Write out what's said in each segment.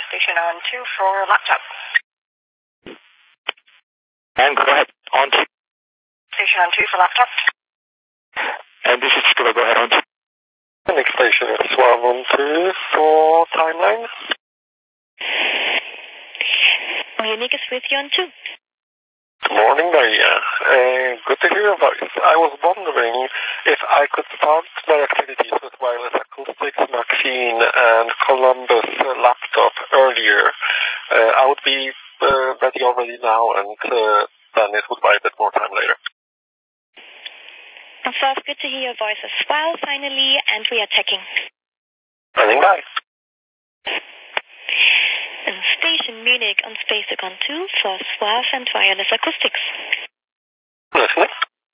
station on 2 for laptop. And go ahead, on 2. Station on 2 for laptop. And this is Chicago, go ahead, on 2. The next station is 12 on 2 for timeline. Munich is with you on 2. Good morning, Maria. Good to hear your voice. I was wondering if I could start my activities with wireless acoustics, Maxine, and Columbus laptop earlier. I would be ready already now, and then it would buy a bit more time later. So it's good to hear your voice as well, finally, and we are checking. Running by. And Station Munich on SpaceCon 2 for SWAV and wireless acoustics. Listening.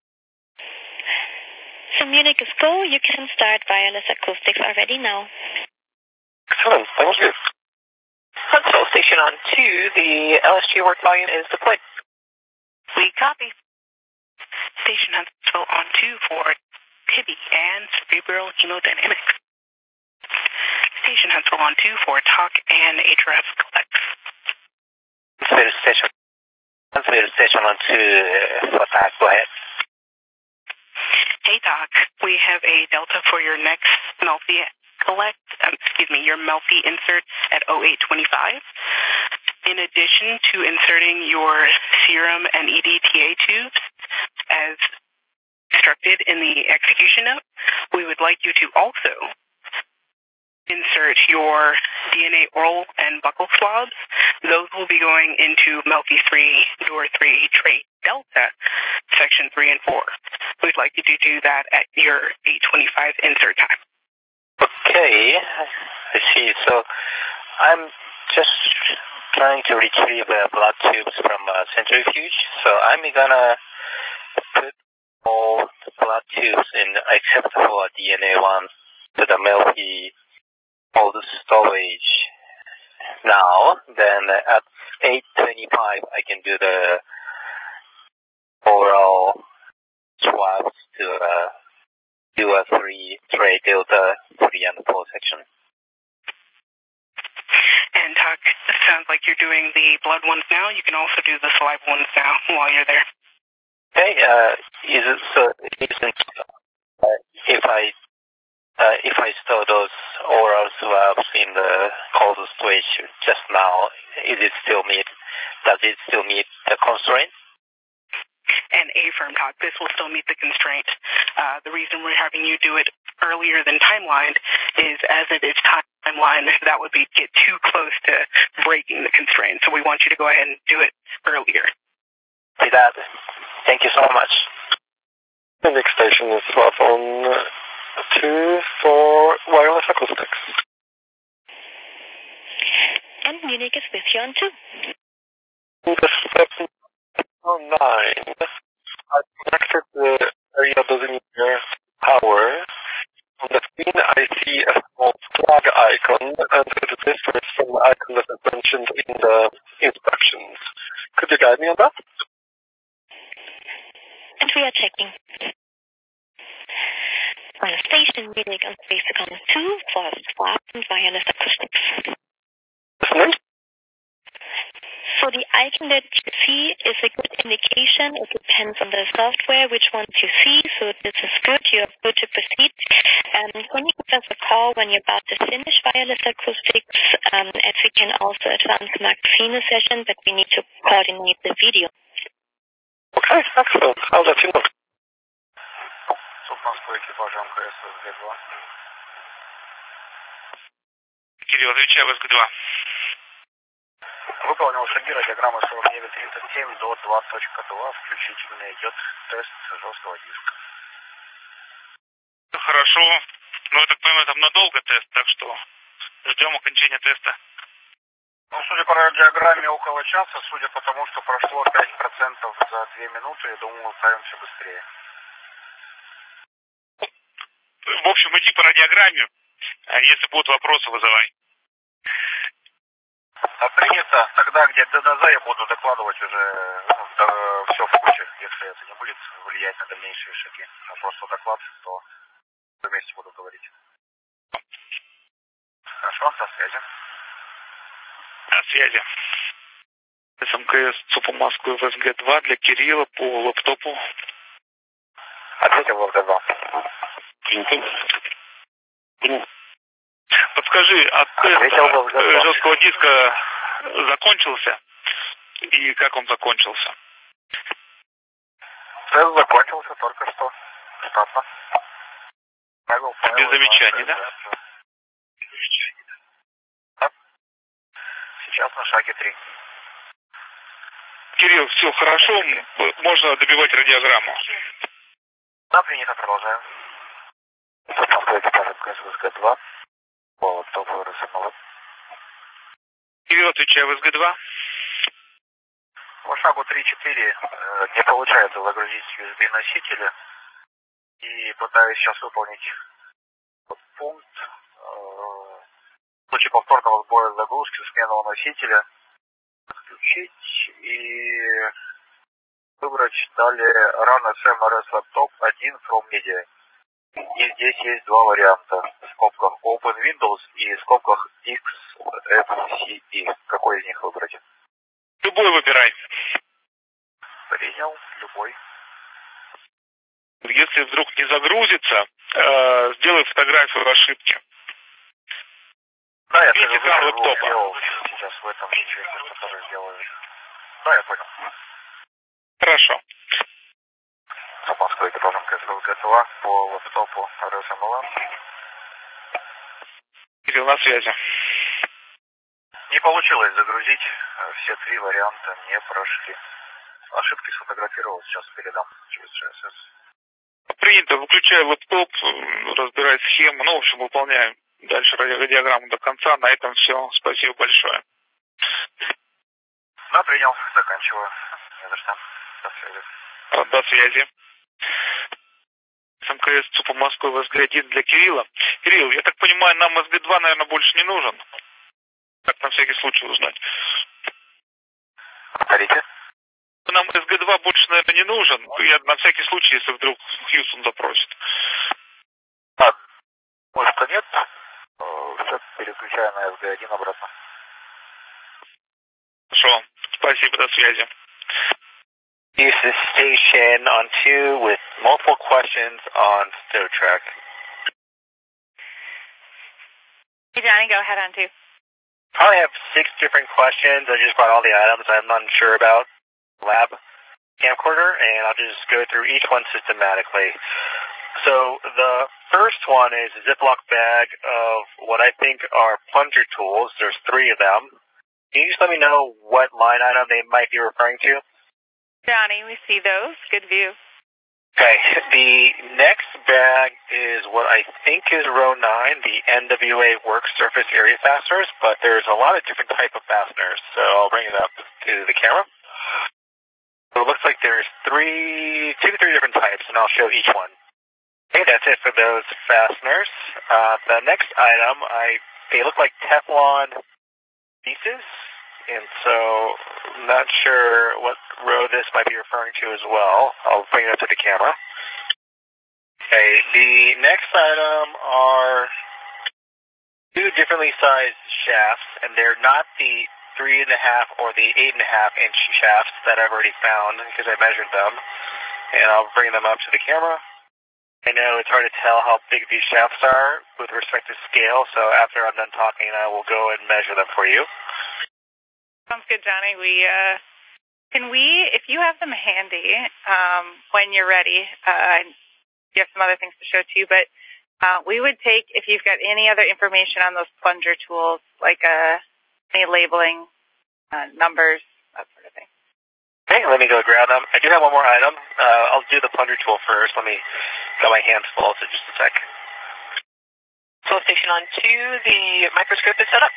So Munich is go, you can start wireless acoustics already now. Excellent, thank you. Control station on 2, the LSG work volume is deployed. We copy. Station Huntsville on 2 for TIBI and cerebral hemodynamics. Station Huntsville on 2 for TOC and HRF collects. Huntsville station on 2 for TOC, go ahead. Hey TOC, we have a delta for your next Melfi your Melfi insert at 0825. In addition to inserting your serum and EDTA tubes as instructed in the execution note, we would like you to also insert your DNA oral and buccal swabs. Those will be going into Melfi 3, Door 3, Trait Delta, Section 3 and 4. We'd like you to do that at your 8:25 insert time. Okay, I see. So I'm just trying to retrieve blood tubes from centrifuge. So I'm gonna put all the blood tubes in, except for DNA one, to the Melfi cold storage now. Then at 8:25, I can do the oral swabs to do a 3 tray delta 3 and 4 section. And TOC, it sounds like you're doing the blood ones now. You can also do the saliva ones now while you're there. Okay, if I store those oral swabs in the cold storage just now, does it still meet the constraint? And affirm TOC, this will still meet the constraint. The reason we're having you do it earlier than timelined is as it is timeline, that would be get too close to breaking the constraint. So we want you to go ahead and do it earlier. With that, thank you so much. The next station is 12 on 2 for wireless acoustics. And Munich is with you on 2. The 709, I connected the area dosimeter power. On the screen I see a small flag icon, and it differs from the icon that is mentioned in the instructions. Could you guide me on that? And we are checking. On Station Munich on SpaceCon 2 for SWAV and wireless acoustics. Listening? So the icon that you see is a good indication. It depends on the software, which ones you see. So this is good. You're good to proceed. Can you give us a call when you're about to finish wireless acoustics, as we can also advance Maxine session, but we need to coordinate the video. Okay, excellent. I'll let you know. Кирилл, отвечаю, ВСГ-2. Выполнил шаги радиограммы 4937 до 2.2. Включительно идет тест жесткого диска. Хорошо. Ну, я так понимаю, там надолго тест, так что ждем окончания теста. Ну, судя по радиограмме, около часа, судя по тому, что прошло 5% за 2 минуты, я думаю, мы справимся быстрее. В общем, иди по радиограмме. Если будут вопросы, вызывай. Принято. Тогда, где ДНЗ, я буду докладывать уже все в куче. Если это не будет влиять на дальнейшие шаги, а просто доклад, то вместе буду говорить. Хорошо, до связи. На связи. СМКС ЦУПа Москвы ВСГ-2 для Кирилла по лэптопу. Ответил ВСГ-2. Подскажи, а тест жесткого диска закончился? И как он закончился? Тест закончился только что. Штатно. Без замечаний, да? Сейчас на шаге 3. Кирилл, все хорошо, можно добивать радиограмму. Да, принято, продолжаем. Москва экипаж МКС ВСГ-2. По лэптопу РСМЛ. Кирилл, отвечаю, ВСГ-2. По шагу 3-4 не получается загрузить USB-носители. И пытаюсь сейчас выполнить пункт. В случае повторного сбоя загрузки сменного носителя отключить и выбрать далее Run SM RS Laptop 1 from Media. И здесь есть два варианта. В скобках Open Windows и в скобках XFCE. Какой из них выбрать? Любой выбирай. Принял, любой. Если вдруг не загрузится, сделай фотографию ошибки. Да, я видите, тоже лэптопа. сделал сейчас в этом вещи, что тоже сделаю. Да, я понял. Хорошо. Москва экипаж МКС ВСГ-2 по лэптопу РСМЛ. Кирилл, на связи. Не получилось загрузить. Все три варианта не прошли. Ошибки сфотографировал, сейчас передам через GSS. Принято, выключаю лэптоп, разбирай схему, ну, в общем, выполняем дальше радиограмму до конца. На этом все. Спасибо большое. Да, принял, заканчиваю. Не за что. До связи. До связи. СМКС ЦУПа Москвы ВСГ-1 для Кирилла. Кирилл, я так понимаю, нам СГ-2, наверное, больше не нужен. Так, на всякий случай узнать. Повторите. Нам СГ-2 больше, наверное, не нужен. Я на всякий случай, если вдруг Хьюстон запросит. Может, что нет. Все, переключаю на СГ-1 обратно. Хорошо. Спасибо, до связи. Use this station on 2 with multiple questions on StoTrack. Hey, Johnny, go ahead on 2. Probably have 6 different questions. I just brought all the items I'm unsure about. Lab camcorder, and I'll just go through each one systematically. So the first one is a Ziploc bag of what I think are plunger tools. There's 3 of them. Can you just let me know what line item they might be referring to? Johnny, we see those. Good view. Okay, the next bag is what I think is row 9, the NWA work surface area fasteners, but there's a lot of different type of fasteners, so I'll bring it up to the camera. So it looks like there's 2 to 3 different types, and I'll show each one. Okay, that's it for those fasteners. The next item, they look like Teflon pieces, and so I'm not sure what row this might be referring to as well. I'll bring it up to the camera. Okay, the next item are 2 differently sized shafts, and they're not the 3.5 or the 8.5 inch shafts that I've already found because I measured them, and I'll bring them up to the camera. I know it's hard to tell how big these shafts are with respect to scale, so after I'm done talking, I will go and measure them for you. Sounds good, Johnny. If you have them handy, when you're ready, you have some other things to show to you, but we would take, if you've got any other information on those plunger tools, like any labeling, numbers, that sort of thing. Okay, let me go grab them. I do have one more item. I'll do the plunger tool first. Let me get my hands full, so just a sec. So station on 2, the microscope is set up.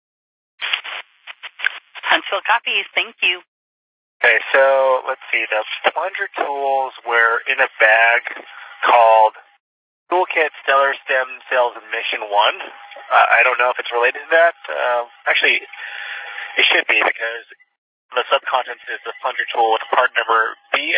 Huntsville copies, thank you. Okay, so let's see. The plunger tools were in a bag called Toolkit Stellar Stem Cells Mission 1. I don't know if it's related to that. Actually, it should be because the subcontents is the plunger tool with part number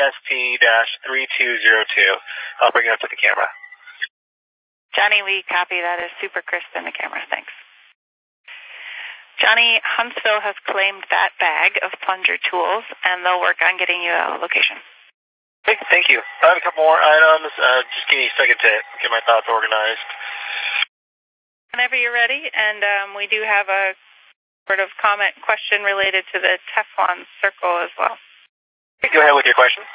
BST-3202. I'll bring it up to the camera. Johnny, we copy that as super crisp in the camera, thanks. Johnny, Huntsville has claimed that bag of plunger tools, and they'll work on getting you a location. Okay, thank you. I have a couple more items. Just give me a second to get my thoughts organized. Whenever you're ready, and we do have a sort of comment question related to the Teflon circle as well. Okay, go ahead with your question.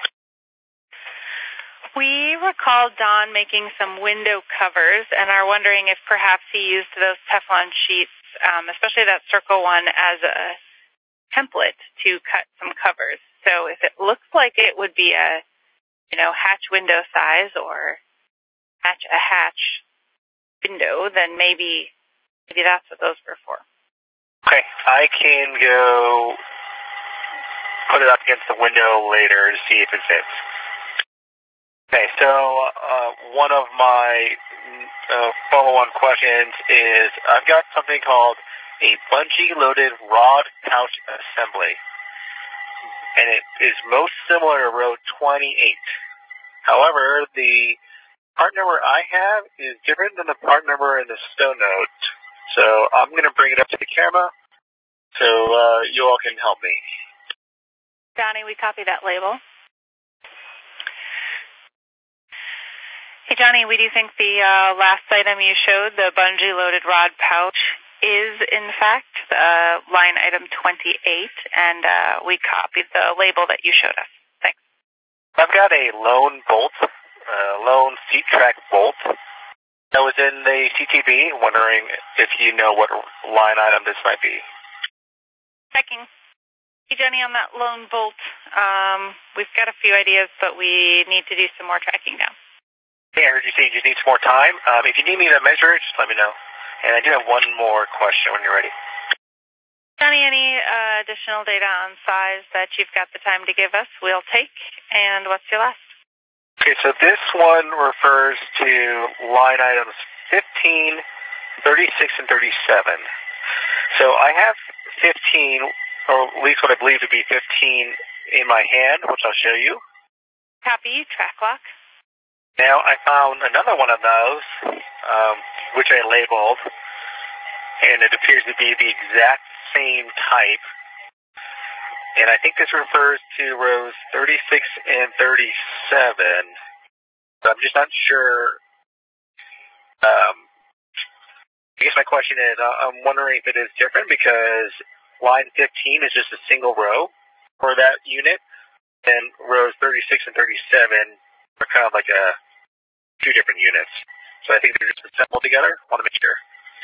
We recall Don making some window covers and are wondering if perhaps he used those Teflon sheets, especially that circle one, as a template to cut some covers. So if it looks like it would be a, hatch window size or match a hatch window, then maybe that's what those were for. Okay, I can go put it up against the window later to see if it fits. Okay, so one of my follow-on questions is I've got something called a bungee-loaded rod pouch assembly, and it is most similar to row 28. However, the part number I have is different than the part number in the stone note, so I'm going to bring it up to the camera so you all can help me. Johnny, we copy that label. Hey, Johnny, we do think the last item you showed, the bungee-loaded rod pouch, is, in fact, line item 28, and we copied the label that you showed us. Thanks. I've got a lone bolt, lone seat track bolt that was in the CTB, wondering if you know what line item this might be. Checking. Hey, Johnny, on that lone bolt, we've got a few ideas, but we need to do some more tracking now. I heard you say you just need some more time. If you need me to measure it, just let me know. And I do have one more question when you're ready. Johnny, any additional data on size that you've got the time to give us, we'll take. And what's your last? Okay, so this one refers to line items 15, 36, and 37. So I have 15, or at least what I believe to be 15 in my hand, which I'll show you. Copy, track lock. Now, I found another one of those, which I labeled, and it appears to be the exact same type. And I think this refers to rows 36 and 37. So I'm just not sure. I guess my question is, I'm wondering if it is different because line 15 is just a single row for that unit, and rows 36 and 37 are kind of like two different units. So I think they're just assembled together. I want to make sure.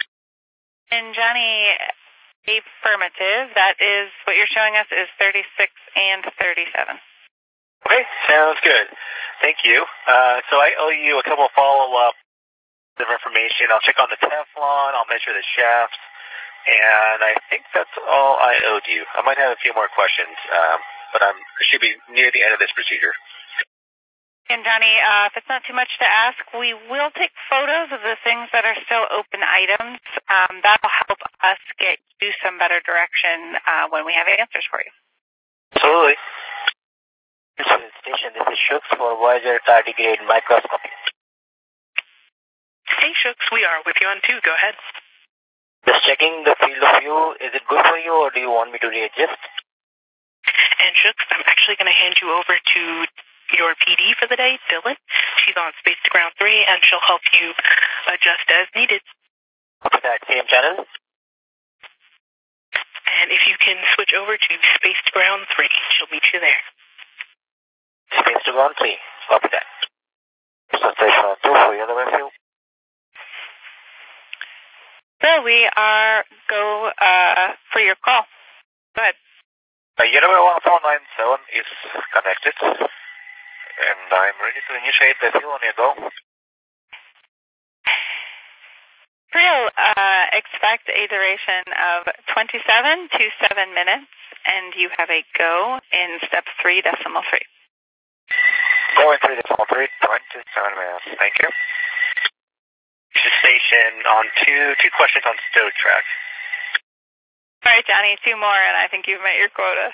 And Johnny, affirmative. That is what you're showing us is 36 and 37. Okay, sounds good. Thank you. So I owe you a couple of follow-up of information. I'll check on the Teflon. I'll measure the shafts. And I think that's all I owed you. I might have a few more questions, but I should be near the end of this procedure. And Johnny, if it's not too much to ask, we will take photos of the things that are still open items. That'll help us get you some better direction when we have answers for you. Absolutely. Station, this is Shooks for Voyager Tardigrade Microscopy. Hey, Shooks, we are with you on 2. Go ahead. Just checking the field of view. Is it good for you, or do you want me to readjust? And Shooks, I'm actually going to hand you over to your PD for the day, Dylan. She's on Space to Ground 3, and she'll help you adjust as needed. Okay, that same channel? And if you can switch over to Space to Ground 3, she'll meet you there. Space to Ground 3. Copy that. So Station 2 for your overview. So we are go for your call. Go ahead. Unit 1497 is connected, and I'm ready to initiate the fuel on your go. We'll expect a duration of 27 to 7 minutes, and you have a go in step 3.3. Go in 3.3, 27 minutes. Thank you. Station on two questions on stow track. All right, Johnny, 2 more, and I think you've met your quota.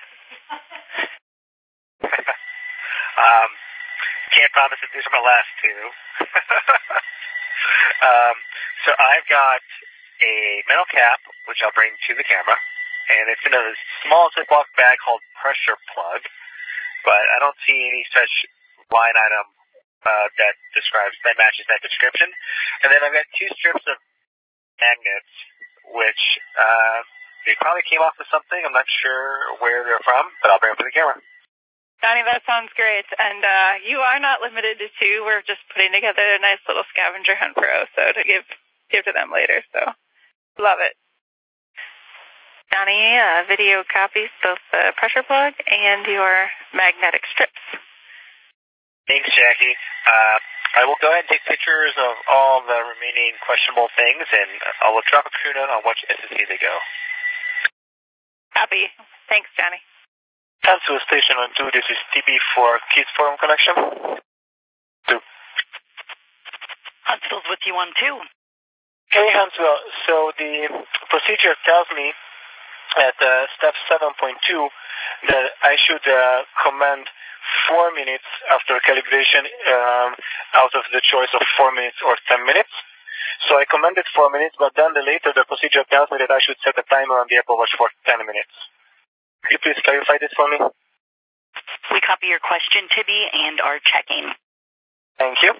Can't promise that these are my last 2. So I've got a metal cap, which I'll bring to the camera, and it's in a small Ziploc bag called pressure plug, but I don't see any such line item that matches that description. And then I've got 2 strips of magnets, which they probably came off of something. I'm not sure where they're from, but I'll bring them to the camera. Johnny, that sounds great. And you are not limited to 2. We're just putting together a nice little scavenger hunt for OSO to give to them later. So, love it. Johnny, video copies both the pressure plug and your magnetic strips. Thanks, Jackie. I will go ahead and take pictures of all the remaining questionable things, and I'll drop a crew note on which SSC they go. Copy. Thanks, Johnny. Huntsville Station 2, this is TB for Kids Forum connection. 2. Huntsville's with you on 2. Hey, Huntsville. So the procedure tells me at step 7.2 that I should command 4 minutes after calibration out of the choice of 4 minutes or 10 minutes. So I commanded 4 minutes, but then later the procedure tells me that I should set a timer on the Apple Watch for 10 minutes. Could you please clarify this for me? We copy your question, Tibby, and are checking. Thank you.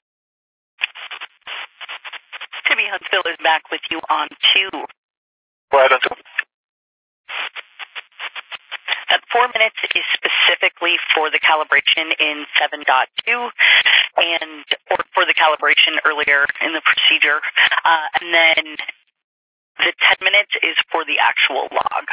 Tibby, Huntsville is back with you on 2. Right on 2. That 4 minutes is specifically for the calibration in 7.2 or for the calibration earlier in the procedure. And then the 10 minutes is for the actual log.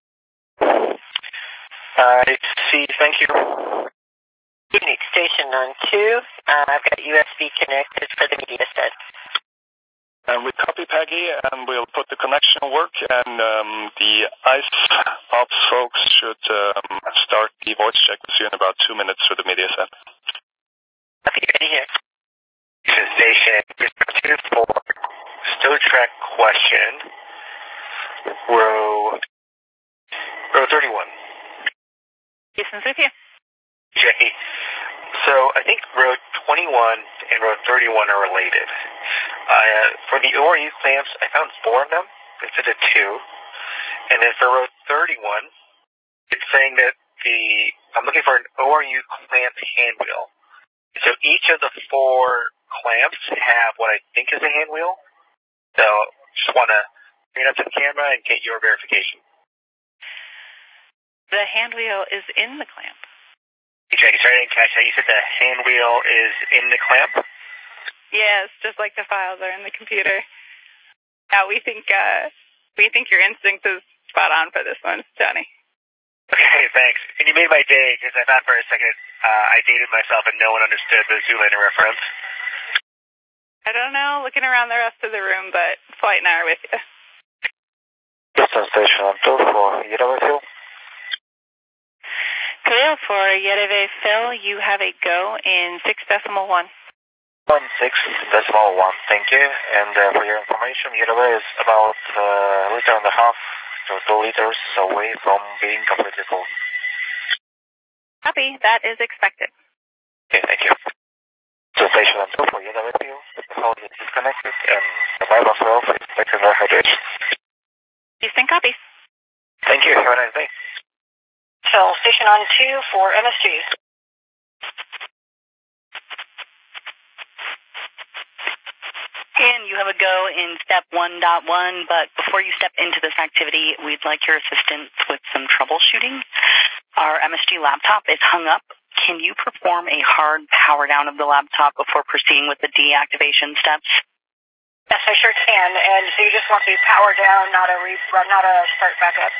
I see. Thank you. Phoenix Station on 2. I've got USB connected for the media set. And we copy Peggy, and we'll put the connection work, and the ICE ops folks should start the voice check with you in about 2 minutes for the media set. Okay, ready here. Station 2 for Star Trek question, row 31. Jason's with you. Jackie. So I think row 21 and row 31 are related. For the ORU clamps, I found 4 of them instead of 2. And then for row 31, it's saying that I'm looking for an ORU clamp hand wheel. So each of the 4 clamps have what I think is a hand wheel. So just want to bring it up to the camera and get your verification. The hand wheel is in the clamp. Hey, Jackie, sorry I didn't catch that. You said the hand wheel is in the clamp? Yes, just like the files are in the computer. Yeah, we think your instinct is spot on for this one, Johnny. Okay, thanks. And you made my day, because I thought for a second I dated myself and no one understood the Zoolander reference. I don't know, looking around the rest of the room, but Flight and I are with you. Houston Station 2 for Yerevan Phil. Cleo, for Yerevan Phil, you have a go in 6.1. 1.6.1, thank you. And for your information, Yerevan is about a liter and a half to 2 liters away from being completely full. Copy, that is expected. Okay, thank you. So Station 2 for Yerevan Phil, the phone is disconnected and the Bible 12 is secondary hydration. Houston copies. Thank you, have a nice day. Phil, Station on 2 for MSGs. And you have a go in step 1.1, but before you step into this activity, we'd like your assistance with some troubleshooting. Our MSG laptop is hung up. Can you perform a hard power down of the laptop before proceeding with the deactivation steps? Yes, I sure can. And so you just want the power down, not a start back up.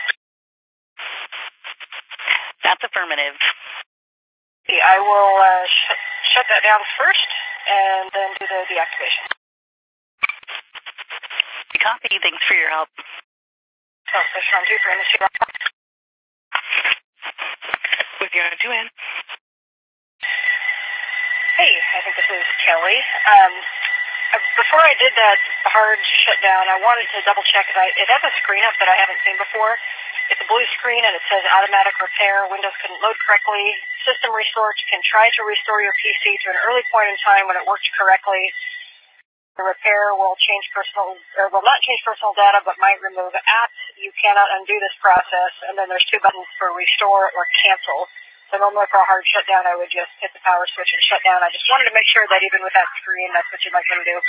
That's affirmative. Okay, I will shut that down first and then do the deactivation. Copy. Thanks for your help. So, Station on 2 for MSG laptop. With you on 2 in. Hey, I think this is Kelly. Before I did that hard shutdown, I wanted to double check because it has a screen up that I haven't seen before. It's a blue screen and it says automatic repair. Windows couldn't load correctly. System restore can try to restore your PC to an early point in time when it worked correctly. The repair will not change personal data, but might remove apps. You cannot undo this process. And then there's two buttons for restore or cancel. So normally for a hard shutdown, I would just hit the power switch and shut down. I just wanted to make sure that even with that screen, that's what you'd like me to do.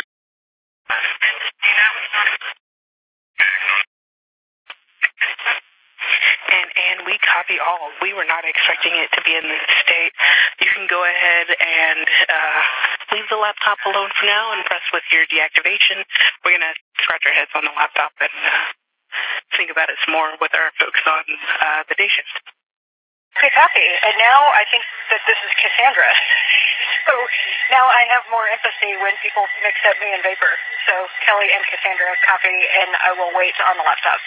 And we copy all. We were not expecting it to be in this state. You can go ahead and leave the laptop alone for now and press with your deactivation. We're going to scratch our heads on the laptop and think about it some more with our focus on the day shift. Okay, copy. And now I think that this is Cassandra. So now I have more empathy when people mix up me and Vapor. So Kelly and Cassandra copy, and I will wait on the laptop.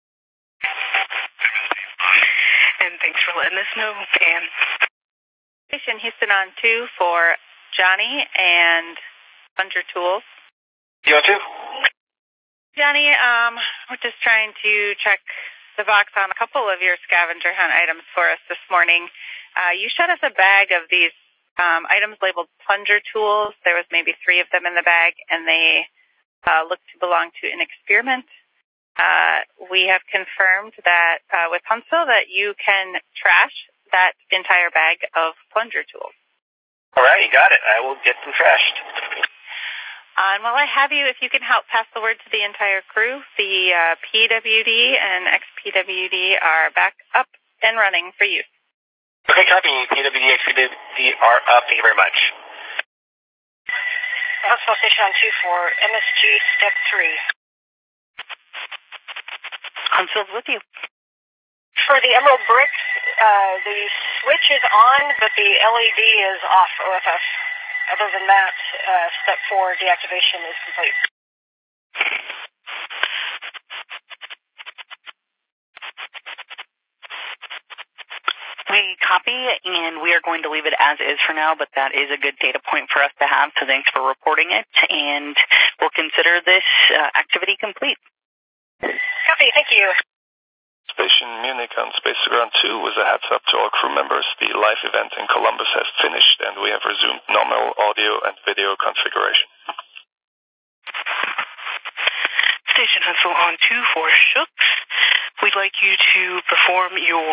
And thanks for letting us know, Ann. Station Houston on 2 for Johnny and Plunger Tools. You on 2? Johnny, we're just trying to check the box on a couple of your scavenger hunt items for us this morning. You showed us a bag of these items labeled plunger tools. There was maybe 3 of them in the bag, and they look to belong to an experiment. We have confirmed that with Huntsville that you can trash that entire bag of plunger tools. All right, you got it. I will get them trashed. And while I have you, if you can help pass the word to the entire crew, the PWD and XPWD are back up and running for use. Okay, copy. PWD, XPWD are up. Thank you very much. Huntsville Station on 2 for MSG Step 3. Huntsville's with you. For the Emerald Brick, the switch is on, but the LED is off OFF. Other than that, Step 4 deactivation is complete. We copy, and we are going to leave it as is for now, but that is a good data point for us to have, so thanks for reporting it, and we'll consider this activity complete. Copy, thank you. Station Munich on Space Ground 2 was a heads up to all crew members. The live event in Columbus has finished, and we have resumed normal audio and video configuration. Station Huntsville on 2 for Shooks. We'd like you to perform your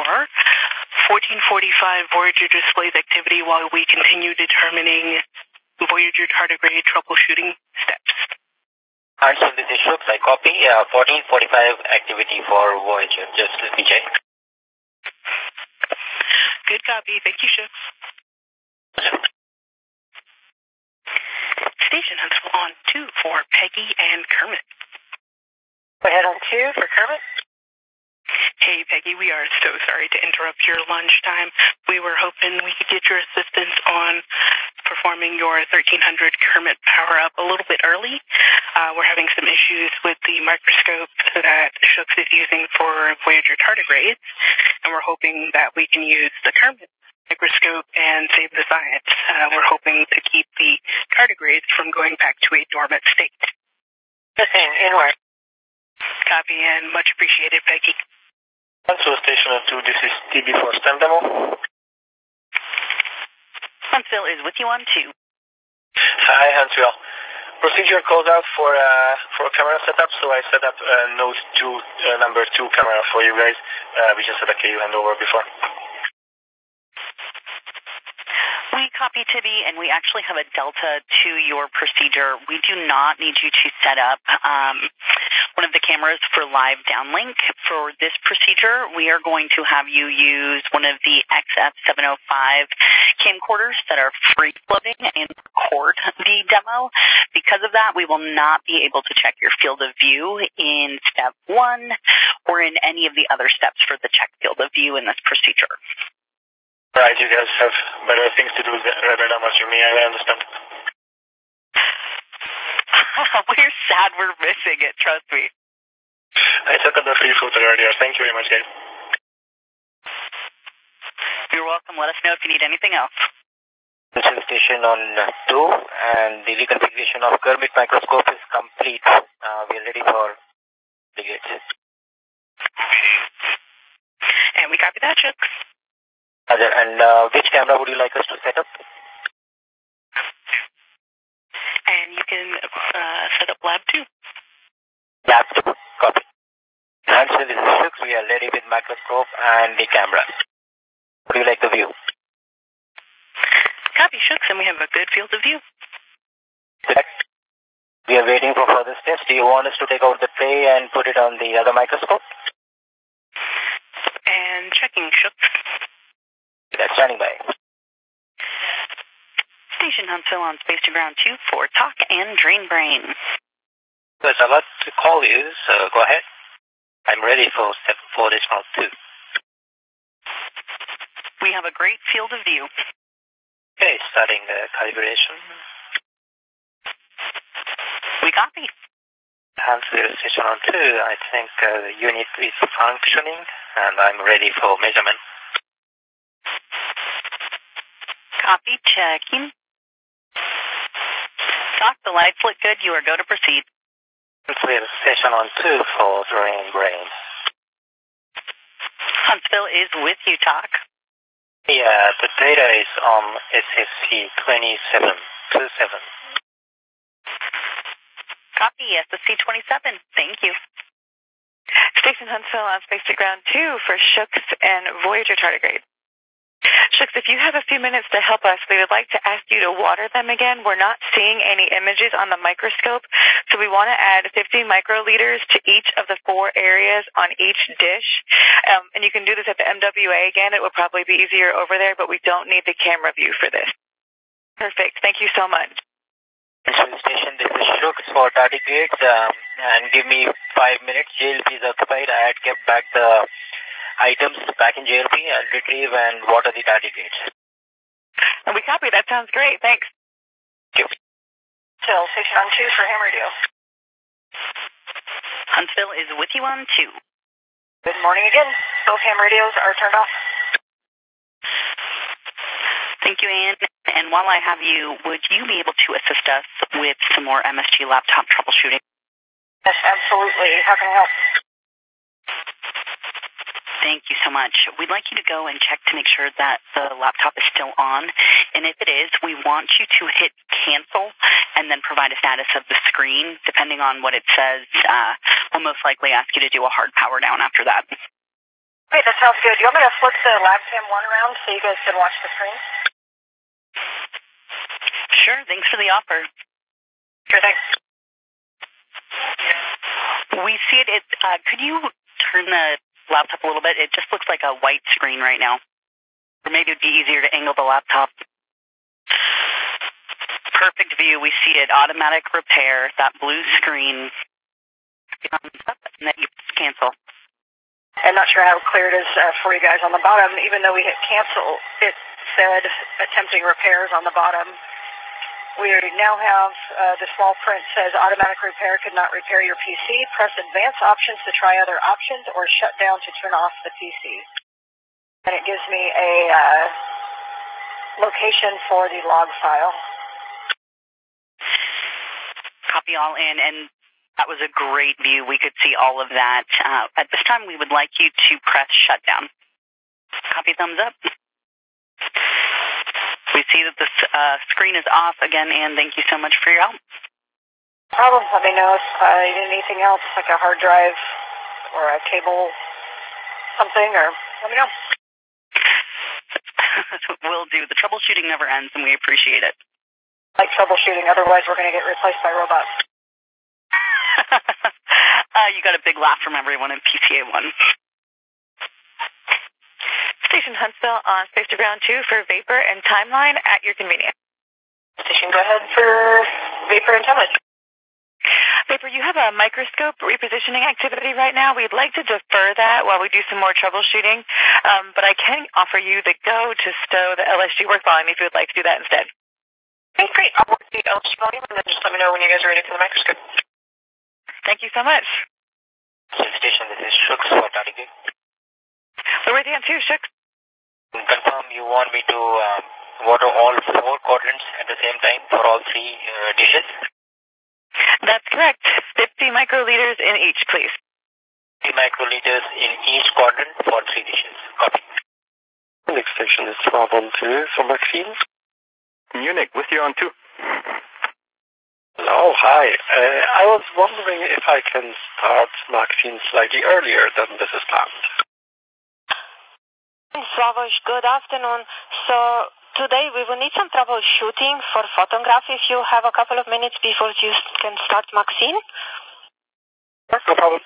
1445 Voyager displays activity while we continue determining Voyager tardigrade troubleshooting steps. So this is Shooks. I copy 1445 activity for Voyager. Just let me check. Good copy. Thank you, Shooks. Station Huntsville on 2 for Peggy and Kermit. Go ahead on 2 for Kermit. Hey, Peggy, we are so sorry to interrupt your lunchtime. We were hoping we could get your assistance on performing your 1300 Kermit power-up a little bit early. We're having some issues with the microscope that Shooks is using for Voyager tardigrades, and we're hoping that we can use the Kermit microscope and save the science. We're hoping to keep the tardigrades from going back to a dormant state. Listen, anyway. Copy, and much appreciated, Peggy. Huntsville Station 2, this is TB for STEM demo. Huntsville is with you on 2. Hi, Huntsville. Procedure calls out for a camera setup, so I set up Node 2, number 2 camera for you guys. We just had a KU handover before. We copy Tibby, and we actually have a delta to your procedure. We do not need you to set up one of the cameras for live downlink. For this procedure, we are going to have you use one of the XF705 camcorders that are free-floating and record the demo. Because of that, we will not be able to check your field of view in step 1 or in any of the other steps for the check field of view in this procedure. Right, you guys have better things to do rather than watching me, I understand. We're sad we're missing it, trust me. I took the free photo earlier. Thank you very much, guys. You're welcome. Let us know if you need anything else. Station on 2, and the reconfiguration of Kermit microscope is complete. We are ready for the gates. And we copy that, Shooks. And which camera would you like us to set up? And you can set up Lab 2. Lab 2, copy. Huntsville, this is Shooks. We are ready with microscope and the camera. What do you like the view? Copy, Shooks, and we have a good field of view. We are waiting for further steps. Do you want us to take out the tray and put it on the other microscope? And checking, Shooks. That's standing by. Station Huntsville on Space to Ground 2 for Talk and Drain Brain. There's a lot to call you, so go ahead. I'm ready for step 4 decimal 2. We have a great field of view. Okay, starting the calibration. We copy. Huntsville Station on 2, I think the unit is functioning, and I'm ready for measurement. Copy, checking. Talk, the lights look good. You are go to proceed. Huntsville Station on 2 for Drain Brain. Huntsville is with you, Talk. Yeah, the data is on SSC 2727. Copy, SSC 27. Thank you. Station Huntsville on Space to Ground 2 for Shooks and Voyager tardigrade. Shooks, if you have a few minutes to help us, we would like to ask you to water them again. We're not seeing any images on the microscope, so we want to add 50 microliters to each of the 4 areas on each dish. And you can do this at the MWA again. It will probably be easier over there, but we don't need the camera view for this. Perfect. Thank you so much. Station, this is Shooks for tardigrades, and give me 5 minutes. JLP is occupied. I had kept back the items back in JLP. I'll retrieve and water the tardigrades. And we copy. That sounds great. Thanks. Thank you. Huntsville, Station on 2 for ham radio. Huntsville is with you on 2. Good morning again. Both ham radios are turned off. Thank you, Ann. And while I have you, would you be able to assist us with some more MSG laptop troubleshooting? Yes, absolutely. How can I help? Thank you so much. We'd like you to go and check to make sure that the laptop is still on. And if it is, we want you to hit cancel and then provide a status of the screen. Depending on what it says, we'll most likely ask you to do a hard power down after that. Great, that sounds good. Do you want me to flip the LabCam 1 around so you guys can watch the screen? Sure, thanks for the offer. Sure, thanks. We see it. Could you turn the laptop a little bit? It just looks like a white screen right now. Or maybe it would be easier to angle the laptop. Perfect view. We see it. Automatic repair. That blue screen. And then you cancel. I'm not sure how clear it is for you guys on the bottom. Even though we hit cancel, it said attempting repairs on the bottom. We now have the small print says automatic repair could not repair your PC. Press advanced options to try other options or shut down to turn off the PC. And it gives me a location for the log file. Copy all in, and that was a great view. We could see all of that. At this time, we would like you to press shutdown. Copy, thumbs up. We see that the screen is off again, and thank you so much for your help. No problem. Let me know if you need anything else, like a hard drive or a cable, something, or let me know. Will do. The troubleshooting never ends, and we appreciate it. Like troubleshooting, otherwise we're going to get replaced by robots. You got a big laugh from everyone in PCA 1. Station Huntsville on Space to Ground 2 for Vapor and Timeline at your convenience. Station, go ahead for Vapor and Timeline. Vapor, you have a microscope repositioning activity right now. We'd like to defer that while we do some more troubleshooting, but I can offer you the go to stow the LSG work volume if you would like to do that instead. Okay, great. I'll work the LSG volume and then just let me know when you guys are ready for the microscope. Thank you so much. Station, this is Shooks for tardigrade. We're with you on 2, Shooks. Confirm you want me to water all 4 quadrants at the same time for all 3 dishes? That's correct. 50 microliters in each, please. 50 microliters in each quadrant for 3 dishes. Copy. Next station is 12 on 2 for Maxine. Munich, with you on 2. Oh, hi. I was wondering if I can start Maxine slightly earlier than this is planned. Slavoj, good afternoon. So today we will need some troubleshooting for photograph if you have a couple of minutes before you can start Maxine. No problem.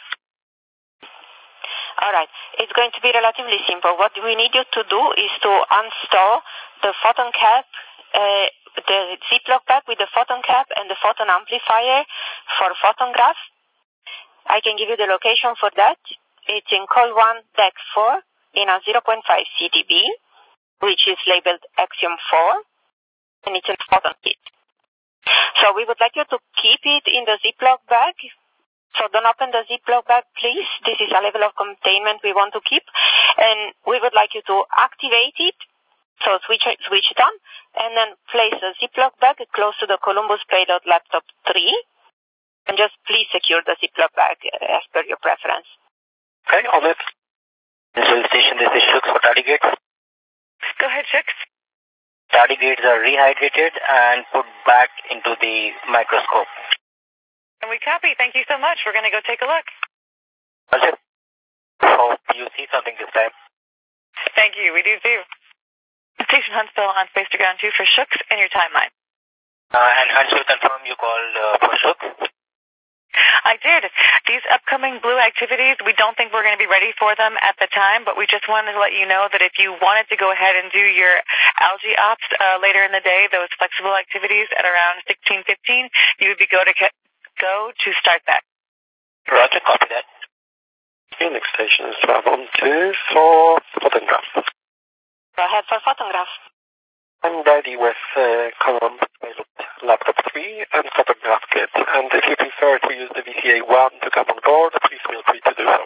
All right. It's going to be relatively simple. What we need you to do is to uninstall the photon cap, the Ziploc bag with the photon cap and the photon amplifier for photograph. I can give you the location for that. It's in Call 1, Deck 4 in a 0.5 CDB, which is labeled Axiom 4, and it's a photon kit. So we would like you to keep it in the Ziploc bag. So don't open the Ziploc bag, please. This is a level of containment we want to keep. And we would like you to activate it. So switch it on. And then place the Ziploc bag close to the Columbus Payload Laptop 3. And just please secure the Ziploc bag as per your preference. Okay, on it. Central Station, this is Shooks for tardigrades. Go ahead, Shooks. Tardigrades are rehydrated and put back into the microscope. And we copy. Thank you so much. We're going to go take a look. Roger. Hope you see something this time. Thank you. We do too. Station Huntsville on Space to Ground 2 for Shooks and your timeline. And Huntsville confirm you called for Shooks? I did. These upcoming blue activities, we don't think we're going to be ready for them at the time, but we just wanted to let you know that if you wanted to go ahead and do your algae ops later in the day, those flexible activities at around 16:15, you would be go to start that. Roger, copy that. Phoenix Station is 12-2 for photograph. Go ahead for photograph. I'm ready with Columbus Payload Laptop 3 and photograph kit. And if you prefer to use the VCA-1 to come on board, please feel free to do so.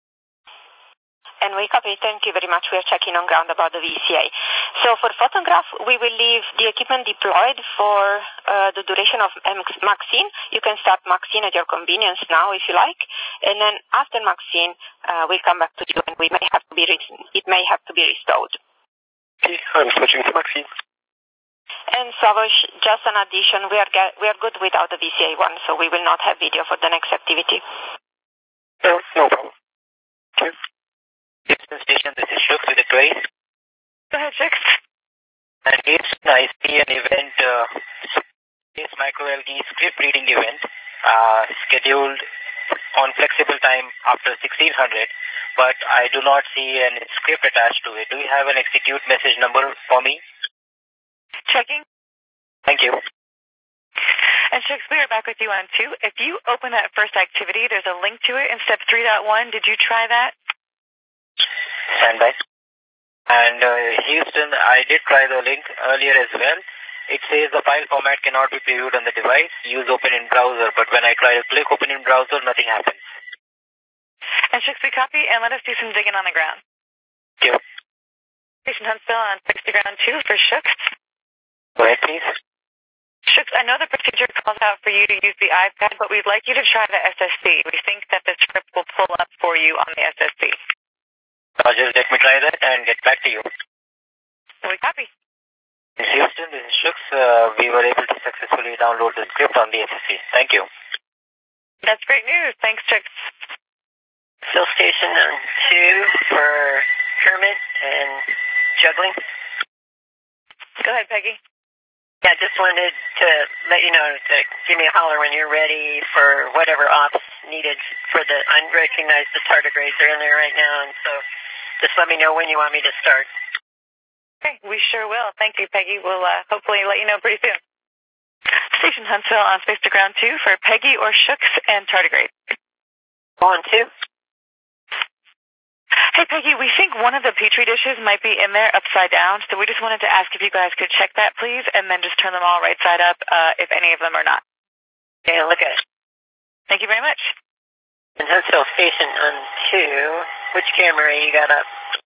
And we copy. Thank you very much. We are checking on ground about the VCA. So for photograph, we will leave the equipment deployed for the duration of Maxine. You can start Maxine at your convenience now if you like. And then after Maxine, we'll come back to you and it may have to be restored. Okay, I'm switching to Maxine. And Slavoj, just an addition, we are good without the VCA-1, so we will not have video for the next activity. No problem. Okay. Houston Station, this is Shooks with the queries. Go ahead, Shooks. And Houston, I see an event, this microalgae script reading event, scheduled on flexible time after 1600, but I do not see any script attached to it. Do you have an execute message number for me? Checking. Thank you. And Shooks, we are back with you on 2. If you open that first activity, there's a link to it in step 3.1. Did you try that? Standby. And Houston, I did try the link earlier as well. It says the file format cannot be previewed on the device. Use open in browser, but when I try to click open in browser, nothing happens. And Shooks, we copy and let us do some digging on the ground. Thank you. Station Huntsville on Space to Ground 2 for Shooks. Go ahead, please. Shooks, I know the procedure calls out for you to use the iPad, but we'd like you to try the SSD. We think that the script will pull up for you on the SSD. Roger, let me try that and get back to you. We copy. Houston, this is Shooks. We were able to successfully download the script on the SSD. Thank you. That's great news. Thanks, Shooks. Phil Station 2 for Kermit and juggling. Go ahead, Peggy. Yeah, just wanted to let you know to give me a holler when you're ready for whatever ops needed for the unrecognized tardigrades are in there right now, and so just let me know when you want me to start. Okay, we sure will. Thank you, Peggy. We'll hopefully let you know pretty soon. Station Huntsville on Space to Ground 2 for Peggy or Shooks and tardigrade. On 2. Hey, Peggy, we think one of the Petri dishes might be in there upside down, so we just wanted to ask if you guys could check that, please, and then just turn them all right side up if any of them are not. Okay, look at it. Thank you very much. And Huntsville Station on 2. Which camera you got up?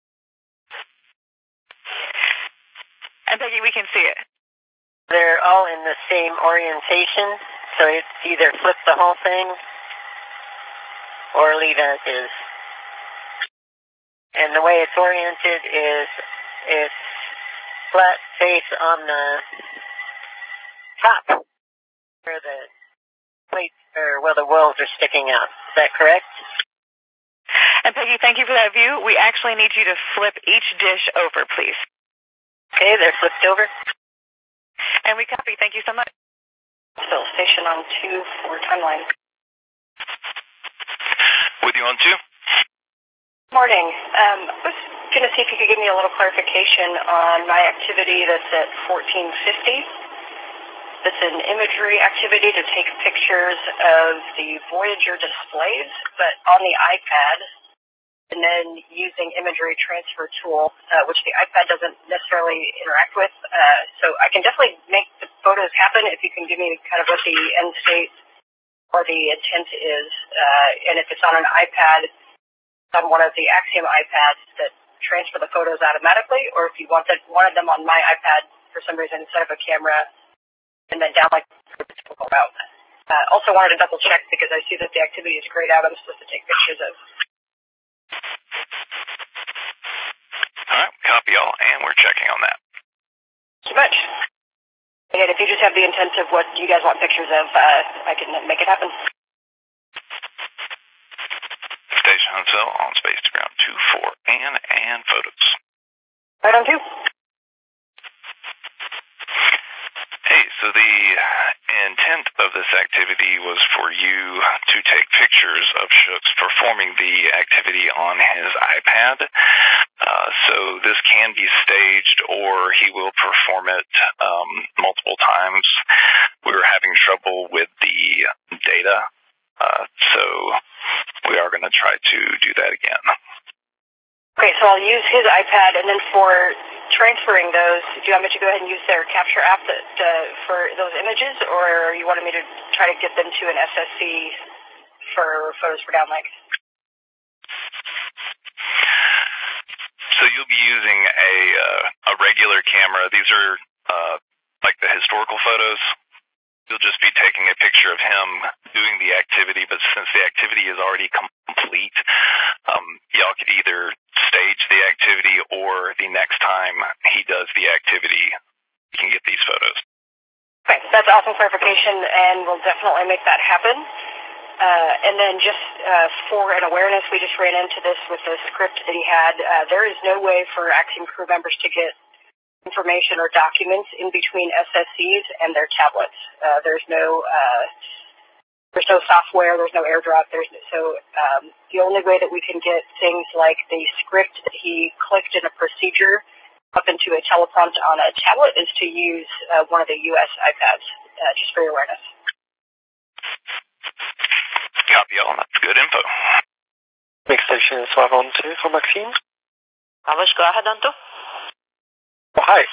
And Peggy, we can see it. They're all in the same orientation, so it's either flip the whole thing or leave as is. And the way it's oriented is it's flat face on the top where the Well, the walls are sticking out. Is that correct? And Peggy, thank you for that view. We actually need you to flip each dish over, please. Okay, they're flipped over. And we copy. Thank you so much. Still station on 2 for timeline. With you on 2. Morning. I was going to see if you could give me a little clarification on my activity that's at 1450. That's an imagery activity to take pictures of the Voyager displays, but on the iPad, and then using imagery transfer tool, which the iPad doesn't necessarily interact with. So I can definitely make the photos happen if you can give me kind of what the end state or the intent is. And if it's on an iPad, on one of the Axiom iPads that transfer the photos automatically, or if you wanted them on my iPad for some reason instead of a camera, and then download the typical route. Also wanted to double check because I see that the activity is grayed out. I'm supposed to take pictures of. All right, copy all, and we're checking on that. Thank you much. And if you just have the intent of what you guys want pictures of, I can make it happen. Station Huntsville on space to ground 2, 4, and photos. Right on 2. Hey, so the intent of this activity was for you to take pictures of Shooks performing the activity on his iPad. So this can be staged, or he will perform it multiple times. We were having trouble with the data, so we are going to try to do that again. Okay, so I'll use his iPad, and then for transferring those, do you want me to go ahead and use their capture app for those images, or you wanted me to try to get them to an SSC for photos for downlink? So you'll be using a regular camera. These are like the historical photos. You'll just be taking a picture of him doing the activity, but since the activity is already complete, y'all could either stage the activity, or the next time he does the activity, you can get these photos. Okay, that's awesome clarification, and we'll definitely make that happen. And then just for an awareness, we just ran into this with the script that he had. There is no way for Axiom crew members to get information or documents in between SSCs and their tablets. There's no software, there's no AirDrop. The only way that we can get things like the script that he clicked in a procedure up into a teleprompt on a tablet is to use one of the US iPads, just for your awareness. Copy all, that's good info. Next station is on 2 for Maxime. Avish, go ahead, Anto. Oh, hi.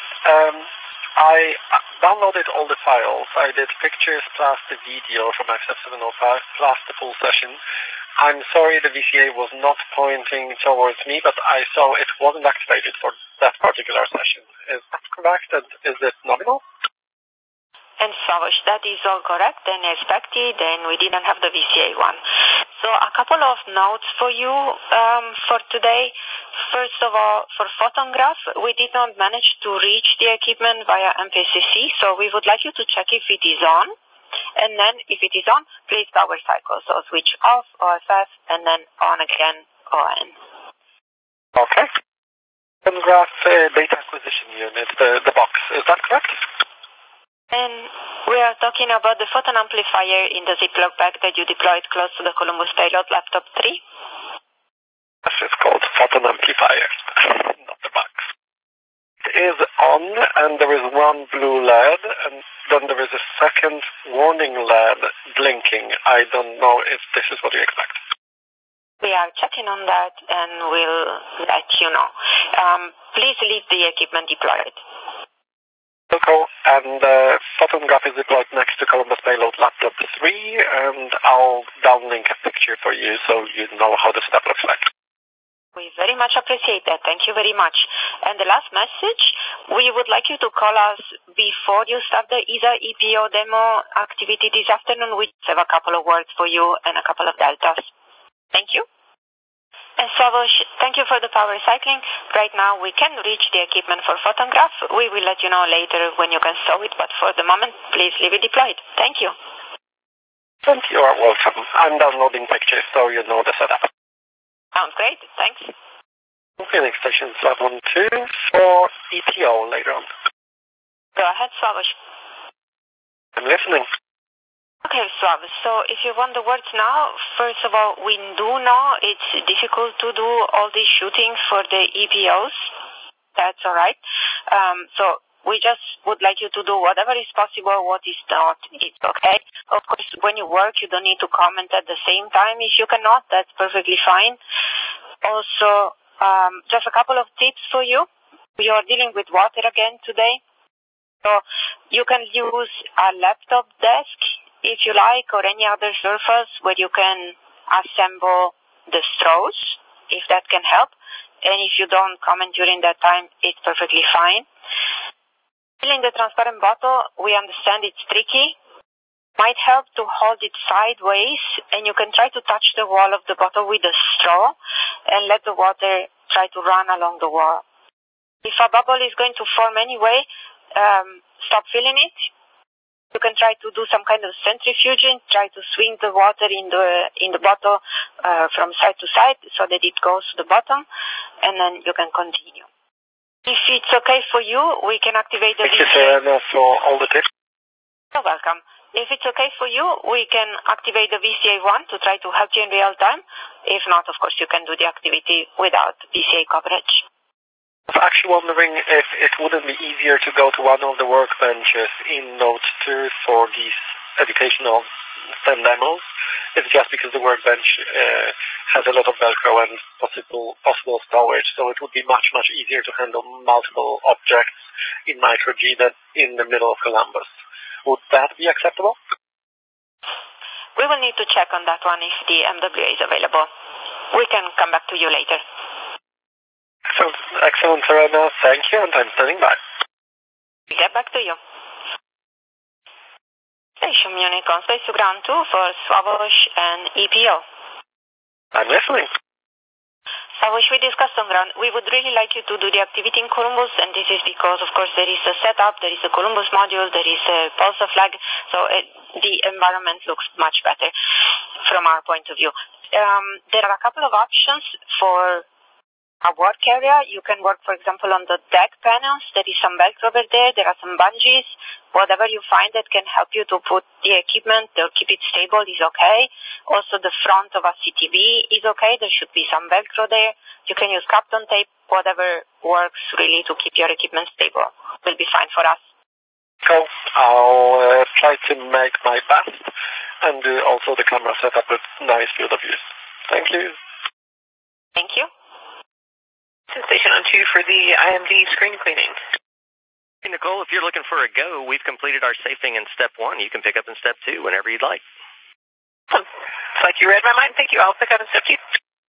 I downloaded all the files. I did pictures plus the video from XF705 plus the full session. I'm sorry the VCA was not pointing towards me, but I saw it wasn't activated for that particular session. Is that correct? And is it nominal? And Savish, that is all correct and expected, and we didn't have the VCA one. So a couple of notes for you for today. First of all, for photograph, we did not manage to reach the equipment via MPCC, so we would like you to check if it is on. And then if it is on, please power cycle. So switch off, OFF, and then on again, ON. Okay. Photograph data acquisition unit, the box, is that correct? And we are talking about the photon amplifier in the Ziploc bag that you deployed close to the Columbus payload laptop 3. This is called photon amplifier, not the box. It is on, and there is one blue LED, and then there is a second warning LED blinking. I don't know if this is what you expect. We are checking on that, and we'll let you know. Please leave the equipment deployed. Okay, and photograph is deployed next to Columbus payload laptop 3, and I'll downlink a picture for you so you know how the setup looks like. We very much appreciate that. Thank you very much. And the last message, we would like you to call us before you start the ESA EPO demo activity this afternoon. We have a couple of words for you and a couple of deltas. Thank you. And Savish, thank you for the power cycling. Right now, we can reach the equipment for photograph. We will let you know later when you can stow it, but for the moment, please leave it deployed. Thank you. And you are welcome. I'm downloading pictures so you know the setup. Sounds great, thanks. Phoenix Station Slavon 2 for EPO later on. Go ahead, Slavoj. I'm listening. Okay, Slav, so if you want the words now, first of all, we do know it's difficult to do all these shootings for the EPOs. That's all right. So we just would like you to do whatever is possible, what is not, it's okay. Of course, when you work, you don't need to comment at the same time. If you cannot, that's perfectly fine. Also, just a couple of tips for you. We are dealing with water again today. So you can use a laptop desk, if you like, or any other surface where you can assemble the straws, if that can help. And if you don't comment during that time, it's perfectly fine. Filling the transparent bottle, we understand it's tricky. Might help to hold it sideways, and you can try to touch the wall of the bottle with a straw and let the water try to run along the wall. If a bubble is going to form anyway, stop filling it. You can try to do some kind of centrifuging, try to swing the water in the bottle from side to side so that it goes to the bottom, and then you can continue. If it's okay for you, we can activate the Thank you, Serena, for all the tips. You're welcome. If it's okay for you, we can activate the VCA1 to try to help you in real time. If not, of course, you can do the activity without VCA coverage. I was actually wondering if it wouldn't be easier to go to one of the workbenches in Node 2 for these educational STEM demos. It's just because the workbench has a lot of Velcro and possible storage, so it would be much, much easier to handle multiple objects in Nitro-G than in the middle of Columbus. Would that be acceptable? We will need to check on that one if the MWA is available. We can come back to you later. Excellent, Serena. Thank you, and I'm standing by. Get back to you. Station Munich on Space to Ground 2 for Slavoj and EPO. I'm listening. Slavoj, we discussed on ground. We would really like you to do the activity in Columbus, and this is because, of course, there is a setup, there is a Columbus module, there is a Pulsar flag, so the environment looks much better from our point of view. There are a couple of options for a work area. You can work, for example, on the deck panels. There is some Velcro over there. There are some bungees. Whatever you find that can help you to put the equipment or keep it stable is okay. Also, the front of a CTV is okay. There should be some Velcro there. You can use Kapton tape. Whatever works really to keep your equipment stable will be fine for us. Cool. I'll try to make my best and do also the camera setup with nice field of view. Thank you. Thank you. Station on 2 for the IMD screen cleaning. Hey, Nicole, if you're looking for a go, we've completed our safing in step 1. You can pick up in step 2 whenever you'd like. It's like you read my mind. Thank you. I'll pick up in step 2.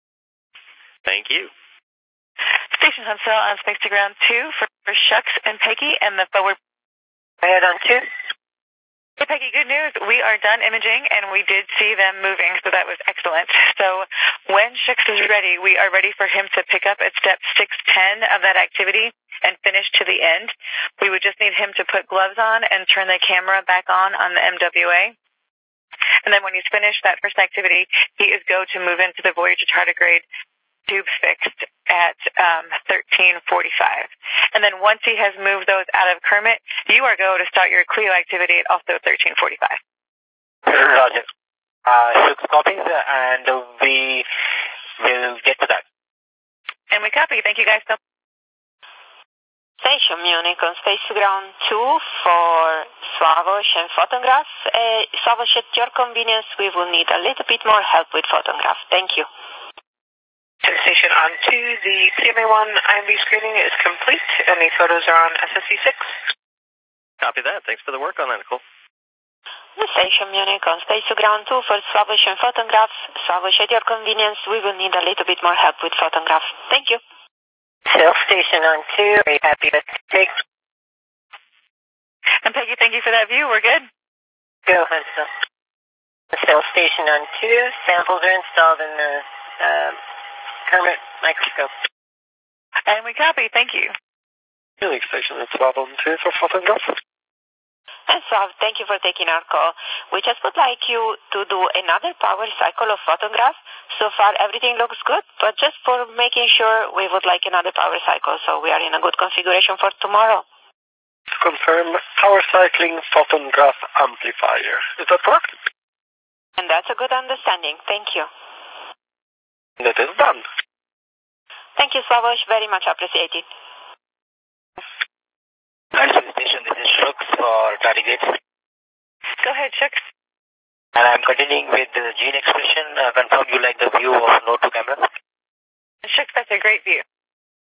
Thank you. Station Huntsville on Space to Ground 2 for Shucks and Peggy and the forward. Ahead on 2. Hey, Peggy, good news. We are done imaging, and we did see them moving, so that was excellent. So when Shucks is ready, we are ready for him to pick up at step 610 of that activity and finish to the end. We would just need him to put gloves on and turn the camera back on the MWA. And then when he's finished that first activity, he is go to move into the Voyager tardigrade tubes fixed at 13:45. And then once he has moved those out of Kermit, you are go to start your Clio activity at also 13:45. Roger. Six copies, and we will get to that. And we copy. Thank you guys so much. Station Munich on Space to Ground 2 for Slavoj and photograph. Slavoj, at your convenience, we will need a little bit more help with photograph. Thank you. Station on 2, the CMA1 IMV screening is complete, and the photos are on SSC6. Copy that. Thanks for the work on that, Nicole. Station Munich on Space to Ground 2 for Slavoj and photograph. Slavoj, at your convenience, we will need a little bit more help with photograph. Thank you. Station on 2, are you happy to take? And Peggy, thank you for that view. We're good. Go, Huntsville. Station on 2, samples are installed in the Kermit microscope. And we copy. Thank you. Munich Station at Slavon 2 for photograph. And so thank you for taking our call. We just would like you to do another power cycle of photograph. So far everything looks good, but just for making sure, we would like another power cycle so we are in a good configuration for tomorrow. To confirm, power cycling photograph amplifier. Is that correct? And that's a good understanding. Thank you. That is done. Thank you, Slavoj. Very much appreciated. Answer station, this is Shooks for Target. Go ahead, Shooks. And I'm continuing with the gene expression. Confirm you like the view of Note 2 camera. Shooks, that's a great view.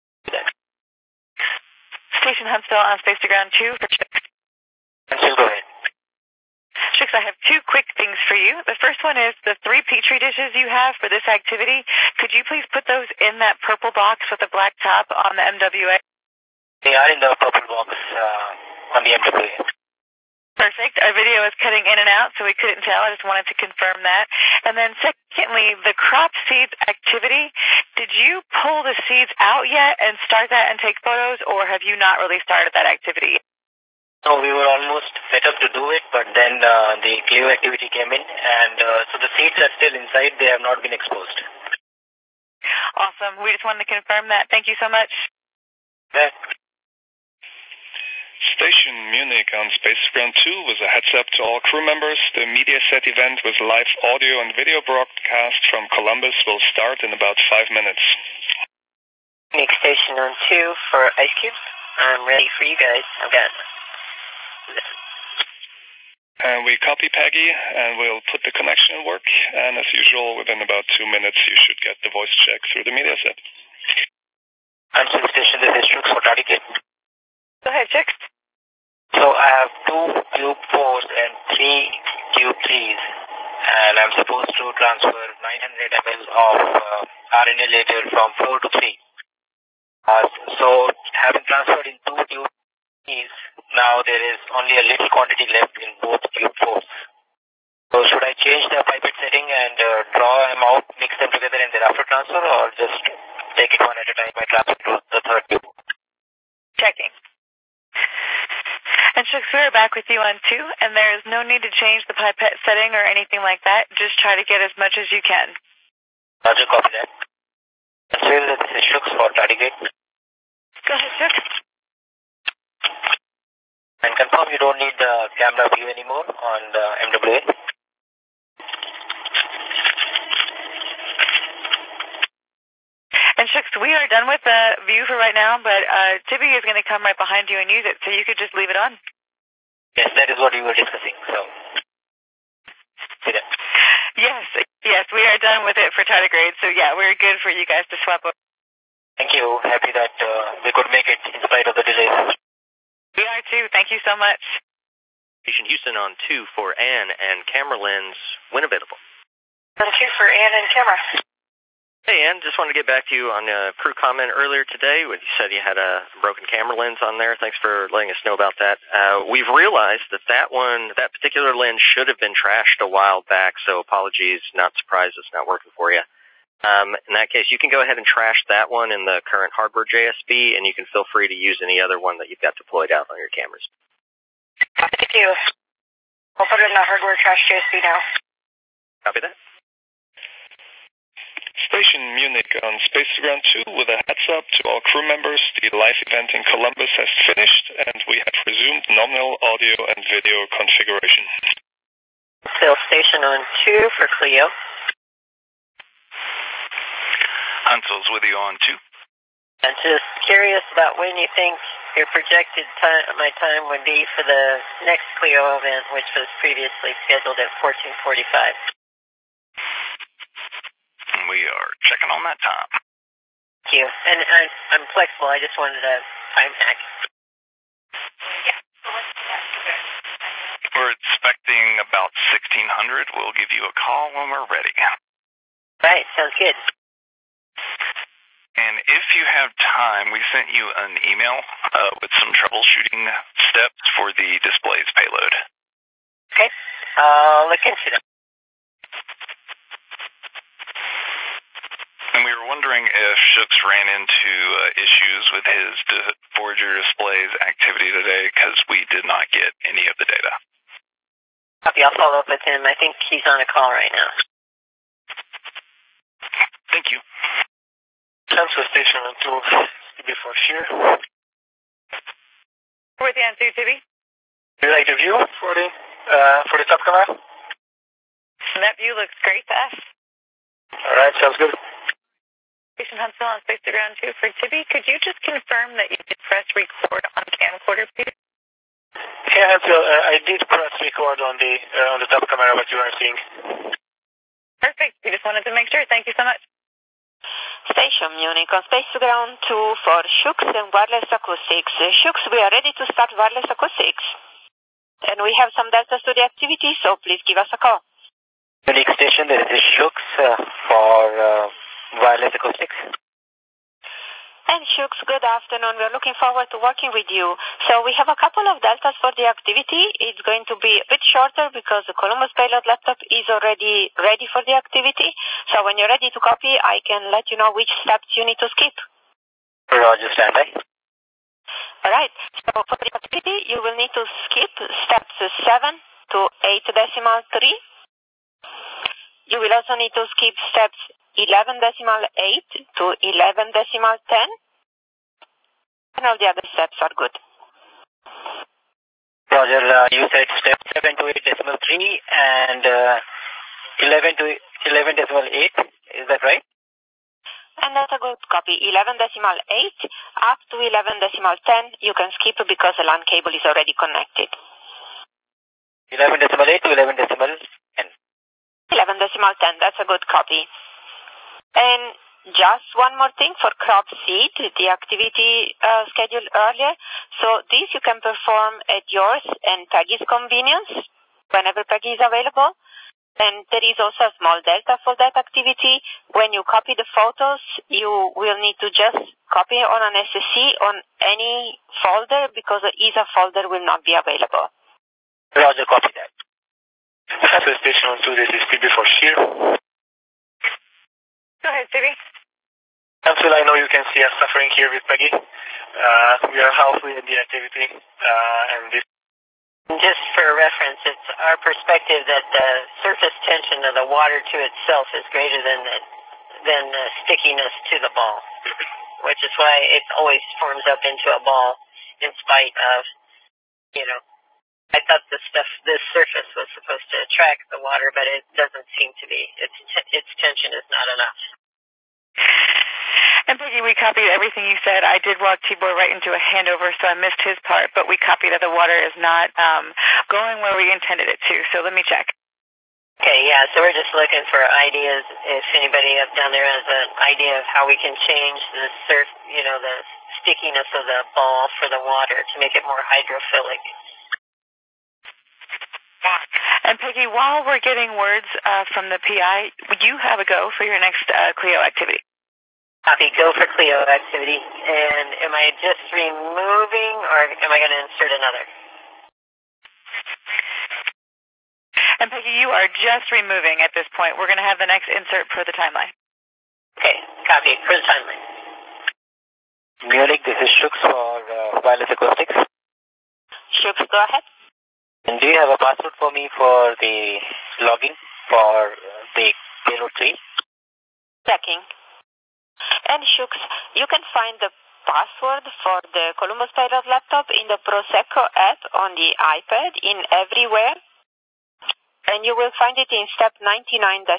Station Huntsville on Space to Ground 2 for Shooks. Huntsville, go ahead. Shooks, I have two quick things for you. The first one is the 3 Petri dishes you have for this activity. Could you please put those in that purple box with the black top on the MWA? They are in the purple box on the MWA. Perfect. Our video is cutting in and out, so we couldn't tell. I just wanted to confirm that. And then secondly, the crop seeds activity, did you pull the seeds out yet and start that and take photos, or have you not really started that activity yet? So we were almost set up to do it, but then the Clio activity came in, and so the seeds are still inside. They have not been exposed. Awesome. We just wanted to confirm that. Thank you so much. Okay. Station Munich on Space Ground 2 was a heads up to all crew members. The MediaSet event with live audio and video broadcast from Columbus will start in about 5 minutes. Munich Station on 2 for Ice Cubes. I'm ready for you guys. I've got... And we copy Peggy, and we'll put the connection in work. And as usual, within about 2 minutes, you should get the voice check through the MediaSet. Answer station, this is Shooks for Target. Go ahead, Shooks. So I have 2 Cube 4s and 3 Cube 3s, and I'm supposed to transfer 900 ml of RNA later from 4 to 3. So having transferred in 2 Cube 3s, now there is only a little quantity left in both Cube 4s. So should I change the pipette setting and draw them out, mix them together and thereafter transfer, or just take it one at a time and transfer to the third Cube? Checking. And Shooks, we're back with you on 2, and there is no need to change the pipette setting or anything like that. Just try to get as much as you can. Roger, copy that. Answer, this is Shooks for Target. Go ahead, Shooks. And confirm you don't need the camera view anymore on the MWA. And Shooks, we are done with the view for right now, but Tibby is going to come right behind you and use it, so you could just leave it on. Yes, that is what we were discussing, so... Yes, we are done with it for tardigrade, so yeah, we're good for you guys to swap over. Thank you. Happy that we could make it in spite of the delays. We are too. Thank you so much. Station Houston on 2 for Ann and camera lens when available. On 2 for Ann and camera. Hey, Ann, just wanted to get back to you on a crew comment earlier today when you said you had a broken camera lens on there. Thanks for letting us know about that. We've realized that particular lens should have been trashed a while back, so apologies, not surprised it's not working for you. In that case, you can go ahead and trash that one in the current hardware JSB, and you can feel free to use any other one that you've got deployed out on your cameras. Thank you. We'll put it in the hardware trash JSB now. Copy that. Station Munich on Space Ground 2 with a heads up to all crew members. The live event in Columbus has finished, and we have resumed nominal audio and video configuration. Still Station on 2 for Clio. Hansel's with you on 2. I'm just curious about when you think your projected time, my time would be for the next Clio event, which was previously scheduled at 14:45. We are checking on that time. Thank you. And I'm flexible. I just wanted a time hack. We're expecting about 1600. We'll give you a call when we're ready. Right. Sounds good. And if you have time, we sent you an email with some troubleshooting steps for the display's payload. Okay. I'll look into them. And we were wondering if Shooks ran into issues with his Voyager display's activity today, because we did not get any of the data. Copy, I'll follow up with him. I think he's on a call right now. Thank you. Transfer station to before here. With the answer, Tibby. Do you like the view for the top camera? That view looks great to us. Alright, sounds good. Station Huntsville on Space to Ground 2 for Tibby. Could you just confirm that you did press record on camcorder, please? Hey, Huntsville, I did press record on the top camera what you are seeing. Perfect. We just wanted to make sure. Thank you so much. Station Munich on Space to Ground 2 for Shooks and wireless acoustics. Shooks, we are ready to start wireless acoustics. And we have some Delta Studio activity, so please give us a call. Munich station, this is Shooks for wireless acoustics. And Shooks, good afternoon. We're looking forward to working with you. So we have a couple of deltas for the activity. It's going to be a bit shorter because the Columbus payload laptop is already ready for the activity. So when you're ready to copy, I can let you know which steps you need to skip. Roger, standby. All right. So for the activity, you will need to skip steps 7 to 8.3. You will also need to skip steps 11.8 to 11.10. And all the other steps are good. Roger, you said step 7 to 8.3 and 11 to 11.8. Is that right? And that's a good copy. 11.8 up to 11.10 you can skip because the LAN cable is already connected. 11.8 to 11.10. 11.10, that's a good copy. And just one more thing for crop seed, the activity scheduled earlier. So this you can perform at yours and Peggy's convenience whenever Peggy is available. And there is also a small delta for that activity. When you copy the photos, you will need to just copy on an SSC on any folder because the ESA folder will not be available. Roger, copy that. Transfer station 2, this is Stevie for Sheer. Go ahead, Stevie. Until I know you can see us suffering here with Peggy. We are halfway in the activity, and this. Just for reference, it's our perspective that the surface tension of the water to itself is greater than the stickiness to the ball, which is why it always forms up into a ball in spite of, I thought this surface was supposed to attract the water, but it doesn't seem to be. Its tension is not enough. And Peggy, we copied everything you said. I did walk Tibor right into a handover, so I missed his part, but we copied that the water is not going where we intended it to, so let me check. Okay, yeah, so we're just looking for ideas, if anybody up down there has an idea of how we can change the the stickiness of the ball for the water to make it more hydrophilic. And Peggy, while we're getting words from the PI, you have a go for your next CLEO activity. Copy, go for CLEO activity. And am I just removing, or am I going to insert another? And Peggy, you are just removing at this point. We're going to have the next insert per the timeline. Okay, copy, per the timeline. Munich, this is Shooks for wireless acoustics. Shooks, go ahead. And do you have a password for me for the login for the payload 3? Checking. And Shooks, you can find the password for the Columbus payload laptop in the Prosecco app on the iPad in Everywhere. And you will find it in step 99.1.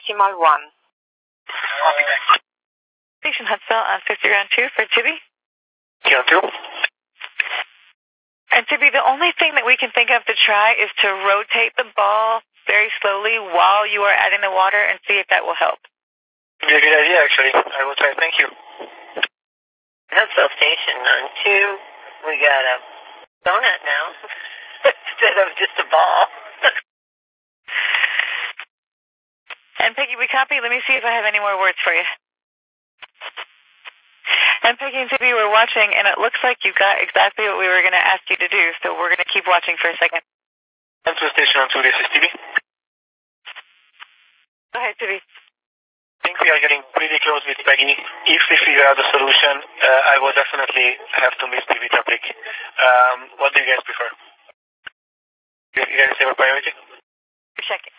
Station Huntsville on 50 round 2 for Tibby. Round 2. And Tibby, the only thing that we can think of to try is to rotate the ball very slowly while you are adding the water and see if that will help. Be a good idea, actually. I will try. Thank you. Huntsville Station on 2. We got a donut now instead of just a ball. And Peggy, we copy. Let me see if I have any more words for you. And Peggy and Tibby were watching, and it looks like you got exactly what we were going to ask you to do, so we're going to keep watching for a second. Huntsville Station on 2, this is Tibby. Go ahead, Tibby. think we are getting pretty close with Peggy. If we figure out the solution, I will definitely have to miss the topic. What do you guys prefer? You guys have a priority? Checking.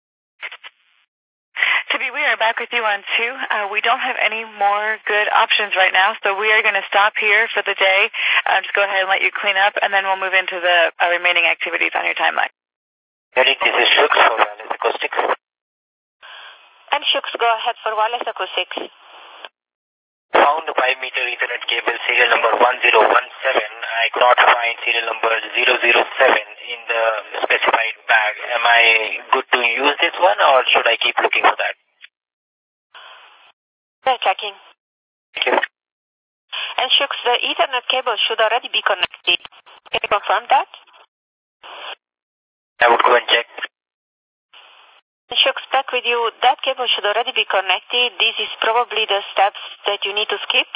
Tibi, we are back with you on 2. We don't have any more good options right now, so we are going to stop here for the day. Just go ahead and let you clean up, and then we'll move into the remaining activities on your timeline. This is Shooks for Wireless Acoustics. And Shooks, go ahead for Wireless Acoustics. Found the 5-meter Ethernet cable serial number 1017. I could not find serial number 007 in the specified bag. Am I good to use this one, or should I keep looking for that? They're checking. Thank you. And Shooks, the Ethernet cable should already be connected. Can you confirm that? I would go and check. And Shooks, back with you. That cable should already be connected. This is probably the steps that you need to skip.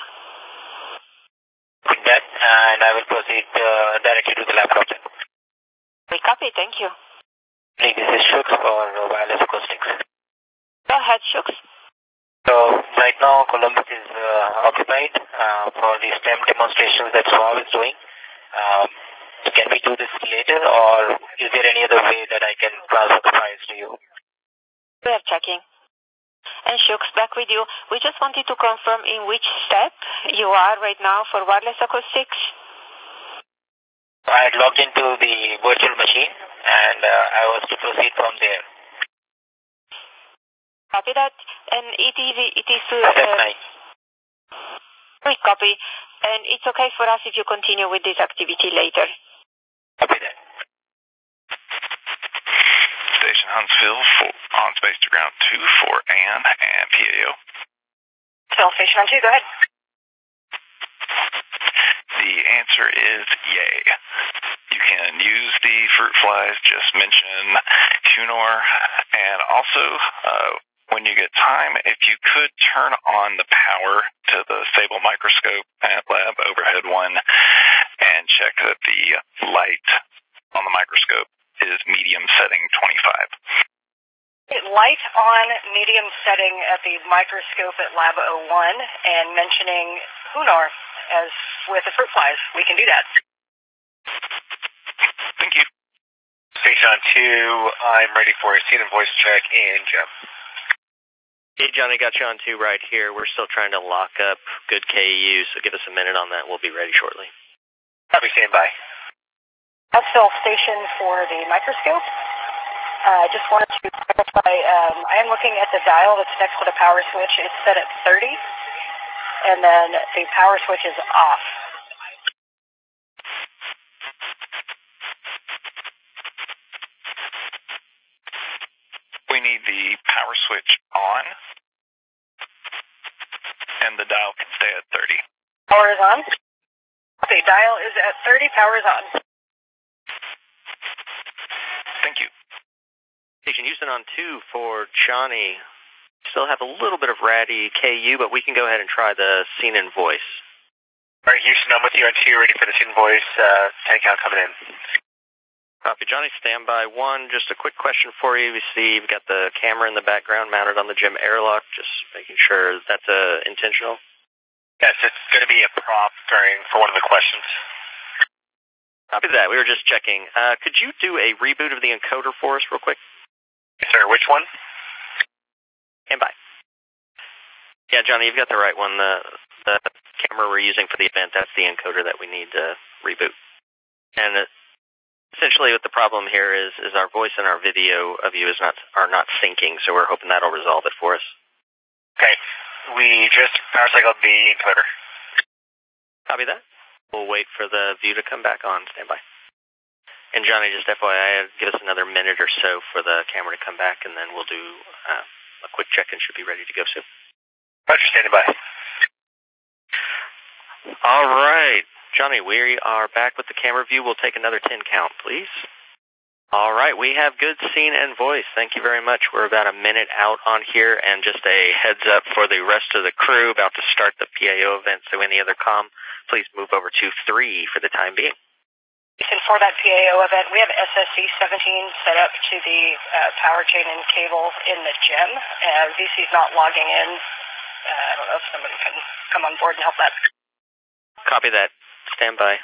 With that, and I will proceed directly to the laptop then. We copy. Thank you. This is Shooks for Wireless Acoustics. Go ahead, Shooks. So right now Columbus is occupied for the STEM demonstrations that Swab is doing. Can we do this later, or is there any other way that I can transfer the files to you? We are checking. And Shooks, back with you. We just wanted to confirm in which step you are right now for Wireless Acoustics. I had logged into the virtual machine, and I was to proceed from there. Copy that. And it is we copy. And it's okay for us if you continue with this activity later. Copy that. Station Huntsville on space to ground 2 for Ann and PAO. Still Station on 2, go ahead. The answer is yay. You can use the fruit flies, just mention Cunor, and also when you get time, if you could turn on the power to the Sable microscope at Lab Overhead 1 and check that the light on the microscope is medium setting 25. Light on medium setting at the microscope at Lab 01 and mentioning Cunor as with the fruit flies. We can do that. Thank you. Station on 2, I'm ready for a scene and voice check and Jim. Hey, Johnny, got you on 2 right here. We're still trying to lock up good KEU, so give us a minute on that. We'll be ready shortly. Copy, stand by. That's still Station for the microscope. I just wanted to clarify, I am looking at the dial that's next to the power switch. It's set at 30, and then the power switch is off. We need the power switch on, and the dial can stay at 30. Power is on. The dial is at 30, power is on. Thank you. Station Houston on 2 for Johnny. Still have a little bit of ratty KU, but we can go ahead and try the scene and voice. All right, Houston, I'm with you on 2, ready for the scene and voice. 10 count coming in. Copy, Johnny. Standby 1. Just a quick question for you. We see you've got the camera in the background mounted on the gym airlock. Just making sure that's intentional. Yes, it's going to be a prop for one of the questions. Copy that. We were just checking. Could you do a reboot of the encoder for us real quick? Yes, sir. Which one? Standby. Yeah, Johnny, you've got the right one. The camera we're using for the event, that's the encoder that we need to reboot. And essentially what the problem here is our voice and our video of you are not syncing, so we're hoping that'll resolve it for us. Okay. We just power cycled the encoder. Copy that. We'll wait for the view to come back on. Standby. And Johnny, just FYI, give us another minute or so for the camera to come back, and then we'll do a quick check and should be ready to go soon. Roger, standing by. All right. Johnny, we are back with the camera view. We'll take another 10 count, please. All right, we have good scene and voice. Thank you very much. We're about a minute out on here, and just a heads up for the rest of the crew about to start the PAO event, so any other comm, please move over to 3 for the time being. And for that PAO event, we have SSC-17 set up to the power chain and cable in the gym. VC's not logging in. I don't know if somebody can come on board and help that. Copy that. Stand by.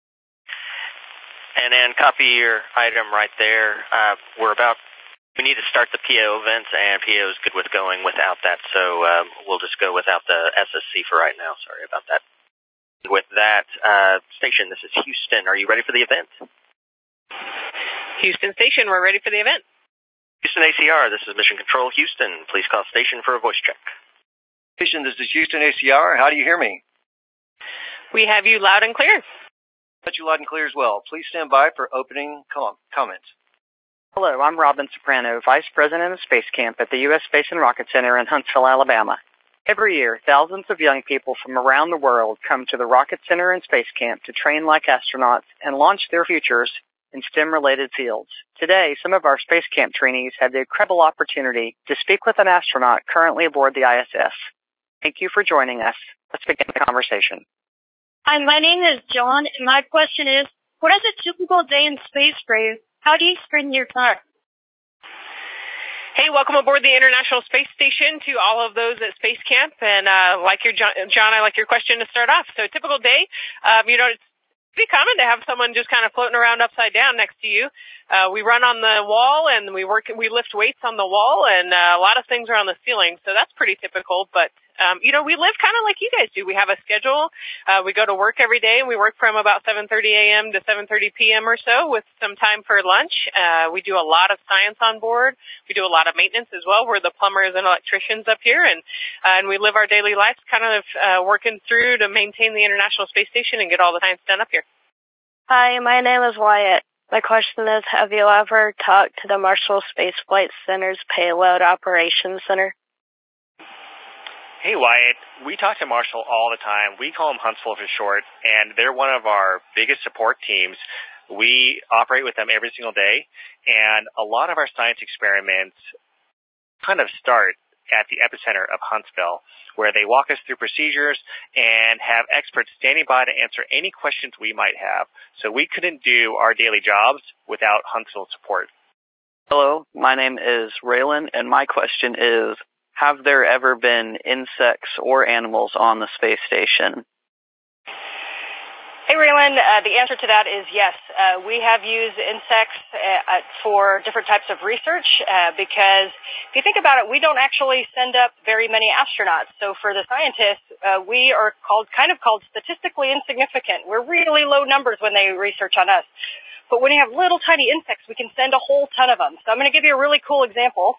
And then copy your item right there. We need to start the PAO events, and PAO is good with going without that, so we'll just go without the SSC for right now. Sorry about that. With that, station, this is Houston. Are you ready for the event? Houston Station, we're ready for the event. Houston ACR, this is Mission Control. Houston, please call station for a voice check. Station, this is Houston ACR. How do you hear me? We have you loud and clear. Got you loud and clear as well. Please stand by for opening comments. Hello, I'm Robin Soprano, Vice President of Space Camp at the U.S. Space and Rocket Center in Huntsville, Alabama. Every year, thousands of young people from around the world come to the Rocket Center and Space Camp to train like astronauts and launch their futures in STEM-related fields. Today, some of our Space Camp trainees had the incredible opportunity to speak with an astronaut currently aboard the ISS. Thank you for joining us. Let's begin the conversation. Hi, my name is John, and my question is, what is a typical day in space for you? How do you spend your time? Hey, welcome aboard the International Space Station to all of those at Space Camp. And John, I like your question to start off. So a typical day, it's pretty common to have someone just kind of floating around upside down next to you. We run on the wall, and we lift weights on the wall, and a lot of things are on the ceiling. So that's pretty typical. But we live kind of like you guys do. We have a schedule. We go to work every day, and we work from about 7:30 a.m. to 7:30 p.m. or so with some time for lunch. We do a lot of science on board. We do a lot of maintenance as well. We're the plumbers and electricians up here, and we live our daily lives kind of working through to maintain the International Space Station and get all the science done up here. Hi, my name is Wyatt. My question is, have you ever talked to the Marshall Space Flight Center's Payload Operations Center? Hey, Wyatt. We talk to Marshall all the time. We call them Huntsville for short, and they're one of our biggest support teams. We operate with them every single day, and a lot of our science experiments kind of start at the epicenter of Huntsville, where they walk us through procedures and have experts standing by to answer any questions we might have. So we couldn't do our daily jobs without Huntsville support. Hello, my name is Raylan, and my question is, have there ever been insects or animals on the space station? Hey, Raylan, the answer to that is yes. We have used insects for different types of research because if you think about it, we don't actually send up very many astronauts. So for the scientists, we are called statistically insignificant. We're really low numbers when they research on us. But when you have little tiny insects, we can send a whole ton of them. So I'm going to give you a really cool example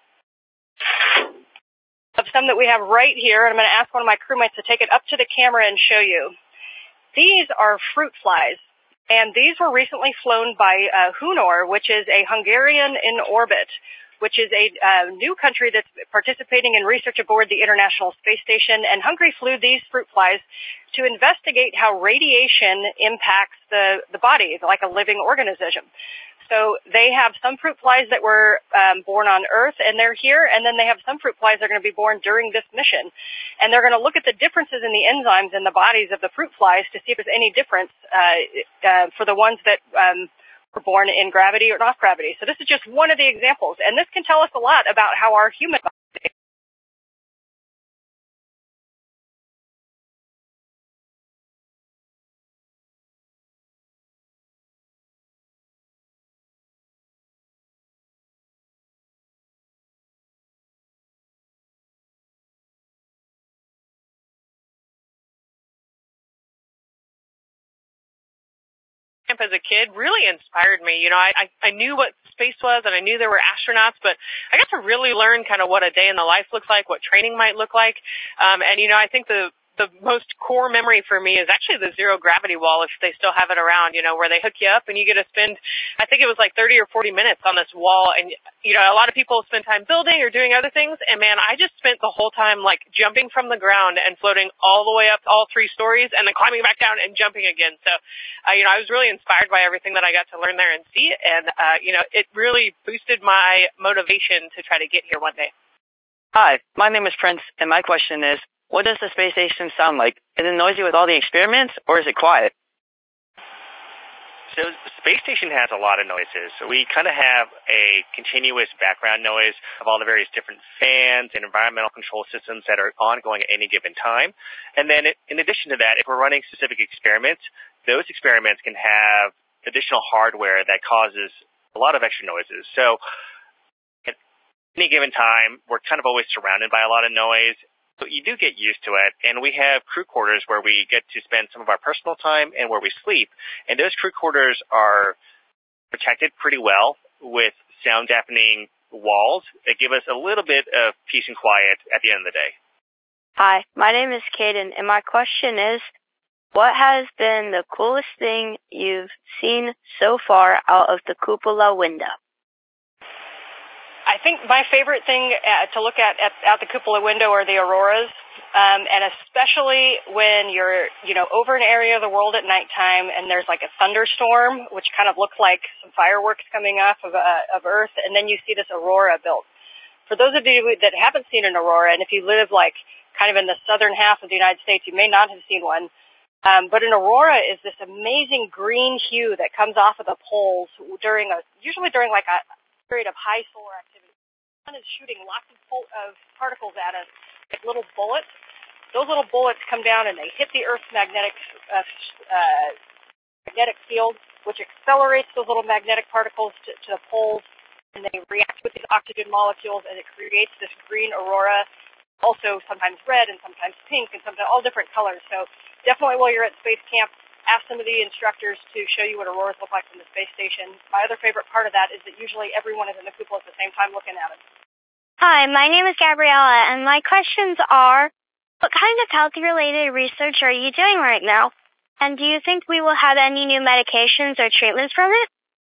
of some that we have right here. And I'm going to ask one of my crewmates to take it up to the camera and show you. These are fruit flies, and these were recently flown by Hunor, which is a Hungarian in orbit, which is a new country that's participating in research aboard the International Space Station. And Hungary flew these fruit flies to investigate how radiation impacts the body, like a living organism. So they have some fruit flies that were born on Earth, and they're here, and then they have some fruit flies that are going to be born during this mission. And they're going to look at the differences in the enzymes in the bodies of the fruit flies to see if there's any difference for the ones that were born in gravity or not gravity. So this is just one of the examples, and this can tell us a lot about how our human body as a kid really inspired me. I knew what space was, and I knew there were astronauts, but I got to really learn kind of what a day in the life looks like, what training might look like. I think the most core memory for me is actually the zero gravity wall, if they still have it around, where they hook you up and you get to spend, I think it was like 30 or 40 minutes on this wall. And, a lot of people spend time building or doing other things. And man, I just spent the whole time like jumping from the ground and floating all the way up all 3 stories and then climbing back down and jumping again. So, I was really inspired by everything that I got to learn there and see. And, it really boosted my motivation to try to get here one day. Hi, my name is Prince, and my question is, what does the space station sound like? Is it noisy with all the experiments, or is it quiet? So the space station has a lot of noises. So we kind of have a continuous background noise of all the various different fans and environmental control systems that are ongoing at any given time. And then in addition to that, if we're running specific experiments, those experiments can have additional hardware that causes a lot of extra noises. So at any given time, we're kind of always surrounded by a lot of noise. So you do get used to it, and we have crew quarters where we get to spend some of our personal time and where we sleep. And those crew quarters are protected pretty well with sound deafening walls that give us a little bit of peace and quiet at the end of the day. Hi, my name is Caden, and my question is, what has been the coolest thing you've seen so far out of the cupola window? I think my favorite thing to look at the cupola window are the auroras, and especially when you're, over an area of the world at nighttime and there's like a thunderstorm, which kind of looks like some fireworks coming off of Earth, and then you see this aurora built. For those of you that haven't seen an aurora, and if you live like kind of in the southern half of the United States, you may not have seen one, but an aurora is this amazing green hue that comes off of the poles usually during like a period of high solar activity. The sun is shooting lots of particles at us, like little bullets. Those little bullets come down and they hit the Earth's magnetic field, which accelerates those little magnetic particles to the poles, and they react with these oxygen molecules, and it creates this green aurora, also sometimes red and sometimes pink and sometimes all different colors. So definitely while you're at space camp, ask some of the instructors to show you what auroras look like from the space station. My other favorite part of that is that usually everyone is in the cupola at the same time looking at it. Hi, my name is Gabriella, and my questions are, what kind of health-related research are you doing right now? And do you think we will have any new medications or treatments from it?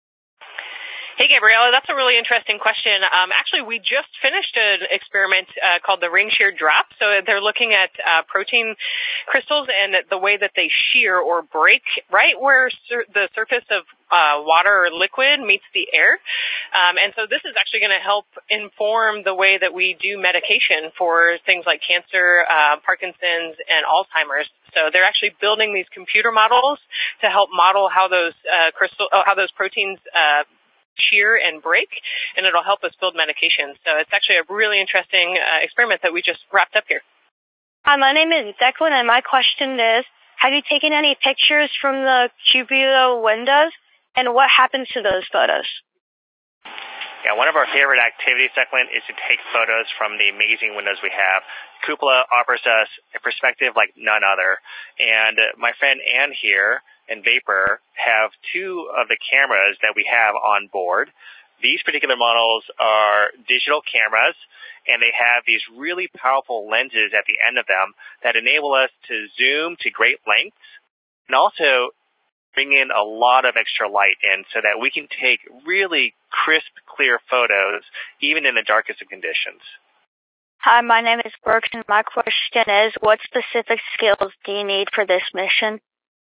Hey, Gabriella, that's a really interesting question. Actually, we just finished an experiment called the ring shear drop. So they're looking at protein crystals and the way that they shear or break right where the surface of water or liquid meets the air. And so this is actually going to help inform the way that we do medication for things like cancer, Parkinson's, and Alzheimer's. So they're actually building these computer models to help model how those proteins shear and break, and it'll help us build medications. So it's actually a really interesting experiment that we just wrapped up here. Hi, my name is Declan, and my question is, have you taken any pictures from the cupola windows, and what happens to those photos? Yeah, one of our favorite activities, Declan, is to take photos from the amazing windows we have. Cupola offers us a perspective like none other, and my friend Ann here and Vapor have two of the cameras that we have on board. These particular models are digital cameras, and they have these really powerful lenses at the end of them that enable us to zoom to great lengths and also bring in a lot of extra light in so that we can take really crisp, clear photos even in the darkest of conditions. Hi, my name is Brooks, and my question is, what specific skills do you need for this mission?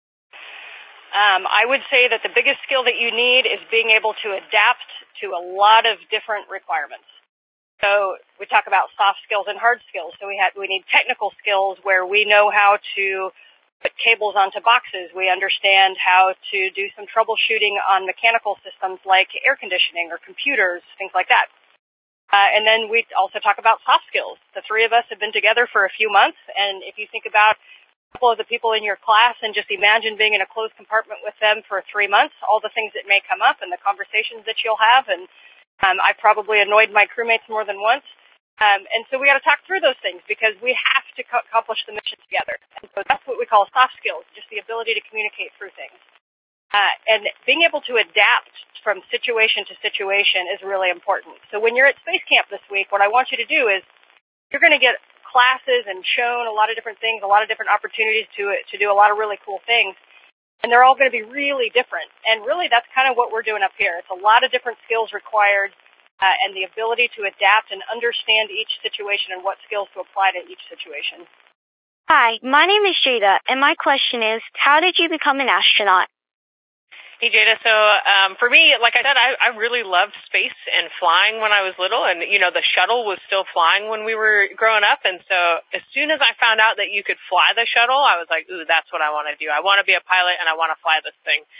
I would say that the biggest skill that you need is being able to adapt to a lot of different requirements. So we talk about soft skills and hard skills. So we need technical skills where we know how to put cables onto boxes. We understand how to do some troubleshooting on mechanical systems like air conditioning or computers, things like that. And then we also talk about soft skills. The three of us have been together for a few months, and if you think about of the people in your class and just imagine being in a closed compartment with them for 3 months, all the things that may come up and the conversations that you'll have. And I probably annoyed my crewmates more than once. And so we got to talk through those things because we have to accomplish the mission together. And so that's what we call soft skills, just the ability to communicate through things. And being able to adapt from situation to situation is really important. So when you're at space camp this week, what I want you to do is you're going to get classes and shown a lot of different things, a lot of different opportunities to do a lot of really cool things. And they're all going to be really different. And really that's kind of what we're doing up here. It's a lot of different skills required and the ability to adapt and understand each situation and what skills to apply to each situation. Hi, my name is Jada, and my question is, how did you become an astronaut? Hey, Jada. So for me, like I said, I really loved space and flying when I was little. And, the shuttle was still flying when we were growing up. And so as soon as I found out that you could fly the shuttle, I was like, ooh, that's what I want to do. I want to be a pilot, and I want to fly this thing.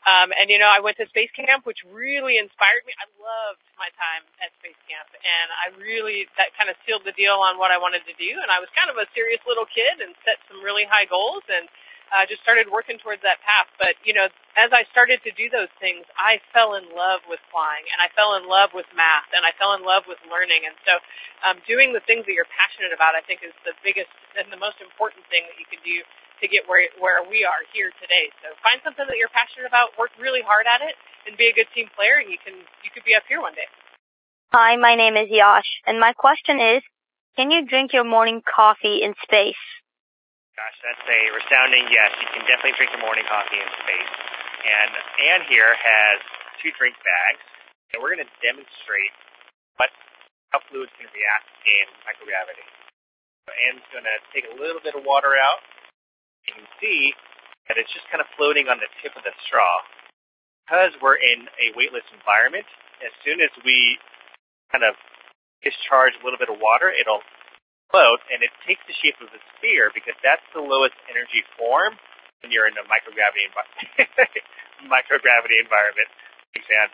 And, I went to Space Camp, which really inspired me. I loved my time at Space Camp, and that kind of sealed the deal on what I wanted to do. And I was kind of a serious little kid and set some really high goals and just started working towards that path. But, as I started to do those things, I fell in love with flying, and I fell in love with math, and I fell in love with learning. And so doing the things that you're passionate about, I think, is the biggest and the most important thing that you can do to get where we are here today. So find something that you're passionate about, work really hard at it, and be a good team player, and you could be up here one day. Hi, my name is Yash, and my question is, can you drink your morning coffee in space? Gosh, that's a resounding yes. You can definitely drink your morning coffee in space. And Anne here has 2 drink bags, and we're going to demonstrate how fluids can react in microgravity. So Anne's going to take a little bit of water out. You can see that it's just kind of floating on the tip of the straw. Because we're in a weightless environment, as soon as we kind of discharge a little bit of water, it'll float, and it takes the shape of a sphere because that's the lowest energy form when you're in a microgravity environment. Thanks, Anne.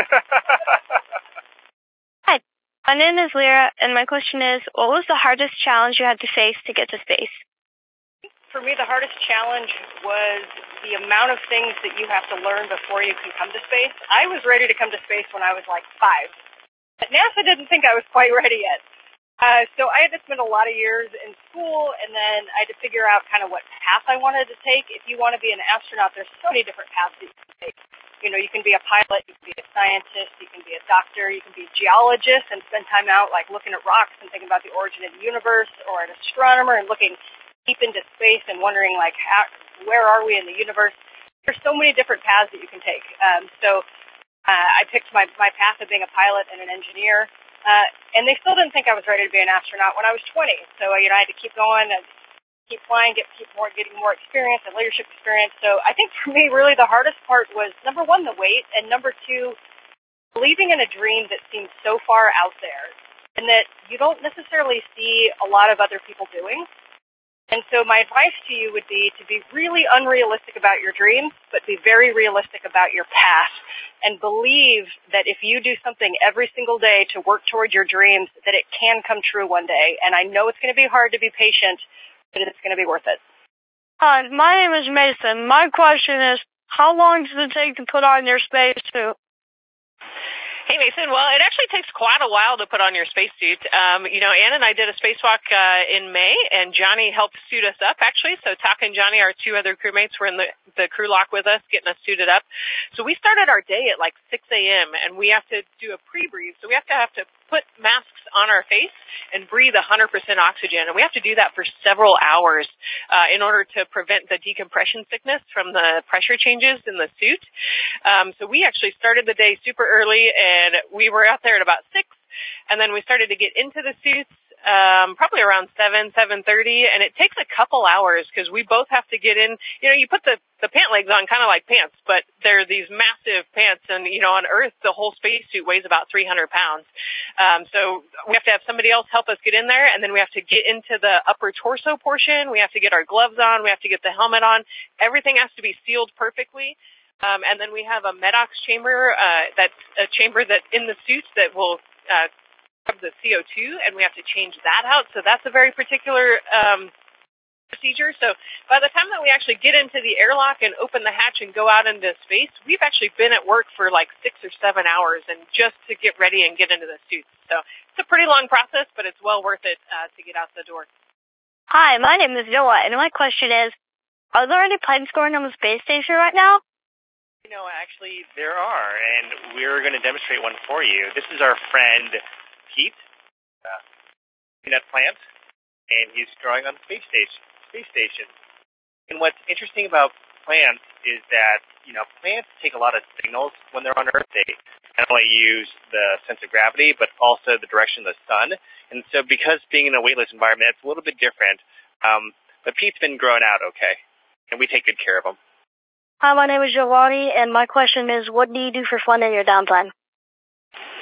Hi, my name is Lyra, and my question is, what was the hardest challenge you had to face to get to space? For me, the hardest challenge was the amount of things that you have to learn before you can come to space. I was ready to come to space when I was like 5. But NASA didn't think I was quite ready yet. So I had to spend a lot of years in school, and then I had to figure out kind of what path I wanted to take. If you want to be an astronaut, there's so many different paths that you can take. You can be a pilot, you can be a scientist, you can be a doctor, you can be a geologist and spend time out like looking at rocks and thinking about the origin of the universe, or an astronomer and looking deep into space and wondering like where are we in the universe. There's so many different paths that you can take. So I picked my path of being a pilot and an engineer, and they still didn't think I was ready to be an astronaut when I was 20. So I had to keep going and keep flying, getting more experience and leadership experience. So I think for me, really the hardest part was, number 1, the weight, and number 2, believing in a dream that seems so far out there and that you don't necessarily see a lot of other people doing. And so my advice to you would be to be really unrealistic about your dreams, but be very realistic about your path, and believe that if you do something every single day to work toward your dreams, that it can come true one day. And I know it's going to be hard to be patient, but it's going to be worth it. Hi, my name is Mason. My question is, how long does it take to put on your spacesuit? Hey, Mason. Well, it actually takes quite a while to put on your spacesuit. Ann and I did a spacewalk in May, and Johnny helped suit us up, actually. So Taka and Johnny, our 2 other crewmates, were in the crew lock with us, getting us suited up. So we started our day at like 6 a.m., and we have to do a pre-breathe. So we have to put masks on our face and breathe 100% oxygen. And we have to do that for several hours in order to prevent the decompression sickness from the pressure changes in the suit. So we actually started the day super early, and we were out there at about 6, and then we started to get into the suits probably around 7:30, and it takes a couple hours because we both have to get in. You put the pant legs on kind of like pants, but they're these massive pants, and on Earth the whole spacesuit weighs about 300 pounds. So we have to have somebody else help us get in there, and then we have to get into the upper torso portion. We have to get our gloves on. We have to get the helmet on. Everything has to be sealed perfectly. And then we have a MEDOX chamber, that's a chamber that in the suits that will scrub the CO2, and we have to change that out. So that's a very particular procedure. So by the time that we actually get into the airlock and open the hatch and go out into space, we've actually been at work for like 6 or 7 hours, and just to get ready and get into the suits. So it's a pretty long process, but it's well worth it to get out the door. Hi, my name is Noah, and my question is, are there any planes going on the space station right now? Actually, there are, and we're going to demonstrate one for you. This is our friend Pete, peanut plant, and he's growing on the space station. And what's interesting about plants is that, plants take a lot of signals when they're on Earth. They not only use the sense of gravity, but also the direction of the sun. And so because being in a weightless environment, it's a little bit different. But Pete's been growing out okay, and we take good care of him. Hi, my name is Giovanni, and my question is, what do you do for fun in your downtime?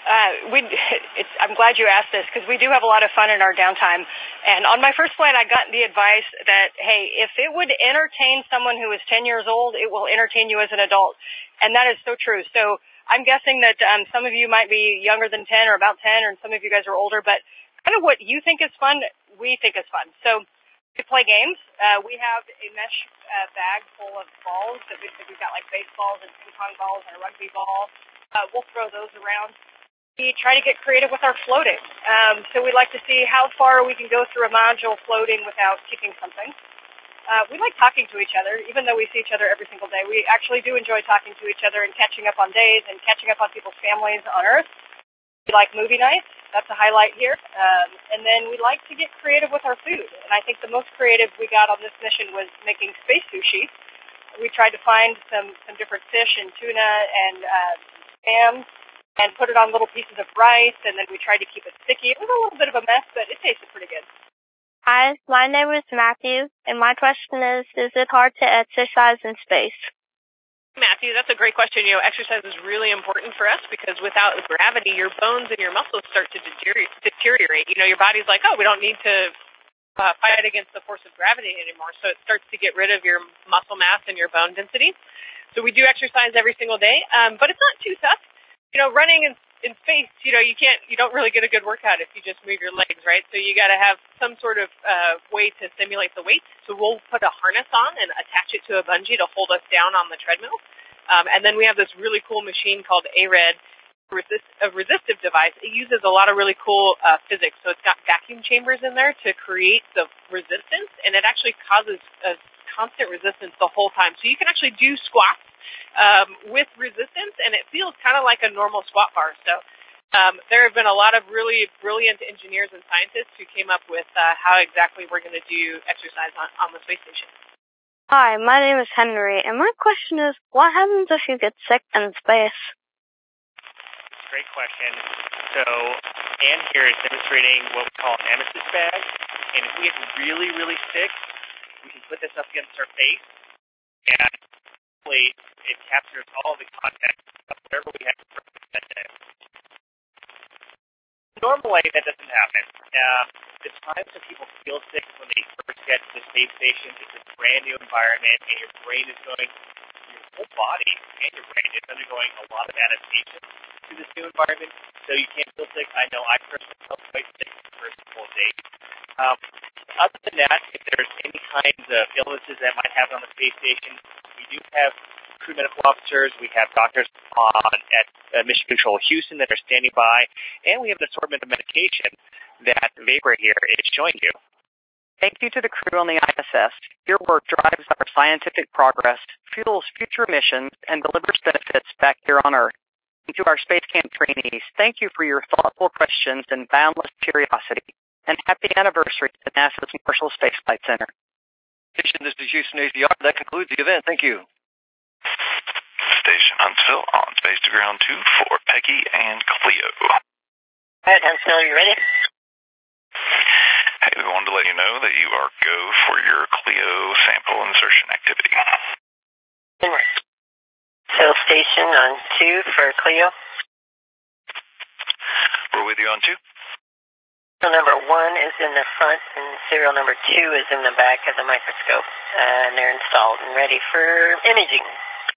I'm glad you asked this because we do have a lot of fun in our downtime. And on my first flight, I got the advice that, hey, if it would entertain someone who is 10 years old, it will entertain you as an adult. And that is so true. So I'm guessing that some of you might be younger than 10 or about 10, or some of you guys are older, but kind of what you think is fun, we think is fun. So we play games. We have a mesh bag full of balls that we've got like baseballs and ping pong balls and a rugby ball. We'll throw those around. We try to get creative with our floating. So we like to see how far we can go through a module floating without kicking something. We like talking to each other, even though we see each other every single day. We actually do enjoy talking to each other and catching up on days and catching up on people's families on Earth. We like movie nights. That's a highlight here. And then we like to get creative with our food. And I think the most creative we got on this mission was making space sushi. We tried to find some different fish and tuna and spam, and put it on little pieces of rice, and then we tried to keep it sticky. It was a little bit of a mess, but it tasted pretty good. Hi, my name is Matthew, and my question is it hard to exercise in space? Matthew, that's a great question. Exercise is really important for us because without gravity, your bones and your muscles start to deteriorate. Your body's like, oh, we don't need to fight against the force of gravity anymore, so it starts to get rid of your muscle mass and your bone density. So we do exercise every single day, but it's not too tough. Running in space, you don't really get a good workout if you just move your legs, right? So you got to have some sort of way to simulate the weight. So we'll put a harness on and attach it to a bungee to hold us down on the treadmill. And then we have this really cool machine called ARED, a resistive device. It uses a lot of really cool physics. So it's got vacuum chambers in there to create the resistance, and it actually causes a constant resistance the whole time. So you can actually do squats with resistance, and it feels kind of like a normal squat bar. So there have been a lot of really brilliant engineers and scientists who came up with how exactly we're going to do exercise on the space station. Hi, my name is Henry, and my question is, what happens if you get sick in space? Great question. So Ann here is demonstrating what we call an emesis bag, and if we get really, really sick, we can put this up against our face, and it captures all the content of whatever we have that day. Normally, that doesn't happen. The times when people feel sick when they first get to the space station, it's a brand new environment, and your brain is going, your whole body and your brain is undergoing a lot of adaptation to this new environment, so you can't feel sick. I know I personally felt quite sick the first couple of days. Other than that, if there's any kinds of illnesses that might happen on the space station, we do have crew medical officers, we have doctors at Mission Control Houston that are standing by, and we have an assortment of medication that Vapor here is showing you. Thank you to the crew on the ISS. Your work drives our scientific progress, fuels future missions, and delivers benefits back here on Earth. And to our Space Camp trainees, thank you for your thoughtful questions and boundless curiosity. And happy anniversary to NASA's Marshall Space Flight Center. This is Houston ACR. That concludes the event. Thank you. Station Huntsville on Space to Ground 2 for Peggy and Cleo. All right, Huntsville, are you ready? Hey, we wanted to let you know that you are go for your Cleo sample insertion activity. So station on 2 for Cleo. We're with you on 2. Serial number 1 is in the front, and serial number 2 is in the back of the microscope. And they're installed and ready for imaging.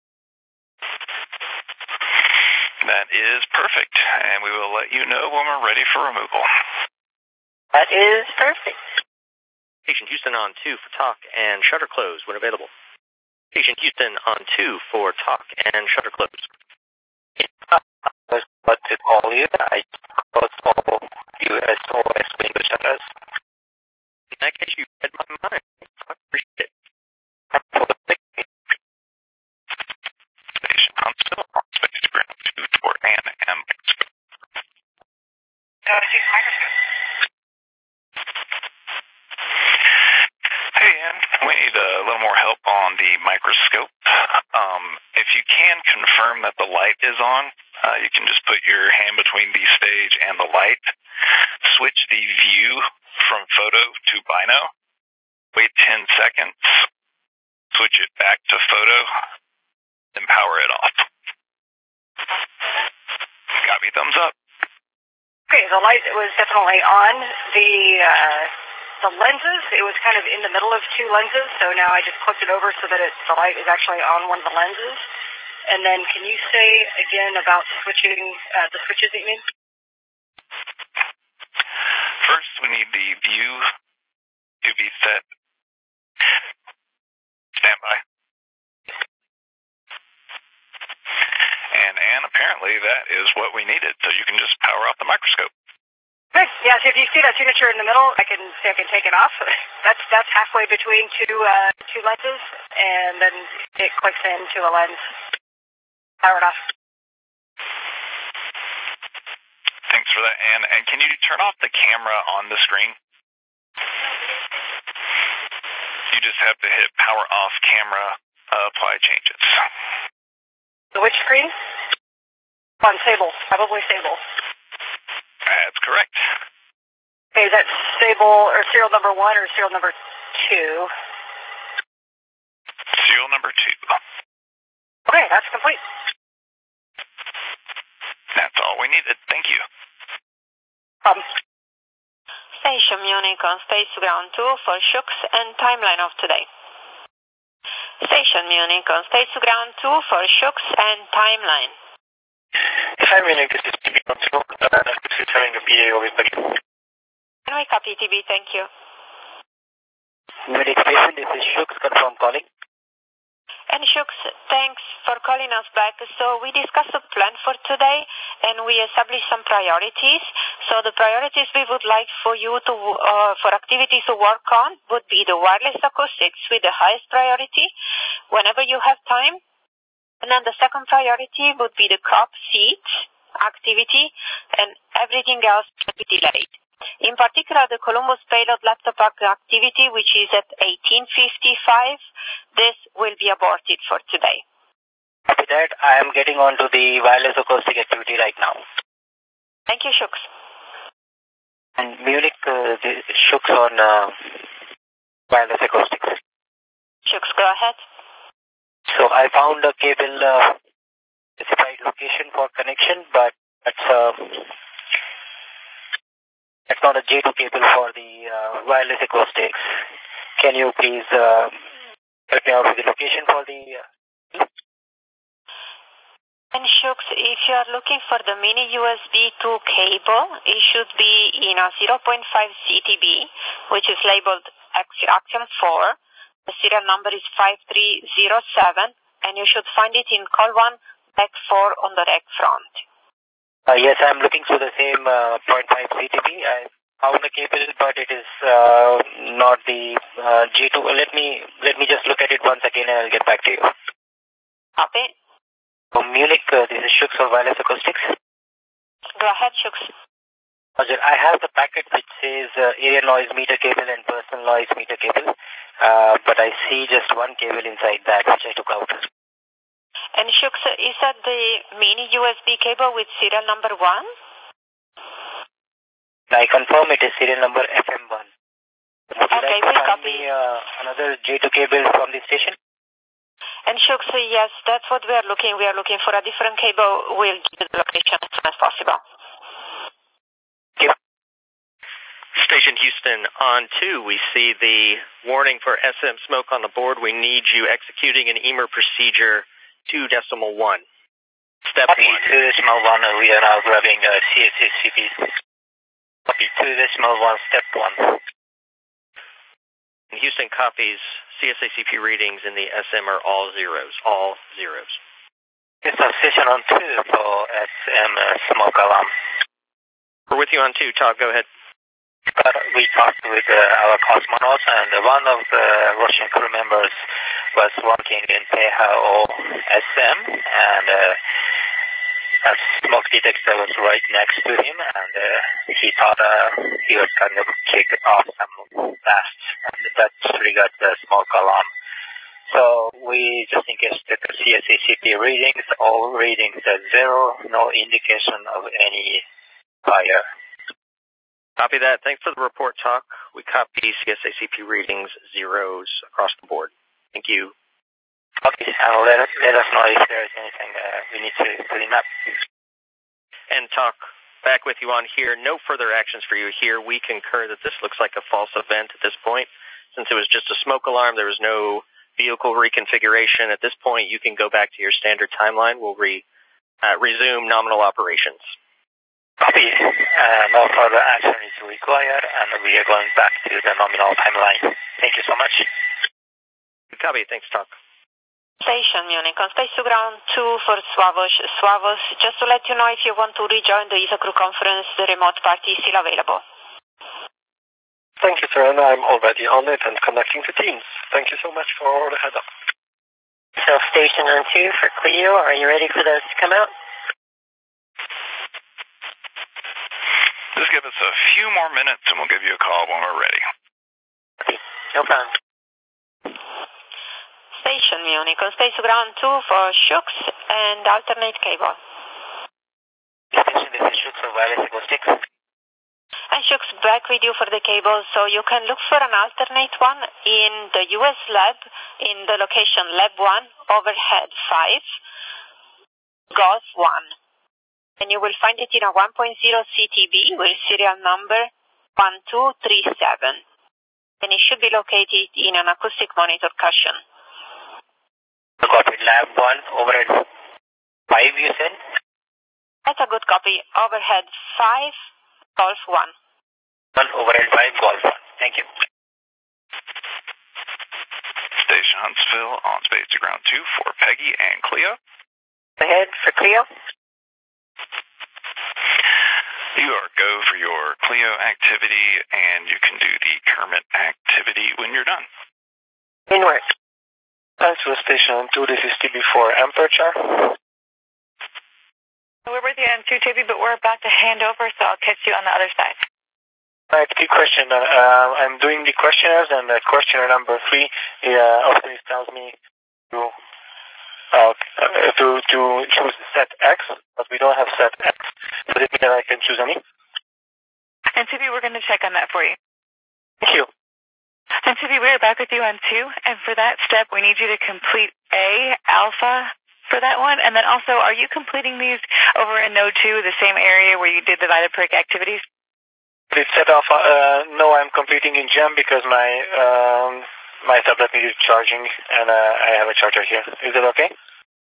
That is perfect, and we will let you know when we're ready for removal. That is perfect. Station Houston on 2 for talk and shutter close when available. Station Houston on 2 for talk and shutter close. I was about to call you. I closed all USOS window shutters. In that case, you read my mind. I appreciate it. Station Huntsville on Space to Ground 2 for Ann M. Hey, Ann, we need a little more help on the microscope. If you can confirm that the light is on, you can just put your hand between the stage and the light, switch the view from photo to bino, wait 10 seconds, switch it back to photo, then power it off. Copy, thumbs up. the light was definitely on. The lenses, it was kind of in the middle of two lenses, so now I just clicked it over so that the light is actually on one of the lenses. And then can you say again about switching the switches that you mean? First, we need the view to be set. Stand by. And apparently that is what we needed, so you can just power off the microscope. Okay. Yeah, so if you see that signature in the middle, I can take it off. That's halfway between two lenses, and then it clicks into a lens. Power it off. Thanks for that. And can you turn off the camera on the screen? You just have to hit power off camera, apply changes. Which screen? On Sable. Probably Sable. That's correct. Okay, is that Sable or serial number 1 or serial number 2? Serial number 2. Okay, that's complete. That's all we needed. Thank you. Station Munich on Space Ground 2 for Shooks and timeline of today. Station Munich on Space Ground 2 for Shooks and timeline. Hi Munich, this is TB on 2. This is having a PA over again. Can we copy TB? Thank you. Munich Station, this is Shooks, confirm calling. And Shooks, thanks for calling us back. So we discussed the plan for today and we established some priorities. So the priorities we would like for you to, for activities to work on would be the wireless acoustics with the highest priority whenever you have time. And then the second priority would be the crop seed activity and everything else can be delayed. In particular, the Columbus Payload Laptop activity, which is at 18:55, this will be aborted for today. After that, I am getting on to the wireless acoustic activity right now. Thank you, Shooks. And Munich, the Shooks on wireless acoustics. Shooks, go ahead. So I found a cable specified location for connection, but that's not a J2 cable for the wireless acoustics. Can you please help me out with the location for the... And Shooks, if you are looking for the mini USB 2 cable, it should be in a 0.5 CTB, which is labeled Axiom 4. The serial number is 5307, and you should find it in call 1, deck 4 on the deck front. Yes, I'm looking through the same 0.5 CTB. I found a cable, but it is not the G2. Let me just look at it once again, and I'll get back to you. Copy. From Munich, this is Shooks for wireless acoustics. Go ahead, Shooks. Roger, I have the packet which says area noise meter cable and personal noise meter cable, but I see just one cable inside that which I took out. And Shooks, is that the mini USB cable with serial number 1? I confirm it is serial number FM1. Would you okay, like to find me another J2 cable from the station? And Shooks, yes, that's what we are looking. We are looking for a different cable. We'll give you the location as soon as possible. Station Houston on 2, we see the warning for SM smoke on the board. We need you executing an EMER procedure 2.1. Step 1. 2.1, we are now grabbing CSACP. Copy 2.1, step 1. Houston copies CSACP readings in the SM are all zeros. All zeros. Yes, station on 2 for SM smoke alarm. We're with you on 2. Todd, go ahead. We talked with our cosmonauts, and one of the Russian crew members was working in PHO SM, and a smoke detector was right next to him, and he thought he was kind of kick off some blast, and that triggered the smoke alarm. So we just in case took the CSACP readings. All readings are 0, no indication of any fire. Copy that. Thanks for the report, Talk. We copy CSACP readings, zeros across the board. Thank you. Okay, let us know if there is anything we need to clean up. And Talk, back with you on here. No further actions for you here. We concur that this looks like a false event at this point. Since it was just a smoke alarm, there was no vehicle reconfiguration. At this point, you can go back to your standard timeline. We'll resume nominal operations. Copy. No further action is required, and we are going back to the nominal timeline. Thank you so much. Copy. Thanks, Talk. Station Munich, on space to ground 2 for Swavush. Swavush, just to let you know, if you want to rejoin the ESA crew conference, the remote party is still available. Thank you, sir, and I'm already on it and connecting to Teams. Thank you so much for the heads up. So station on 2 for Cleo, are you ready for those to come out? Just give us a few more minutes and we'll give you a call when we're ready. No problem. Station Munich, on space to ground 2 for Shooks and alternate cable. Station, this is Shooks of Wireless Acoustics. And Shooks, back with you for the cable, so you can look for an alternate one in the US lab, in the location Lab 1, overhead 5, Golf 1. And you will find it in a 1.0 CTB with serial number 1237. And it should be located in an acoustic monitor cushion. Copy. Lab 1, overhead 5, you said? That's a good copy. Overhead 5, Golf 1. 1, overhead 5, Golf 1. Thank you. Station Huntsville on space to ground 2 for Peggy and Cleo. Ahead for Cleo. You are go for your Cleo activity, and you can do the Kermit activity when you're done. Inward. Huntsville Station 2, this is TB4 Amperature. We're with you on 2, TB, but we're about to hand over, so I'll catch you on the other side. I have 2 questions. I'm doing the questionnaires, and questionnaire number 3 always tells me to choose set X, but we don't have set X. Does it mean that I can choose any? And TB, we're going to check on that for you. Thank you. And TB, we are back with you on 2, and for that step, we need you to complete A, alpha, for that one, and then also, are you completing these over in Node 2, the same area where you did the Vitaprick activities? Please set off. No, I'm completing in GEM because my tablet needed charging, and I have a charger here. Is it okay?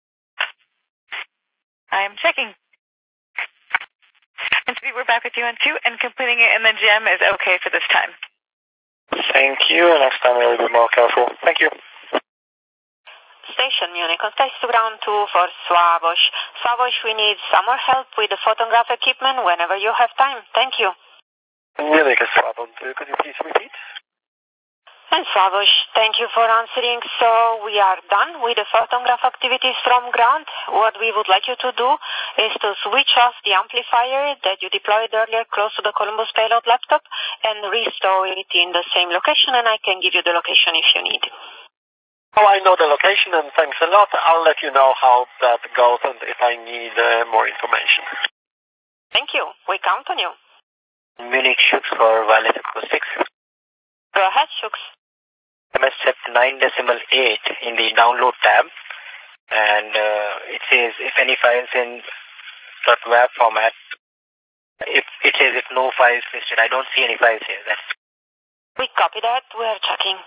I'm checking. And TB, we're back with you on 2, and completing it in the GEM is okay for this time. Thank you. Next time I will be more careful. Thank you. Station Munich, on space to ground 2 for Swavush. Swavush, we need some more help with the photograph equipment whenever you have time. Thank you. Munich is Swavush. Could you please repeat? And Swavush, thank you for answering. So we are done with the photograph activities from ground. What we would like you to do is to switch off the amplifier that you deployed earlier close to the Columbus payload laptop and restore it in the same location, and I can give you the location if you need. Oh, I know the location, and thanks a lot. I'll let you know how that goes and if I need more information. Thank you. We count on you. Munich Shooks for Wireless Acoustics. Go ahead, Shooks. MS set 9.8 in the download tab, and it says if any files in .wav format. It says if no files listed. I don't see any files here. We copy that. We are checking.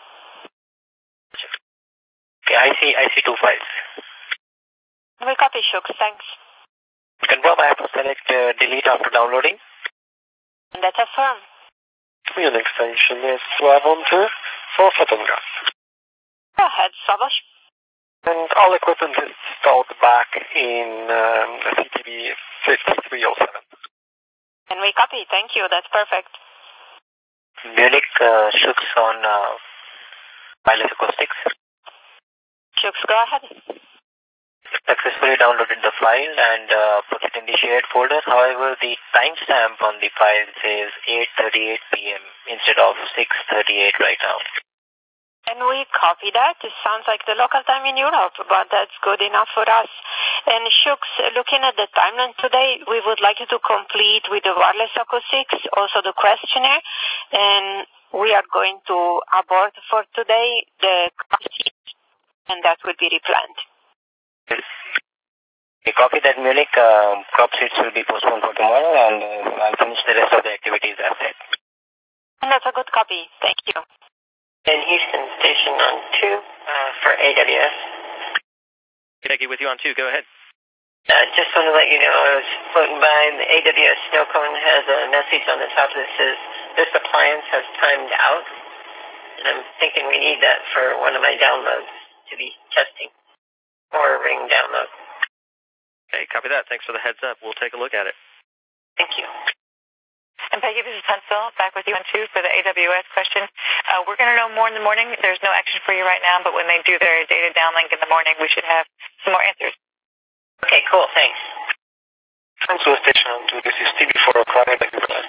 Okay, I see 2 files. We copy, Shooks. Thanks. Confirm I have to select delete after downloading. That's affirmed. Munich Station is Swavush 2 for photograph. Go ahead, Swavush. And all equipment is installed back in CTB 5307. And we copy. Thank you. That's perfect. Munich Shooks on Wireless Acoustics. Shooks, go ahead. Successfully downloaded the file and put it in the shared folder. However, the timestamp on the file says 8:38 p.m. instead of 6:38 right now. And we copy that. It sounds like the local time in Europe, but that's good enough for us. And Shooks, looking at the timeline today, we would like you to complete with the wireless acoustics, also the questionnaire, and we are going to abort for today the and that will be replanned. Copy that, Munich. Crop seeds will be postponed for tomorrow, and I'll finish the rest of the activities as said. And that's a good copy. Thank you. And Houston Station on 2 for AWS. Peggy with you on 2. Go ahead. Just want to let you know, I was floating by, and the AWS snow cone has a message on the top that says, this appliance has timed out. And I'm thinking we need that for one of my downloads to be testing. Or a Ring download. Okay, copy that. Thanks for the heads up. We'll take a look at it. Thank you. And Peggy, this is Huntsville, back with you on 2 for the AWS question. We're going to know more in the morning. There's no action for you right now, but when they do their data downlink in the morning, we should have some more answers. Okay, cool. Thanks. Huntsville Station on 2. This is Tibi for a private test.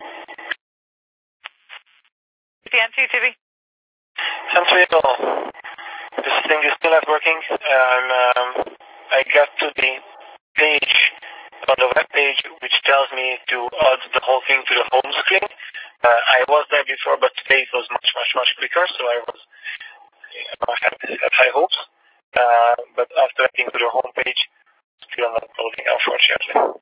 See on 2, Tibi? Huntsville, this thing is still not working, and I got to the page on the web page which tells me to add the whole thing to the home screen. I was there before, but today it was much quicker, so I had high hopes. But after getting to the home page, still not loading, unfortunately.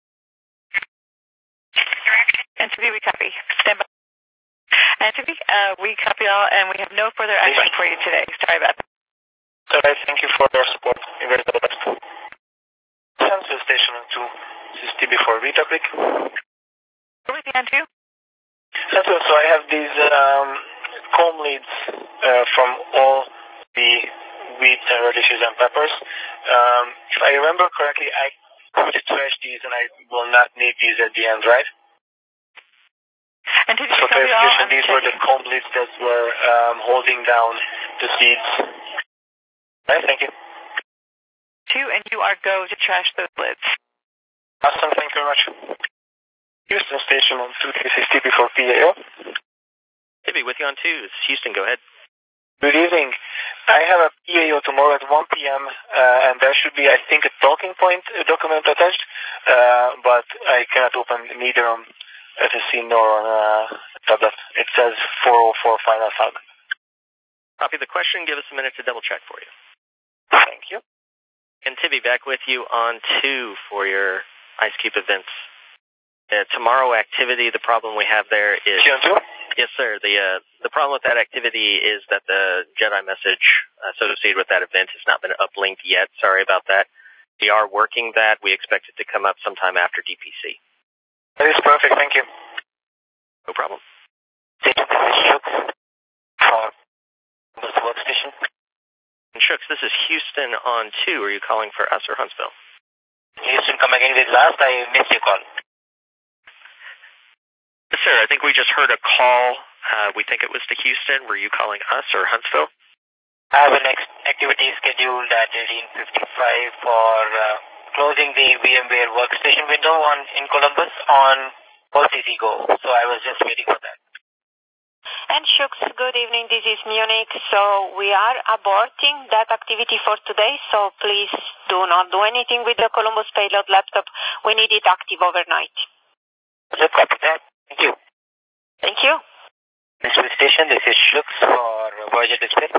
And Tibi, we copy. Stand by. And Tibi, we copy all, and we have no further action for you today. Sorry about that. All right, thank you for your support. You guys are the best. Huntsville Station on 2. This is Tibi for Vitaplic. With you on 2? Huntsville, so I have these comb leads from all the wheat and radishes and peppers. If I remember correctly, I could trash these and I will not need these at the end, right? And did you so clarification, these were the comb leads that were holding down the seeds. Right, thank you. 2, and you are go to trash those lids. Awesome, thank you very much. Houston Station on 2, this is Tibi for PAO. Tibi with you on 2. This is Houston, go ahead. Good evening. I have a PAO tomorrow at 1 p.m. And there should be, I think, a talking point document attached, but I cannot open neither on SSC nor on tablet. It says 404 final file. Copy the question. Give us a minute to double check for you. Thank you. And Tibi, back with you on 2 for your IceCube events. Tomorrow activity, the problem we have there is... Yes, sir. The problem with that activity is that the Jedi message associated with that event has not been uplinked yet. Sorry about that. We are working that. We expect it to come up sometime after DPC. That is perfect. Thank you. No problem. Station, this is Shooks from this workstation. And Shooks, this is Houston on 2. Are you calling for us or Huntsville? Houston, come again with last. I missed your call. Yes, sir. I think we just heard a call. We think it was to Houston. Were you calling us or Huntsville? I have an activity scheduled at 18:55 for closing the VMware workstation window in Columbus on OCC Go. So I was just waiting for that. And Shooks, good evening. This is Munich. So we are aborting that activity for today. So please do not do anything with the Columbus Payload laptop. We need it active overnight. Just copy that. Thank you. Thank you. Next station, this is Shooks for Voyager Display.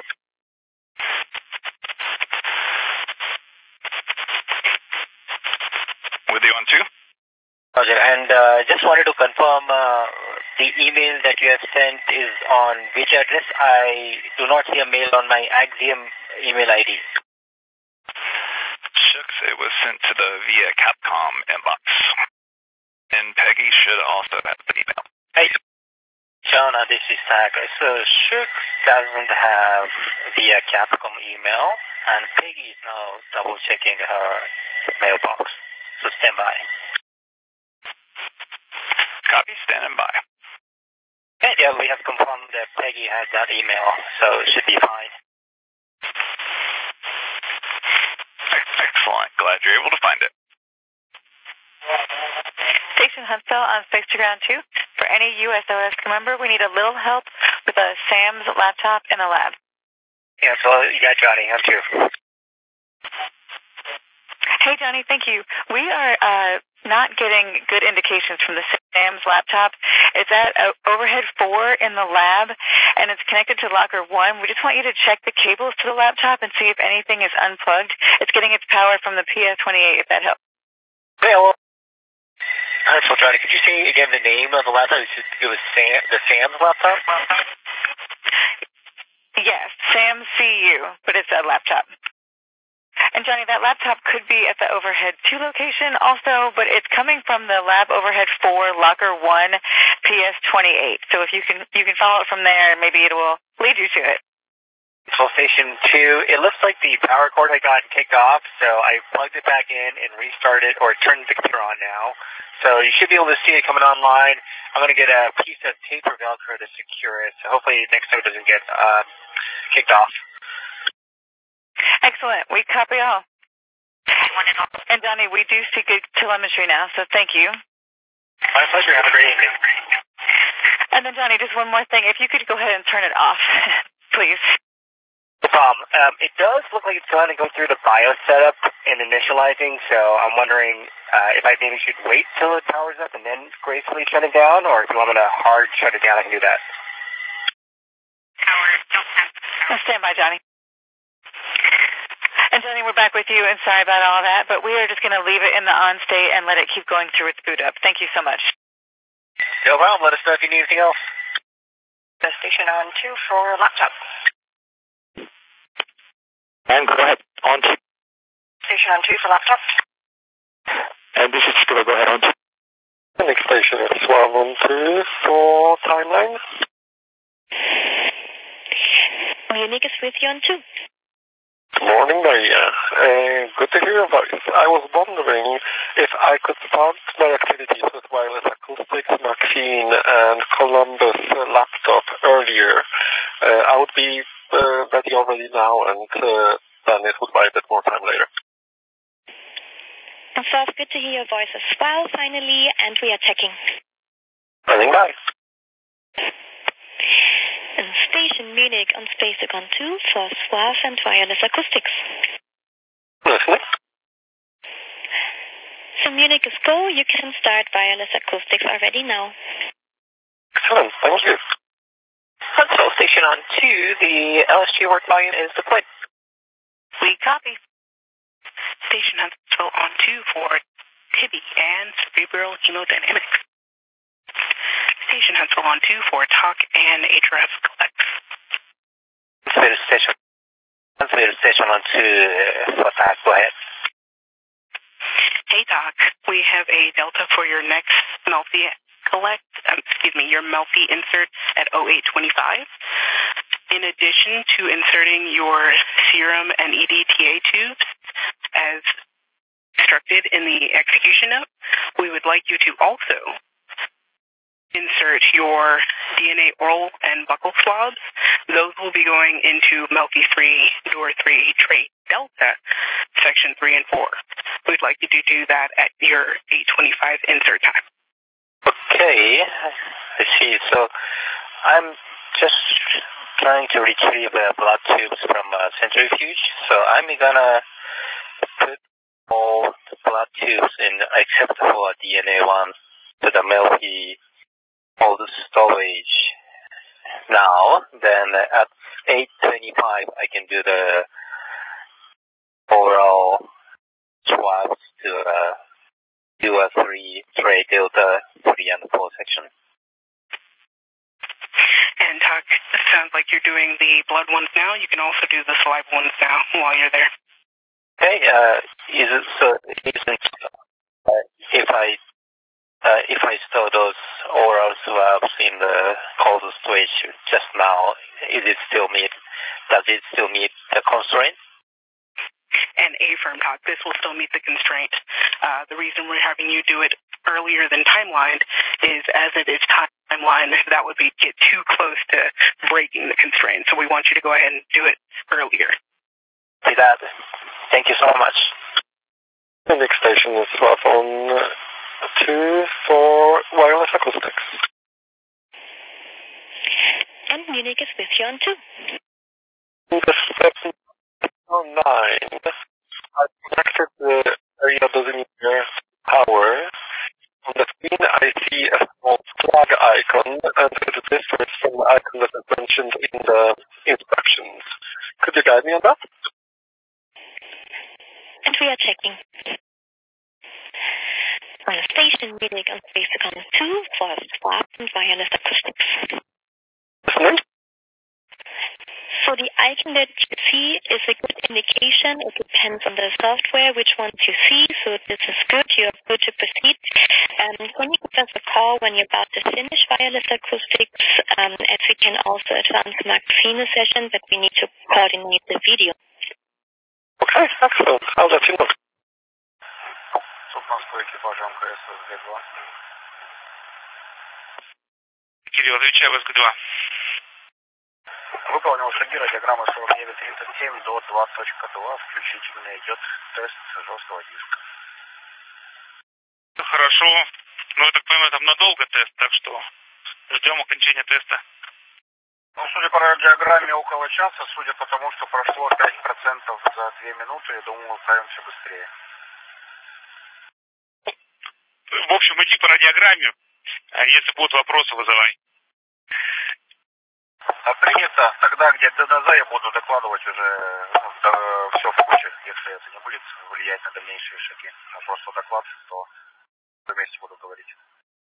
With you on 2? Roger, and just wanted to confirm the email that you have sent is on which address? I do not see a mail on my Axiom email ID. Shooks, it was sent to the via Capcom inbox. And Peggy should also have the email. Hey, Jonah, this is Sagar. So Shooks doesn't have via Capcom email, and Peggy is now double-checking her mailbox. So stand by. Copy, standing by. Okay, yeah, we have confirmed that Peggy has that email, so it should be fine. Excellent. Glad you're able to find it. Station Huntsville on Space to Ground 2. For any USOS member, we need a little help with a Sam's laptop in the lab. Yeah, so you got Johnny. I'm here. Hey, Johnny, thank you. We are not getting good indications from the Sam's laptop. It's at overhead 4 in the lab, and it's connected to locker 1. We just want you to check the cables to the laptop and see if anything is unplugged. It's getting its power from the PS28, if that helps. Yeah, well, so Johnny, could you say again the name of the laptop? It was Sam's laptop? Yes, Sam's CU, but it's a laptop. And Johnny, that laptop could be at the overhead 2 location also, but it's coming from the lab overhead 4, locker 1, PS28. So if you can follow it from there, maybe it will lead you to it. Control station 2, it looks like the power cord had gotten kicked off, so I plugged it back in and restarted, or turned the computer on now. So you should be able to see it coming online. I'm going to get a piece of tape or Velcro to secure it, so hopefully next time it doesn't get kicked off. Excellent. We copy all. And Johnny, we do see good telemetry now, so thank you. My pleasure. Have a great evening. And then Johnny, just one more thing. If you could go ahead and turn it off, please. No problem. It does look like it's going to go through the BIOS setup and initializing, so I'm wondering if I maybe should wait till it powers up and then gracefully shut it down, or if you want me to hard shut it down, I can do that. Stand by, Johnny. And Johnny, we're back with you, and sorry about all that, but we are just going to leave it in the on state and let it keep going through its boot up. Thank you so much. No problem. Let us know if you need anything else. The station on 2 for laptop. And go ahead, on 2. Station on 2 for laptop. And this is Chico, go ahead, on 2. The next station is 12 on 2 for timeline. Munich is with you on 2. Good morning, Maria. Good to hear about it. I was wondering if I could start my activities with wireless acoustics, Maxine, and Columbus laptop earlier. I would be ready already now, and then it would buy a bit more time later. And so it's good to hear your voice as well, finally, and we are checking. Running by. And Station Munich on SpaceCon 2 for SWAF and wireless acoustics. Listening. So Munich is go. You can start wireless acoustics already now. Excellent. Thank you. Control station on 2, the LSG work volume is deployed. We copy. Station Huntsville on 2 for TIBI and cerebral hemodynamics. Station Huntsville on 2 for TOC and HRF collects. Translator station on 2 for TOC, go ahead. Hey TOC, we have a Delta for your next Melfi your Melfi insert at 0825. In addition to inserting your serum and EDTA tubes as instructed in the execution note, we would like you to also insert your DNA oral and buccal swabs. Those will be going into Melfi 3, Door 3, Trait Delta, Section 3 and 4. We'd like you to do that at your 8:25 insert time. Okay, I see. So I'm just trying to retrieve blood tubes from centrifuge. So I'm gonna put all the blood tubes in, except for DNA one, to the Melfi cold storage now. Then at 8:25, I can do the oral swabs to do a 3 Trait Delta 3 and 4 section. And TOC, it sounds like you're doing the blood ones now. You can also do the saliva ones now while you're there. Okay, if I store those oral swabs in the cold storage just now, does it still meet the constraint? And affirm TOC, this will still meet the constraint. The reason we're having you do it earlier than timelined is as it is timelined, that would get too close to breaking the constraint. So we want you to go ahead and do it earlier. See that. Thank you so much. The next station is on 2 for wireless acoustics. And Munich is with you on 2. The 9. I connected the area designator power. On the screen I see a icon, and it differs from the icon that is mentioned in the instructions. Could you guide me on that? And we are checking. On station music on Spacecom 2 for Spark and wireless acoustics. So the icon that you see is a good indication. It depends on the software which ones you see. So this is good. You're good to proceed. Can you give us a call when you're about to finish wireless acoustics, as we can also advance the magazine session, but we need to coordinate the video. Okay, excellent. I'll let you know. Субморской экипаж МКС СГ-2. Кирилл, отвечаю, ВСГ-2. Выполнил шаги радиограммы 4937 до 2.2. Включительно идет тест жесткого диска. Хорошо. Ну, я так понимаю, там надолго тест, так что ждем окончания теста. Ну, судя по радиограмме, около часа, судя по тому, что прошло 5% за 2 минуты, я думаю, мы справимся быстрее. В общем, иди по радиограмме, а если будут вопросы, вызывай. Принято. Тогда, где ДНЗ, я буду докладывать уже все в куче. Если это не будет влиять на дальнейшие шаги, а просто доклад, то вместе буду говорить.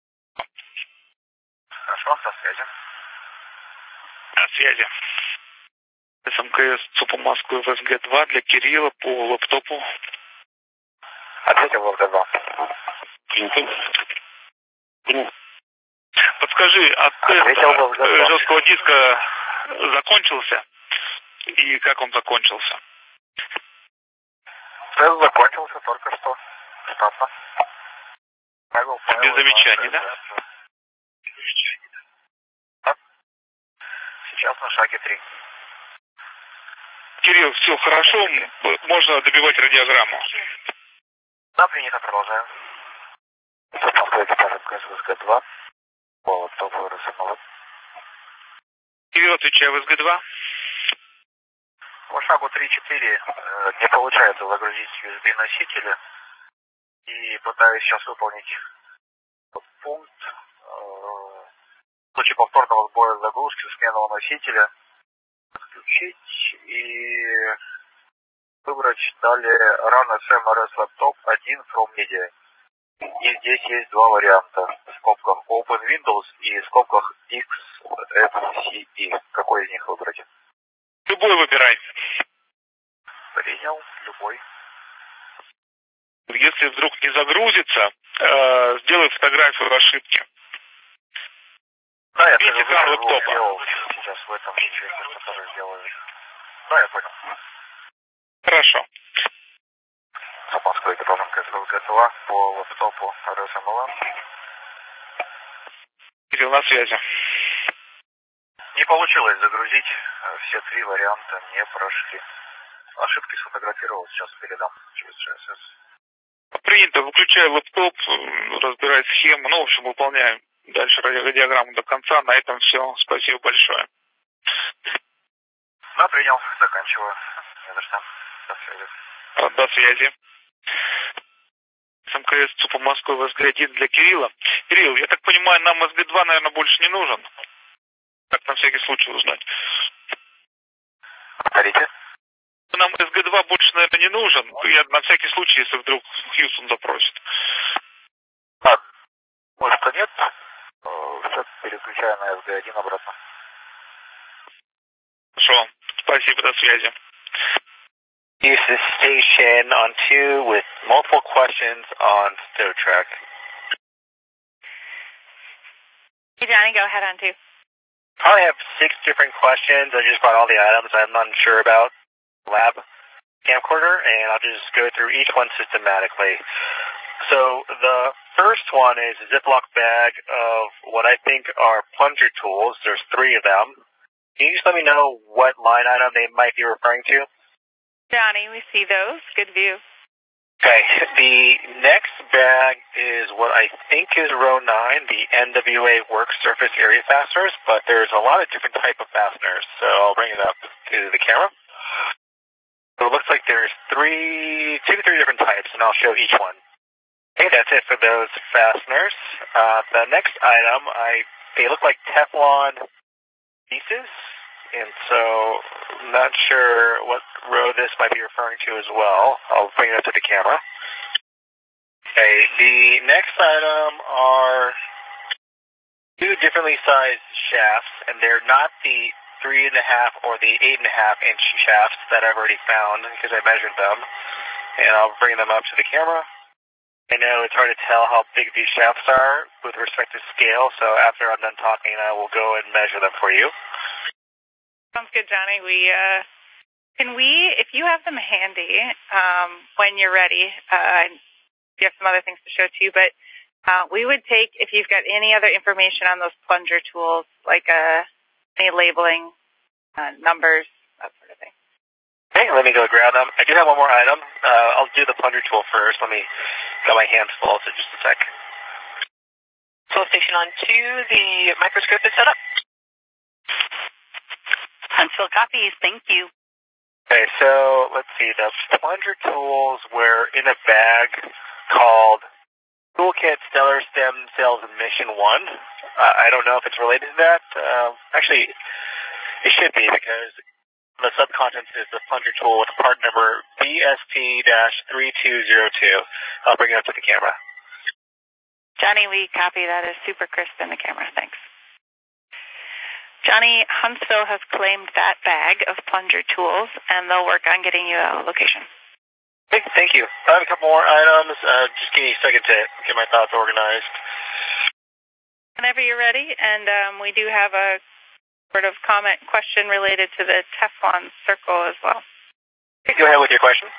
Хорошо, до связи. До связи. СМКС ЦУПа Москвы ВСГ-2 для Кирилла по лэптопу. Ответил ВСГ-2. Подскажи, а тест жесткого диска закончился? И как он закончился? Тест закончился только что. Штатно. Без замечаний, да? Сейчас на шаге 3. Кирилл, все хорошо, можно добивать радиограмму. Да, принято, продолжаем. Москва экипаж МКС ВСГ-2. По лэптопу РСМЛ. Кирилл, отвечаю, ВСГ-2. По шагу 3.4 не получается загрузить USB-носители. И пытаюсь сейчас выполнить пункт. В случае повторного сбоя загрузки сменного носителя отключить и выбрать далее Run SM RS Laptop 1 from Media. И здесь есть два варианта. В скобках Open Windows и в скобках XFCE. Какой из них выбрать? Любой выбирай. Принял, любой. Если вдруг не загрузится, сделай фотографию ошибки. Да, я видите экран лэптопа. Сделал сейчас в этом веке, что тоже сделаю. Да, я понял. Хорошо. Москва экипаж МКС ВСГ-2 по лэптопу РСМЛ. Кирилл, на связи. Не получилось загрузить. Все три варианта не прошли. Ошибки сфотографировал, сейчас передам через GSS. Принято. Выключаю лэптоп, разбирай схему. Ну, в общем, выполняем дальше радиограмму до конца. На этом все. Спасибо большое. Да, принял. Заканчиваю. Не за что. До связи. До связи. СМКС ЦУПа Москвы ВСГ-1 для Кирилла. Кирилл, я так понимаю, нам СГ-2, наверное, больше не нужен. Так, на всякий случай узнать. Повторите. Нам СГ-2 больше, наверное, не нужен. Я на всякий случай, если вдруг Хьюстон запросит. Может, что нет. Все переключаю на СГ-1 обратно. Хорошо. Спасибо, до связи. Use this station on 2 with multiple questions on Star Trek. Hey, Johnny, go ahead on 2. I have 6 different questions. I just brought all the items I'm unsure about. Lab camcorder, and I'll just go through each one systematically. So the first one is a Ziploc bag of what I think are plunger tools. There's 3 of them. Can you just let me know what line item they might be referring to? Johnny, we see those. Good view. Okay, the next bag is what I think is row 9, the NWA work surface area fasteners, but there's a lot of different type of fasteners, so I'll bring it up to the camera. So it looks like there's 2 to 3 different types, and I'll show each one. Okay, that's it for those fasteners. The next item, I they look like Teflon pieces, and so I'm not sure what row this might be referring to as well. I'll bring it up to the camera. Okay, the next item are two differently sized shafts, and they're not the 3.5 or the 8.5-inch shafts that I've already found because I measured them, and I'll bring them up to the camera. I know it's hard to tell how big these shafts are with respect to scale, so after I'm done talking, I will go and measure them for you. Sounds good, Johnny. If you have them handy, when you're ready, we have some other things to show to you, but we would take, if you've got any other information on those plunger tools, like any labeling, numbers, that sort of thing. Okay, let me go grab them. I do have one more item. I'll do the plunger tool first. Let me get my hands full, so just a sec. Tool station on 2, the microscope is set up. Huntsville copies, thank you. Okay, so let's see. The plunger tools were in a bag called Toolkit Stellar Stem Cells Mission 1. I don't know if it's related to that. Actually, it should be because the subcontents is the plunger tool with part number BST-3202. I'll bring it up to the camera. Johnny, we copy that as super crisp in the camera. Thanks. Johnny, Huntsville has claimed that bag of plunger tools, and they'll work on getting you a location. Okay, thank you. I have a couple more items. Just give me a second to get my thoughts organized. Whenever you're ready, and we do have a sort of comment question related to the Teflon circle as well. Okay, go ahead with your question.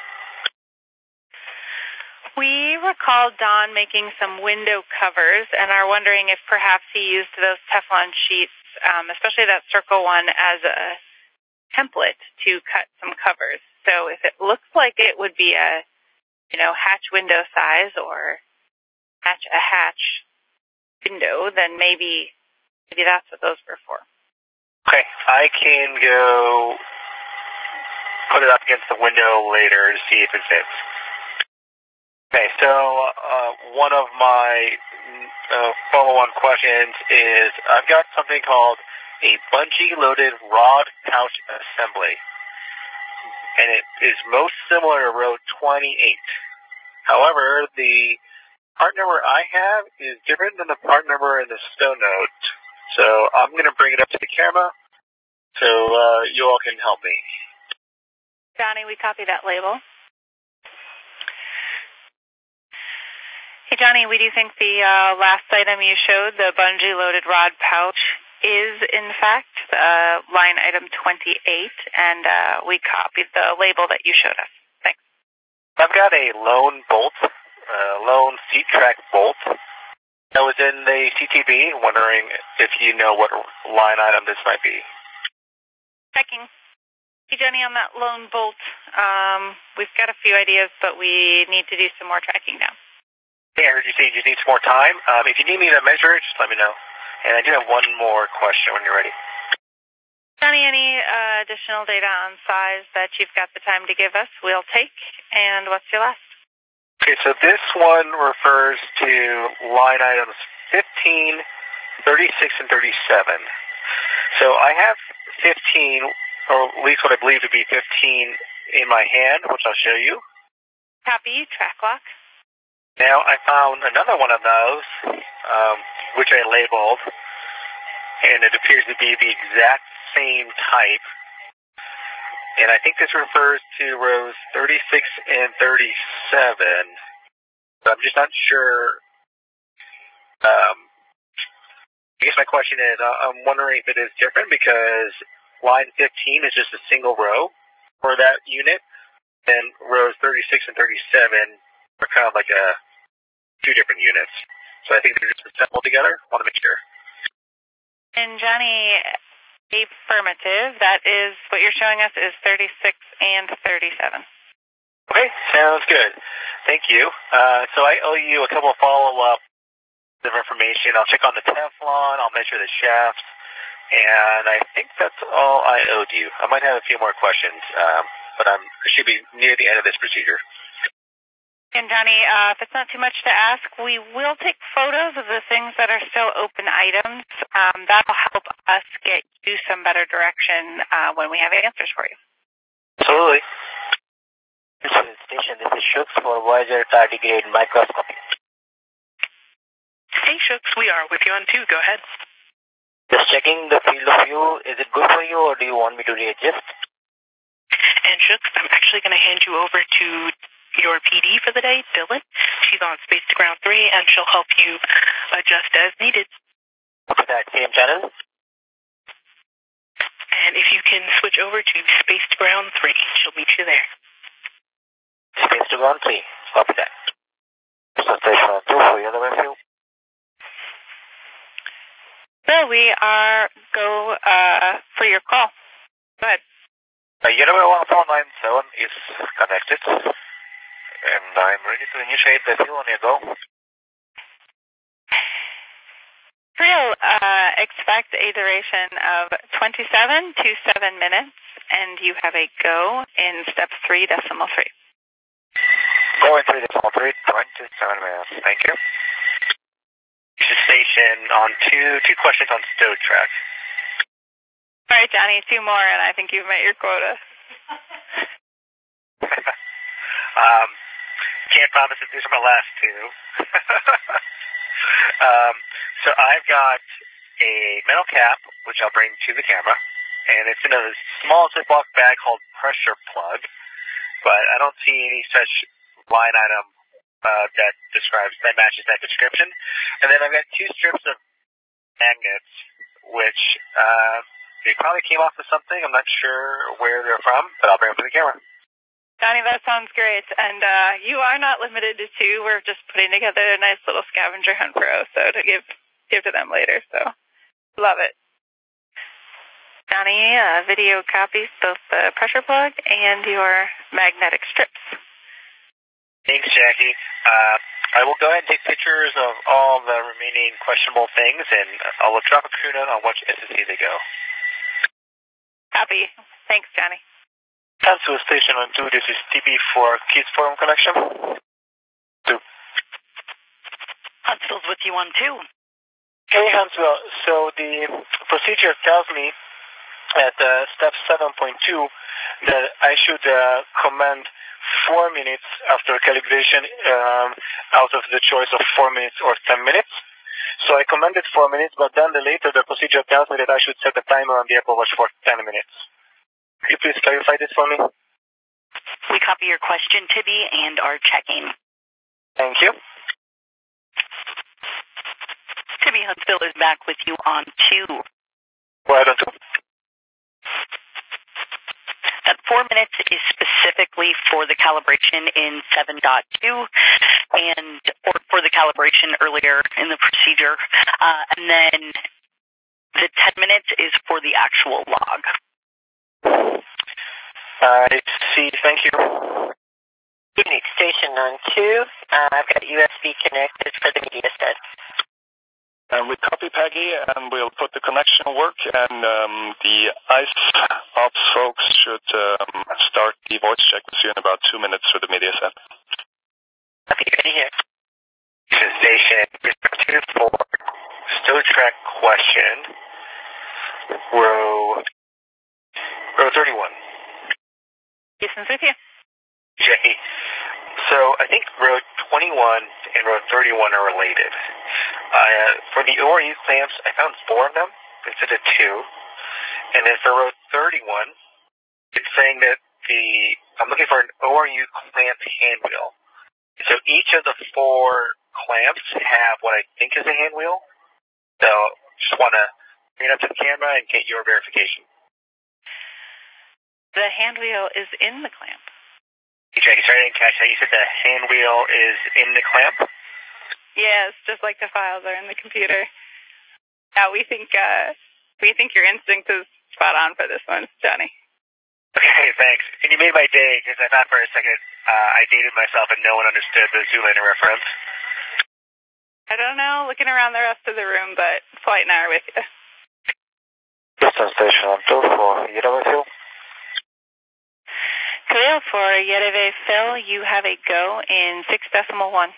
We recall Don making some window covers and are wondering if perhaps he used those Teflon sheets, especially that circle one, as a template to cut some covers. So if it looks like it would be a, hatch window size or match a hatch window, then maybe that's what those were for. Okay, I can go put it up against the window later to see if it fits. Okay, so one of my follow-on questions is I've got something called a bungee-loaded rod pouch assembly, and it is most similar to row 28. However, the part number I have is different than the part number in the stone note, so I'm going to bring it up to the camera so you all can help me. Johnny, we copy that label. Hey, Johnny, we do think the last item you showed, the bungee-loaded rod pouch, is, in fact, line item 28, and we copied the label that you showed us. Thanks. I've got a lone bolt, lone seat track bolt that was in the CTB, wondering if you know what line item this might be. Checking. Hey, Johnny, on that lone bolt, we've got a few ideas, but we need to do some more tracking now. I heard you say you just need some more time. If you need me to measure it, just let me know. And I do have one more question when you're ready. Johnny, any additional data on size that you've got the time to give us, we'll take. And what's your last? Okay, so this one refers to line items 15, 36, and 37. So I have 15, or at least what I believe to be 15 in my hand, which I'll show you. Copy, track lock. Now, I found another one of those, which I labeled, and it appears to be the exact same type. And I think this refers to rows 36 and 37. But I'm just not sure. I guess my question is, I'm wondering if it is different because line 15 is just a single row for that unit, and rows 36 and 37 are kind of like two different units. So I think they're just assembled together. I want to make sure. And Johnny, affirmative. That is what you're showing us is 36 and 37. Okay, sounds good. Thank you. So I owe you a couple of follow-up of information. I'll check on the Teflon. I'll measure the shafts. And I think that's all I owed you. I might have a few more questions, but I should be near the end of this procedure. And Johnny, if it's not too much to ask, we will take photos of the things that are still open items. That'll help us get you some better direction when we have answers for you. Absolutely. This is station. This is Shooks for Voyager Tardigrade Microscopy. Hey, Shooks, we are with you on 2. Go ahead. Just checking the field of view. Is it good for you, or do you want me to readjust? And Shooks, I'm actually going to hand you over to your PD for the day, Dylan. She's on Space to Ground 3, and she'll help you adjust as needed. What's that, same channel? And if you can switch over to Space to Ground 3, she'll meet you there. Space to Ground 3. Copy that. So station 2 for your other view. So we are go for your call. Go ahead. Yellow 1497 is connected, and I'm ready to initiate the view on your go. We'll expect a duration of 27 to 7 minutes, and you have a go in step 3.3. Go in 3.3, 27 minutes. Thank you. This is station on 2 questions on Stowe track. All right, Johnny, 2 more, and I think you've met your quota. Can't promise that these are my last 2. So I've got a metal cap, which I'll bring to the camera, and it's in a small Ziploc bag called pressure plug, but I don't see any such line item that matches that description. And then I've got 2 strips of magnets, which they probably came off of something. I'm not sure where they're from, but I'll bring them to the camera. Johnny, that sounds great. And you are not limited to 2. We're just putting together a nice little scavenger hunt for so to give to them later. So love it. Johnny, video copies both the pressure plug and your magnetic strips. Thanks, Jackie. I will go ahead and take pictures of all the remaining questionable things, and I'll drop a crew note on which SSC they go. Copy. Thanks, Johnny. Huntsville Station on 2, this is TB for Kids Forum connection. 2. Huntsville's with you on 2. Hey, Huntsville. So the procedure tells me at step 7.2 that I should command 4 minutes after calibration out of the choice of 4 minutes or 10 minutes. So I commanded 4 minutes, but then later the procedure tells me that I should set a timer on the Apple Watch for 10 minutes. Could you please clarify this for me? We copy your question, Tibby, and are checking. Thank you. Tibby Huntsville is back with you on 2. Why don't you? That 4 minutes is specifically for the calibration in 7.2 or for the calibration earlier in the procedure. And then the 10 minutes is for the actual log. I see. Thank you. Phoenix Station on 2. I've got USB connected for the media set. And we copy Peggy, and we'll put the connection work, and the ICE ops folks should start the voice check with you in about 2 minutes for the media set. Okay, ready here. Station 2 for Stowe track question. Row 31. Houston's with you. Jackie. So I think row 21 and row 31 are related. For the ORU clamps, I found 4 of them instead of 2. And then for row 31, it's saying that I'm looking for an ORU clamp hand wheel. So each of the 4 clamps have what I think is a hand wheel. So just want to bring it up to the camera and get your verification. The hand wheel is in the clamp. Hey, Jackie, sorry I didn't catch that. You said the hand wheel is in the clamp? Yes, just like the files are in the computer. Yeah, we think your instinct is spot on for this one, Johnny. Okay, thanks. And you made my day, because I thought for a second I dated myself and no one understood the Zoolander reference. I don't know, looking around the rest of the room, but Flight and I are with you. Houston Station on 2 for Yerevan. Khalil, for Yereve Phil, you have a go in 6.1.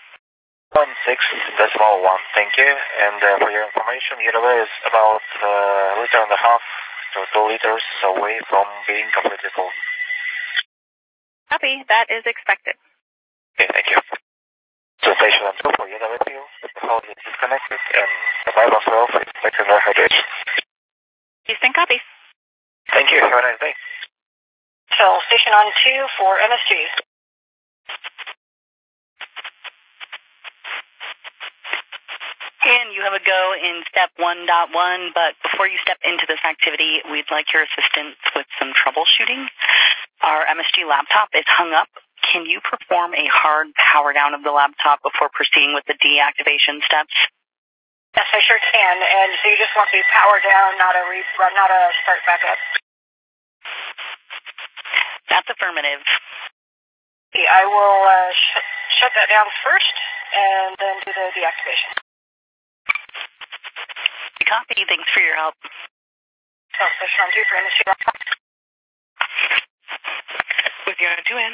6.1, thank you. And for your information, Yereve is about a liter and a half to 2 liters away from being completely full. Copy, that is expected. Okay, thank you. So station 2 for Yereve Phil, the hull is disconnected and the valve of 12 is secondary hydration. Houston copies. Thank you, have a nice day. So station on 2 for MSG. And you have a go in step 1.1, but before you step into this activity, we'd like your assistance with some troubleshooting. Our MSG laptop is hung up. Can you perform a hard power down of the laptop before proceeding with the deactivation steps? Yes, I sure can. And so you just want the power down, not a start back up. That's affirmative. Okay, I will shut that down first and then do the deactivation. Copy. Thanks for your help. So station on 2 for MSG laptop. With you on 2 end.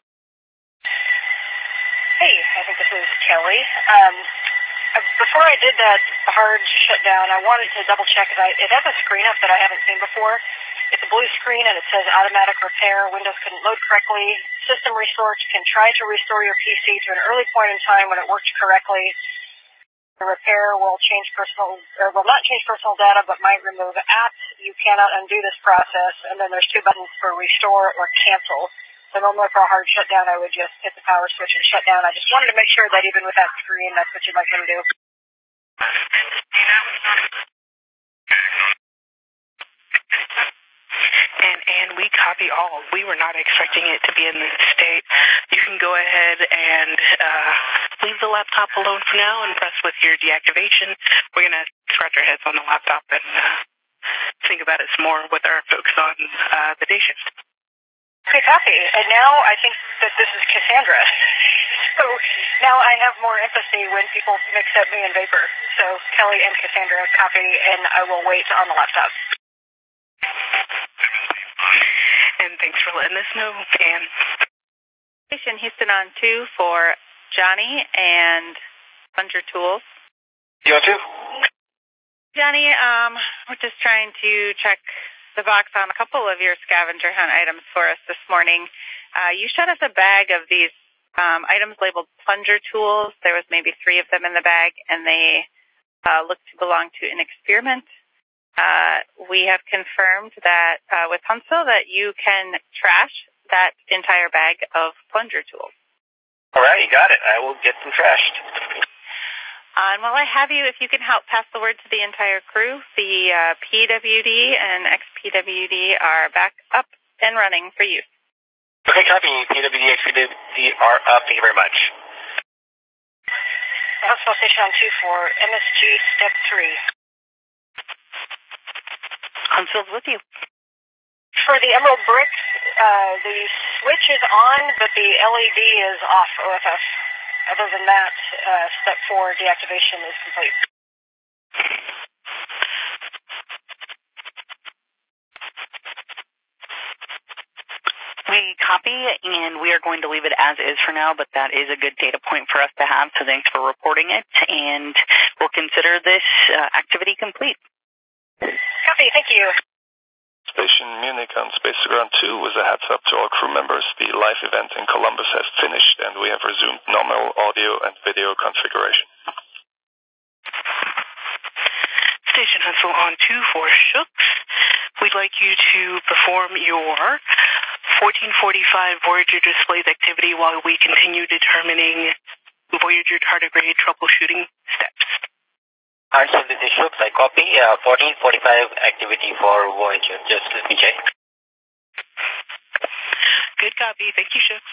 Hey, I think this is Kelly. Before I did that hard shutdown, I wanted to double check because it has a screen up that I haven't seen before. It's a blue screen and it says automatic repair. Windows couldn't load correctly. System restore can try to restore your PC to an early point in time when it worked correctly. The repair will not change personal data, but might remove apps. You cannot undo this process. And then there's 2 buttons for restore or cancel. So normally for a hard shutdown, I would just hit the power switch and shut down. I just wanted to make sure that even with that screen, that's what you'd like me to do. And we copy all. We were not expecting it to be in this state. You can go ahead and leave the laptop alone for now and press with your deactivation. We're going to scratch our heads on the laptop and think about it some more with our focus on the day shift. Okay, copy. And now I think that this is Cassandra. So now I have more empathy when people mix up me and Vapor. So Kelly and Cassandra copy, and I will wait on the laptop. And thanks for letting us know, Ann. Station Houston on 2 for Johnny and Plunger Tools. You on 2? Johnny, we're just trying to check the box on a couple of your scavenger hunt items for us this morning. You showed us a bag of these items labeled plunger tools. There was maybe 3 of them in the bag, and they look to belong to an experiment. We have confirmed that with Huntsville that you can trash that entire bag of plunger tools. All right, you got it. I will get them trashed. And while I have you, if you can help pass the word to the entire crew, the PWD and XPWD are back up and running for use. Okay, copy. PWD, XPWD are up. Thank you very much. Huntsville Station on 2 for MSG Step 3. Huntsville's with you. For the Emerald Brick, the switch is on, but the LED is off OFF. Other than that, Step 4 deactivation is complete. We copy, and we are going to leave it as is for now, but that is a good data point for us to have, so thanks for reporting it, and we'll consider this activity complete. Copy, thank you. Station Munich on Space Ground 2 with a heads up to all crew members. The live event in Columbus has finished and we have resumed normal audio and video configuration. Station Huntsville on 2 for Shooks. We'd like you to perform your 1445 Voyager displays activity while we continue determining Voyager tardigrade troubleshooting steps. Answer this is Shooks. I copy 1445 activity for Voyager. Just let me check. Good copy. Thank you, Shooks.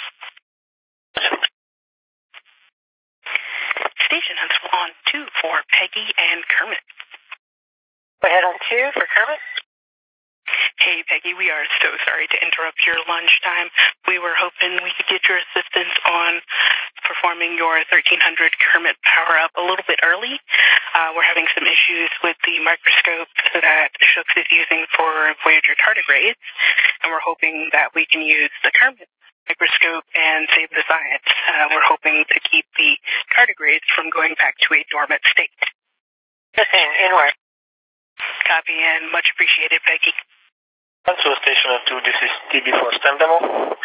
Station Huntsville on 2 for Peggy and Kermit. Go ahead on 2 for Kermit. Hey, Peggy, we are so sorry to interrupt your lunchtime. We were hoping we could get your assistance on performing your 1300 Kermit power-up a little bit early. We're having some issues with the microscope that Shooks is using for Voyager tardigrades, and we're hoping that we can use the Kermit microscope and save the science. We're hoping to keep the tardigrades from going back to a dormant state. Listen, inward. Copy, and much appreciated, Peggy. Huntsville Station 2, this is TB for STEM demo.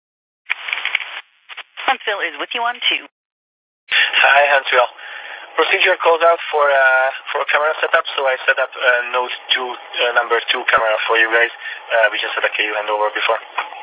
Huntsville is with you on 2. Hi, Huntsville. Procedure calls out for a camera setup, so I set up Note 2, number 2 camera for you guys. We just had a KU handover before.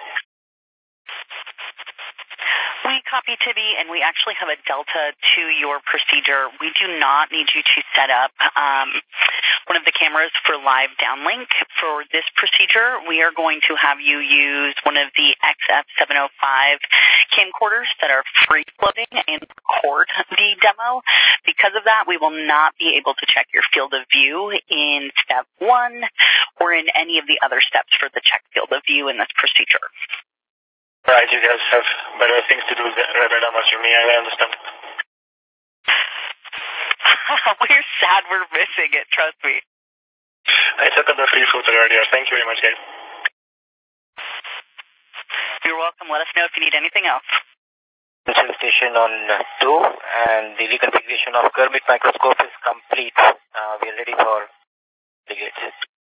We copy Tibby, and we actually have a delta to your procedure. We do not need you to set up one of the cameras for live downlink. For this procedure, we are going to have you use one of the XF705 camcorders that are free-floating and record the demo. Because of that, we will not be able to check your field of view in step 1 or in any of the other steps for the check field of view in this procedure. Right, you guys have better things to do rather than watching me, I understand. We're sad we're missing it, trust me. I set up the free photo earlier. Thank you very much, guys. You're welcome. Let us know if you need anything else. Central Station on 2, and the reconfiguration of Kermit microscope is complete. We are ready for the gates.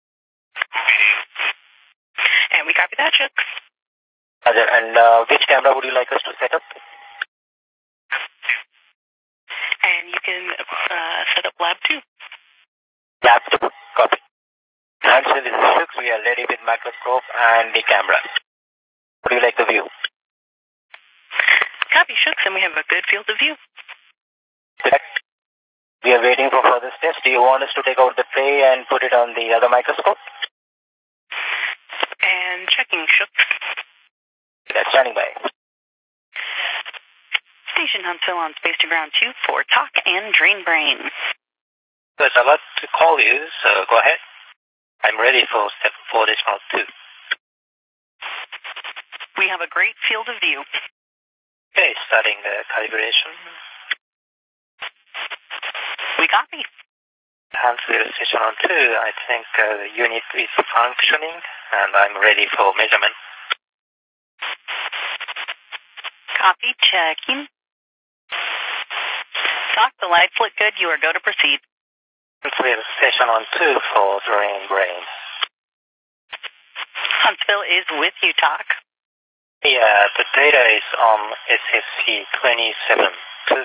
And we copy that, Chuck. And which camera would you like us to set up? And you can set up Lab 2. Lab 2, copy. Huntsville, this is Shooks. We are ready with microscope and the camera. Would you like the view? Copy, Shooks, and we have a good field of view. We are waiting for further steps. Do you want us to take out the tray and put it on the other microscope? And checking, Shooks. That's standing by. Station Huntsville on Space to Ground 2 for Talk and Drain Brain. There's a lot to call you, so go ahead. I'm ready for step 4 decimal 2. We have a great field of view. Okay, starting the calibration. We copy. Huntsville Station on 2, I think the unit is functioning, and I'm ready for measurement. Copy, checking. Talk, the lights look good. You are go to proceed. Huntsville Station on 2 for Drain Brain. Huntsville is with you, Talk. Yeah, the data is on SSC 2727.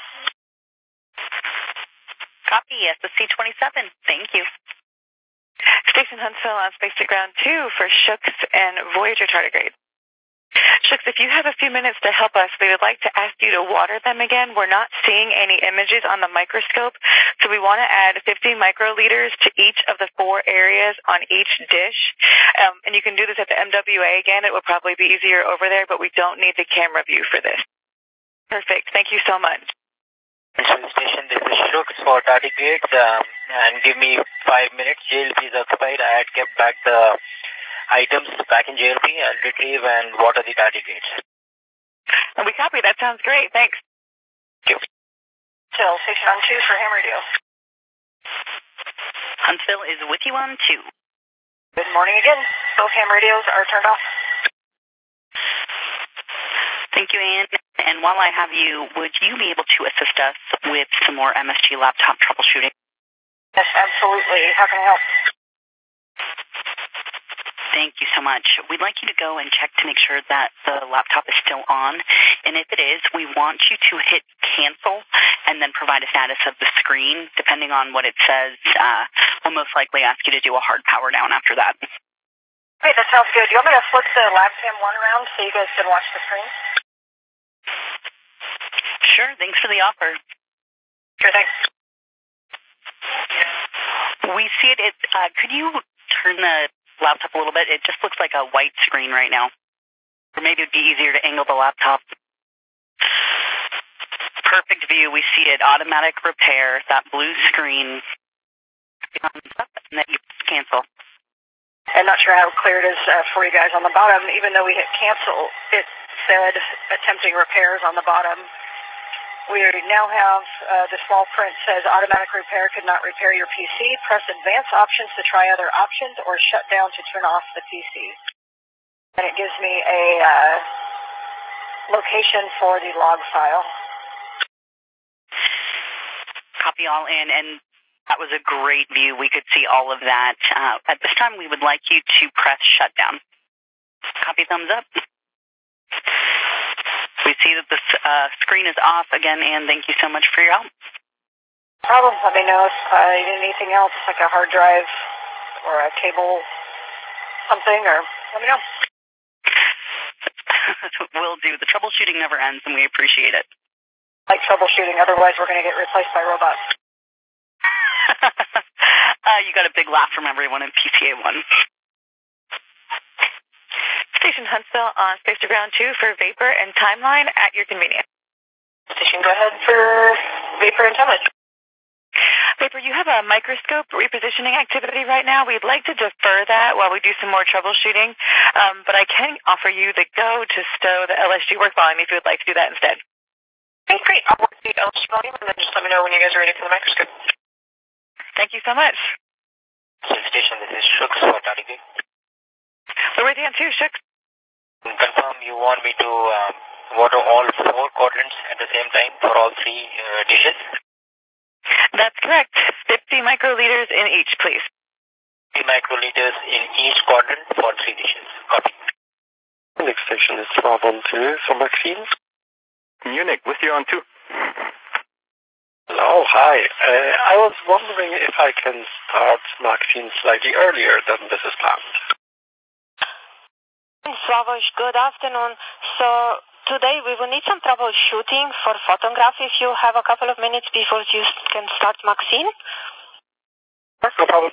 Copy, SSC 27. Thank you. Station Huntsville on Space to Ground 2 for Shooks and Voyager tardigrade. Shooks, if you have a few minutes to help us, we would like to ask you to water them again. We're not seeing any images on the microscope, so we want to add 50 microliters to each of the 4 areas on each dish. And you can do this at the MWA again. It will probably be easier over there, but we don't need the camera view for this. Perfect. Thank you so much. Station, this is Shooks for tardigrades, and give me 5 minutes. JLP is occupied. I had kept back the items back in JLP. I'll retrieve and water the tardigrades. And we copy. That sounds great. Thanks. Thank you. Still, Station on 2 for ham radio. Huntsville is with you on 2. Good morning again. Both ham radios are turned off. Thank you, Ann. And while I have you, would you be able to assist us with some more MSG laptop troubleshooting? Yes, absolutely. How can I help? Thank you so much. We'd like you to go and check to make sure that the laptop is still on. And if it is, we want you to hit cancel and then provide a status of the screen. Depending on what it says, we'll most likely ask you to do a hard power down after that. Great, that sounds good. Do you want me to flip the LabCam 1 around so you guys can watch the screen? Sure, thanks for the offer. Sure, thanks. We see it. Could you turn the laptop a little bit? It just looks like a white screen right now. Or maybe it would be easier to angle the laptop. Perfect view. We see it. Automatic repair. That blue screen. And then you cancel. And not sure how clear it is for you guys on the bottom. Even though we hit cancel, it said attempting repairs on the bottom. We now have the small print says automatic repair could not repair your PC. Press advanced options to try other options or shut down to turn off the PC. And it gives me a location for the log file. Copy all in, and that was a great view. We could see all of that. At this time, we would like you to press shutdown. Copy thumbs up. We see that the screen is off again, and thank you so much for your help. Problem. Let me know if I need anything else, like a hard drive or a cable, something, or let me know. Will do. The troubleshooting never ends, and we appreciate it. Like troubleshooting, otherwise we're going to get replaced by robots. You got a big laugh from everyone in PCA 1. Station Huntsville on Space to Ground 2 for Vapor and Timeline at your convenience. Station, go ahead for Vapor and Timeline. Vapor, you have a microscope repositioning activity right now. We'd like to defer that while we do some more troubleshooting, but I can offer you the go to stow the LSG work volume if you would like to do that instead. Okay, great. I'll work the LSG volume and then just let me know when you guys are ready for the microscope. Thank you so much. Station, this is Shooks for Target. Floridian 2, Shooks. Confirm you want me to water all 4 quadrants at the same time for all 3 dishes? That's correct. 50 microliters in each, please. 50 microliters in each quadrant for 3 dishes. Copy. Next station is Rob on 2 for Maxine. Munich, with you on 2. Hello, hi. I was wondering if I can start Maxine slightly earlier than this is planned. Slavoj, good afternoon. So today we will need some troubleshooting for photograph if you have a couple of minutes before you can start Maxine. No problem.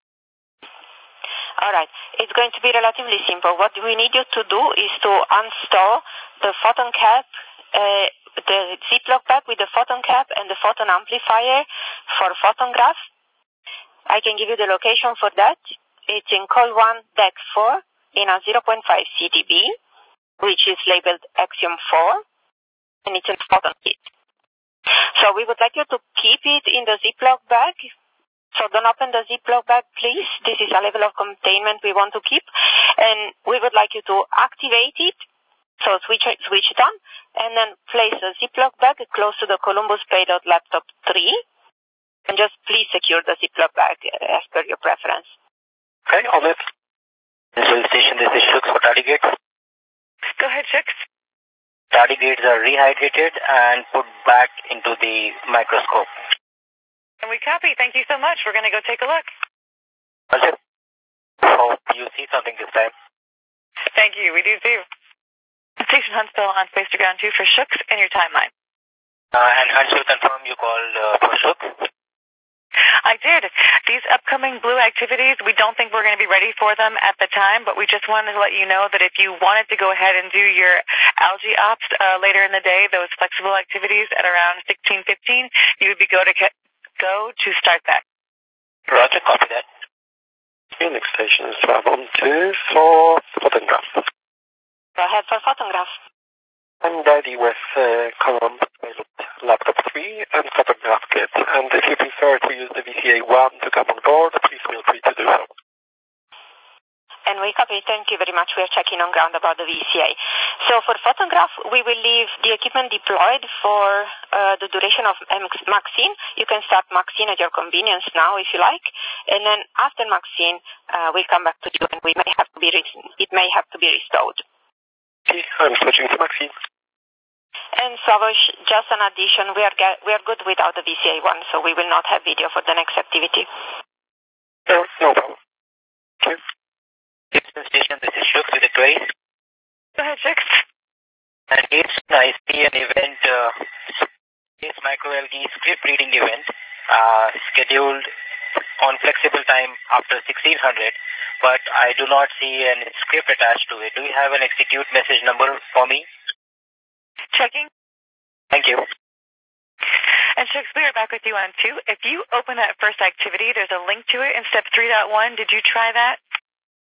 All right. It's going to be relatively simple. What we need you to do is to uninstall the photon cap, the Ziploc bag with the photon cap and the photon amplifier for photograph. I can give you the location for that. It's in Call 1, Deck 4 in a 0.5 CDB, which is labeled Axiom 4, and it's a photon kit. So we would like you to keep it in the Ziploc bag. So don't open the Ziploc bag, please. This is a level of containment we want to keep. And we would like you to activate it. So switch it on, and then place the Ziploc bag close to the Columbus Payload Laptop 3. And just please secure the Ziploc bag as per your preference. Okay, on it. Station, this is Shooks for Tardigate. Go ahead, Shooks. Tardigates are rehydrated and put back into the microscope. And we copy. Thank you so much. We're going to go take a look. Okay. Hope you see something this time. Thank you. We do too. Station Huntsville on Space to Ground 2 for Shooks and your timeline. And Huntsville, confirm you called for Shooks? I did. These upcoming blue activities, we don't think we're going to be ready for them at the time, but we just wanted to let you know that if you wanted to go ahead and do your algae ops later in the day, those flexible activities at around 16:15, you would be go to start that. Roger, copy that. Next station is Rob on 2 for photograph. Go ahead for photograph. I'm ready with Columbus Laptop 3 and photograph kit. And if you prefer to use the VCA 1 to come on board, please feel free to do so. And we copy. Thank you very much. We are checking on ground about the VCA. So for photograph, we will leave the equipment deployed for the duration of Maxine. You can start Maxine at your convenience now if you like. And then after Maxine, we'll come back to you and it may have to be restored. I'm switching to Maxine. And Slavoj, just an addition, we are good without the VCA 1, so we will not have video for the next activity. No problem. Okay. Houston Station, this is Shooks with a query. Go ahead, Shooks. And it's I see an event, this microalgae script reading event, scheduled on flexible time after 1600, but I do not see any script attached to it. Do you have an execute message number for me? Checking. Thank you. And Shooks, we are back with you on 2. If you open that first activity, there's a link to it in step 3.1. Did you try that?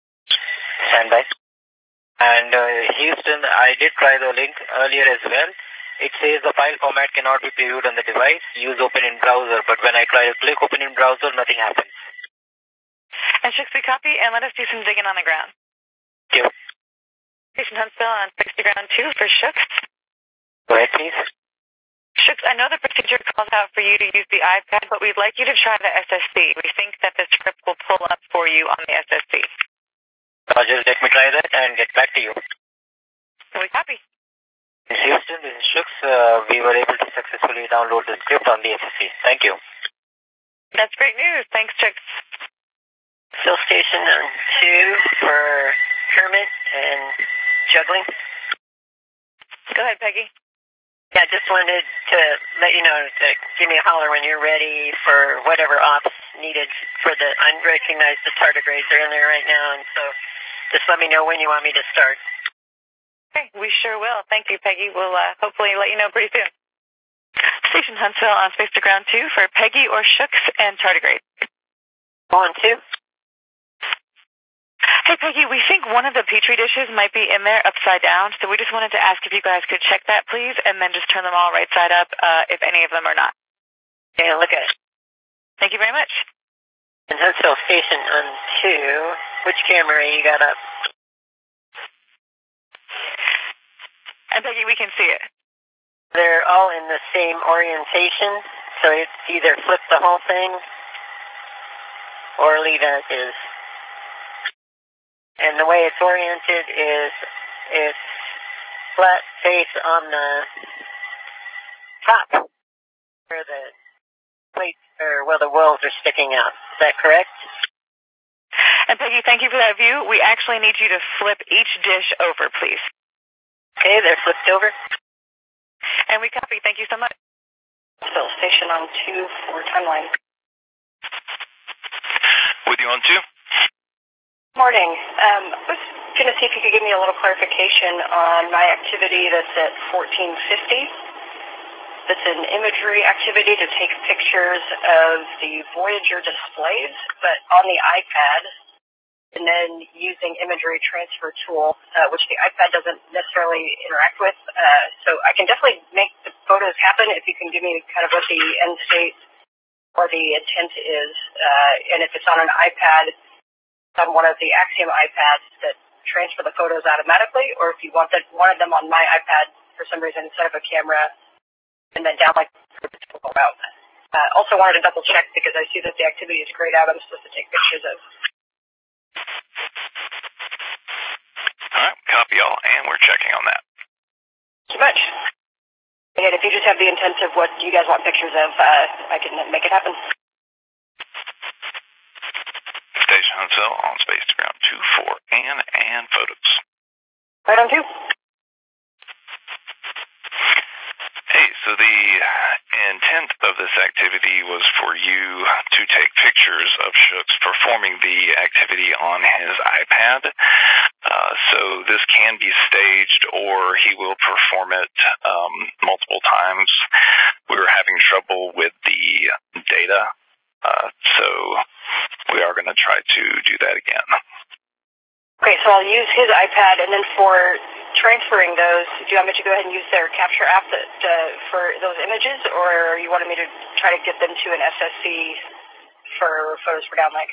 Standby. And Houston, I did try the link earlier as well. It says the file format cannot be previewed on the device. Use open in browser. But when I try to click open in browser, nothing happens. And Shooks, we copy, and let us do some digging on the ground. Thank you. Station Huntsville on Space to Ground 2 for Shooks. Go ahead, please. Shooks, I know the procedure calls out for you to use the iPad, but we'd like you to try the SSC. We think that the script will pull up for you on the SSC. Roger, let me try that and get back to you. We copy. In Houston, this is Shooks. We were able to successfully download the script on the SSC. Thank you. That's great news. Thanks, Shooks. Fill station 2 for Kermit and juggling. Go ahead, Peggy. Yeah, just wanted to let you know to give me a holler when you're ready for whatever ops needed for the unrecognized tardigrades are in there right now, and so just let me know when you want me to start. Okay, we sure will. Thank you, Peggy. We'll hopefully let you know pretty soon. Station Huntsville on Space to Ground 2 for Peggy or Shooks and tardigrade. 1, 2. Hey, Peggy, we think one of the Petri dishes might be in there upside down, so we just wanted to ask if you guys could check that, please, and then just turn them all right side up if any of them are not. Yeah, look at it. Thank you very much. And Huntsville Station on 2. Which camera you got up? And Peggy, we can see it. They're all in the same orientation, so it's either flip the whole thing or leave as is. And the way it's oriented is it's flat face on the top where the plates or where the wheels are sticking out. Is that correct? And Peggy, thank you for that view. We actually need you to flip each dish over, please. Okay, they're flipped over. And we copy. Thank you so much. Still station on 2 for timeline. With you on 2. Morning. I was going to see if you could give me a little clarification on my activity that's at 1450. That's an imagery activity to take pictures of the Voyager displays, but on the iPad, and then using imagery transfer tool, which the iPad doesn't necessarily interact with. So I can definitely make the photos happen if you can give me kind of what the end state or the intent is. And if it's on an iPad, on one of the Axiom iPads that transfer the photos automatically, or if you wanted them on my iPad for some reason instead of a camera, and then download the route. Also wanted to double check because I see that the activity is grayed out. I'm supposed to take pictures of. All right, copy all, and we're checking on that. Thank you much. And if you just have the intent of what you guys want pictures of, I can make it happen. Station Huntsville on Space to Ground 2 for Ann and photos. Right on 2. Hey, so the intent of this activity was for you to take pictures of Shooks performing the activity on his iPad. So this can be staged or he will perform it multiple times. We were having trouble with the data, so we are going to try to do that again. Okay, so I'll use his iPad, and then for transferring those, do you want me to go ahead and use their capture app for those images, or you wanted me to try to get them to an SSC for photos for downlink?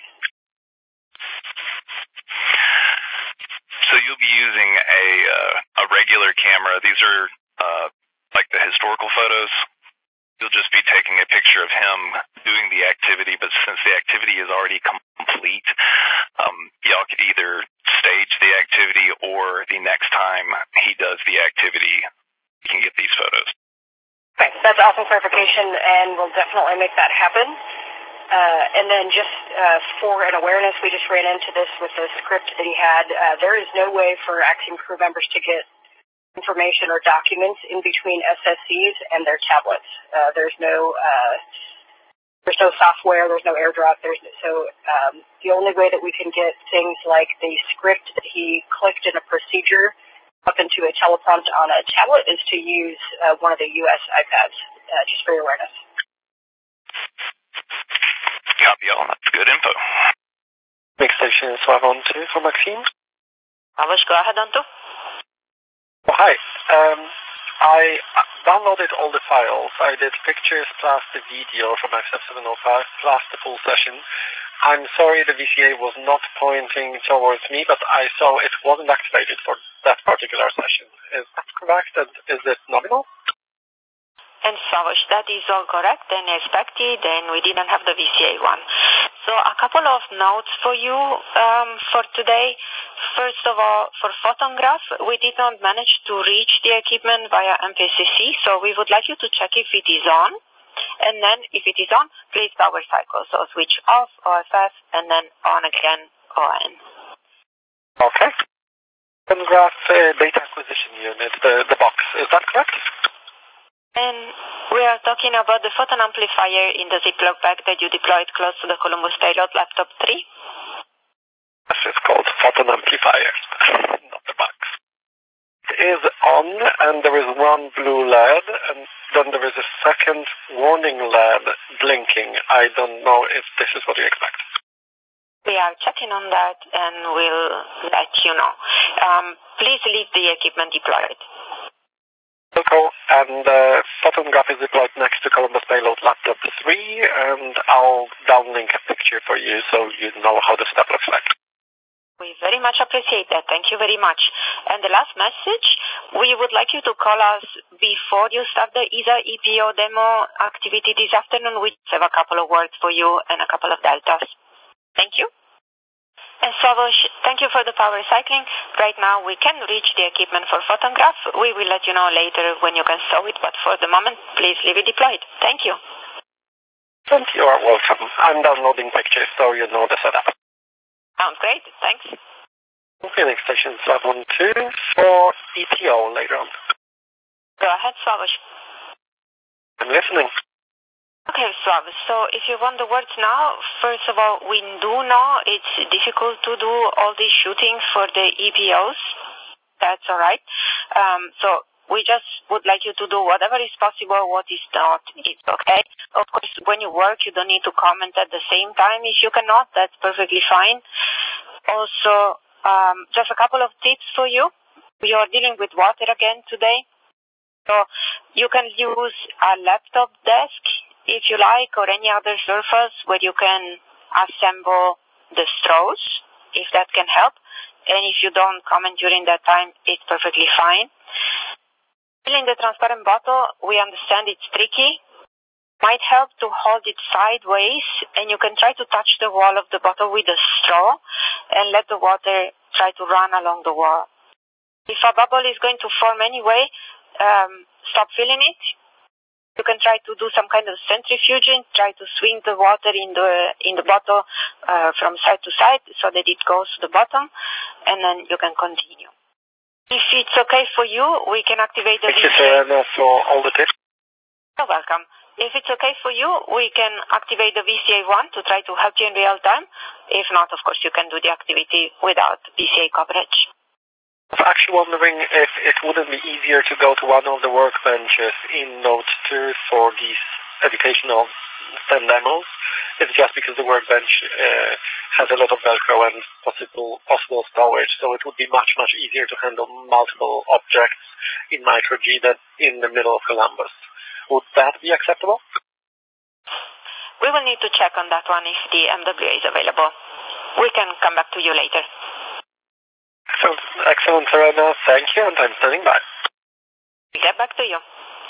So you'll be using a regular camera. These are like the historical photos. You'll just be taking a picture of him doing the activity, but since the activity is already complete, y'all could either stage the activity or the next time he does the activity, you can get these photos. Okay, that's awesome clarification, and we'll definitely make that happen. And then just for an awareness, we just ran into this with the script that he had. There is no way for Axiom crew members to get information or documents in between SSCs and their tablets. There's no software, there's no AirDrop. The only way that we can get things like the script that he clicked in a procedure up into a teleprompt on a tablet is to use one of the U.S. iPads, just for your awareness. Copy all. That's good info. Next station is 512 for Maxime. Savash, go ahead, Antu. Oh, hi. I downloaded all the files. I did pictures plus the video from XF705 plus the full session. I'm sorry the VCA was not pointing towards me, but I saw it wasn't activated for that particular session. Is that correct? And is it nominal? And Savash, that is all correct and expected, and we didn't have the VCA one. So a couple of notes for you for today. First of all, for photograph, we did not manage to reach the equipment via MPCC, so we would like you to check if it is on. And then, if it is on, please power cycle. So switch off, OFF, and then on again, ON. Okay. Photograph data acquisition unit, the box, is that correct? And we are talking about the photon amplifier in the Ziploc bag that you deployed close to the Columbus payload laptop 3. This is called photon amplifier, not the box. It is on, and there is one blue LED, and then there is a second warning LED blinking. I don't know if this is what you expect. We are checking on that, and we'll let you know. Please leave the equipment deployed. Okay, and photograph is deployed next to Columbus payload laptop 3, and I'll downlink a picture for you so you know how the stuff looks like. We very much appreciate that. Thank you very much. And the last message, we would like you to call us before you start the ESA EPO demo activity this afternoon. We have a couple of words for you and a couple of deltas. Thank you. And Savash, thank you for the power cycling. Right now, we can reach the equipment for photograph. We will let you know later when you can stow it, but for the moment, please leave it deployed. Thank you. And you are welcome. I'm downloading pictures so you know the setup. Sounds great. Thanks. Phoenix Station 712 for EPO later on. Go ahead, Savash. I'm listening. Okay, Savash. So if you want the words now, first of all, we do know it's difficult to do all these shootings for the EPOs. That's all right. So we just would like you to do whatever is possible. What is not, it's okay. Of course, when you work, you don't need to comment at the same time. If you cannot, that's perfectly fine. Also, just a couple of tips for you. We are dealing with water again today. So you can use a laptop desk, if you like, or any other surface where you can assemble the straws, if that can help. And if you don't comment during that time, it's perfectly fine. Filling the transparent bottle, we understand it's tricky. Might help to hold it sideways, and you can try to touch the wall of the bottle with a straw and let the water try to run along the wall. If a bubble is going to form anyway, stop filling it. You can try to do some kind of centrifuging, try to swing the water in the bottle from side to side so that it goes to the bottom, and then you can continue. If it's okay for you, we can activate the VCA. Thank you, Serena, for all the tips. You're welcome. If it's okay for you, we can activate the VCA1 to try to help you in real time. If not, of course, you can do the activity without VCA coverage. I was actually wondering if it wouldn't be easier to go to one of the workbenches in Note 2 for these educational STEM demos. It's just because the workbench has a lot of Velcro and possible storage, so it would be much, much easier to handle multiple objects in Micro-G than in the middle of Columbus. Would that be acceptable? We will need to check on that one if the MWA is available. We can come back to you later. Excellent, Serena. Thank you, and I'm standing by. We'll get back to you.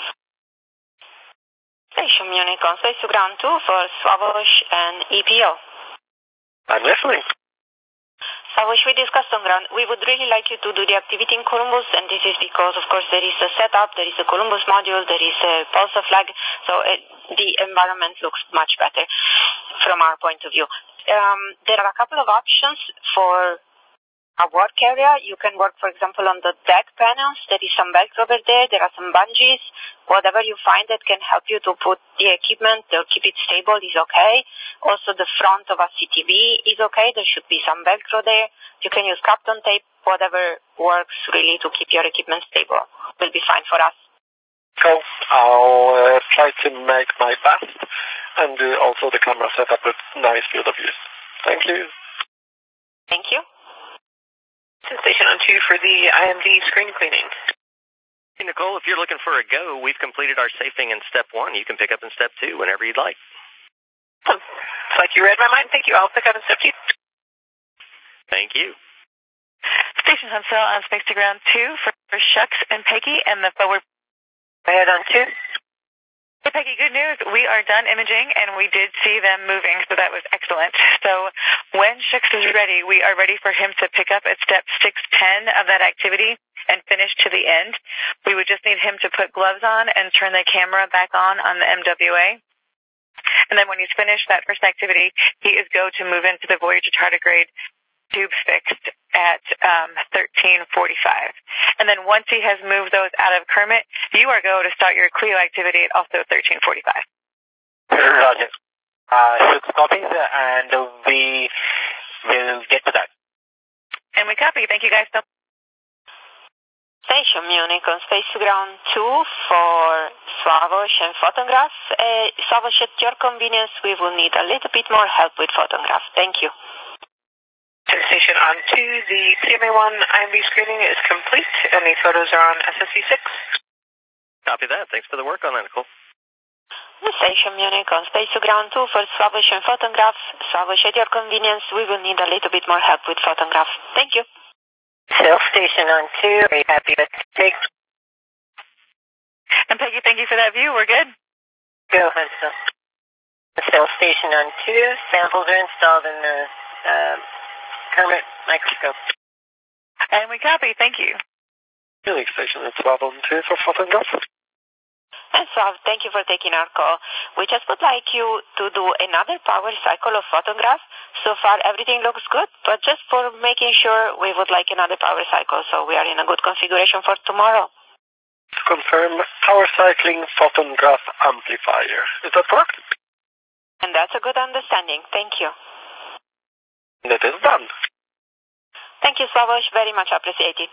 Station Munich on Space to Ground 2 for Swabosh and EPO. I'm listening. Swabosh, we discussed on ground. We would really like you to do the activity in Columbus, and this is because, of course, there is a setup, there is a Columbus module, there is a pulsar flag, so the environment looks much better from our point of view. There are a couple of options for a work area. You can work, for example, on the deck panels. There is some Velcro over there. There are some bungees. Whatever you find that can help you to put the equipment or keep it stable is okay. Also, the front of a CTV is okay. There should be some Velcro there. You can use Kapton tape. Whatever works really to keep your equipment stable will be fine for us. Cool. I'll try to make my best and do also the camera setup with nice field of view. Thank you. Thank you. Station on 2 for the IMV screen cleaning. Hey, Nicole, if you're looking for a go, we've completed our safing in step 1. You can pick up in step 2 whenever you'd like. It's like you read my mind. Thank you. I'll pick up in step 2. Thank you. Station Huntsville on Space to Ground 2 for Shucks and Peggy and the forward. Ahead on 2. Hey, Peggy, good news. We are done imaging, and we did see them moving, so that was excellent. So when Shucks is ready, we are ready for him to pick up at step 610 of that activity and finish to the end. We would just need him to put gloves on and turn the camera back on the MWA. And then when he's finished that first activity, he is go to move into the Voyager tardigrade tubes fixed at 13:45. And then once he has moved those out of Kermit, you are go to start your Cleo activity at also 13:45. Roger. Shucks copies, and we will get to that. And we copy. Thank you guys so much. Station Munich on Space to Ground 2 for Swavesh and photograph. Swavesh, at your convenience, we will need a little bit more help with photograph. Thank you. Station on 2, the CMA-1 IMV screening is complete, and the photos are on SSC-6. Copy that. Thanks for the work on that, Nicole. Station Munich on Space to Ground 2 for Swavesh and photograph. Swavesh, at your convenience, we will need a little bit more help with photograph. Thank you. Station on 2, are you happy to take? And Peggy, thank you for that view. We're good. Go, Huntsville. Station on 2, samples are installed in the Kermit microscope. And we copy. Thank you. Munich Station at 12 on 2 for photograph. And Swav, thank you for taking our call. We just would like you to do another power cycle of photograph. So far, everything looks good, but just for making sure, we would like another power cycle, so we are in a good configuration for tomorrow. To confirm, power cycling photograph amplifier. Is that correct? And that's a good understanding. Thank you. That is done. Thank you, Swavesh. Very much appreciated.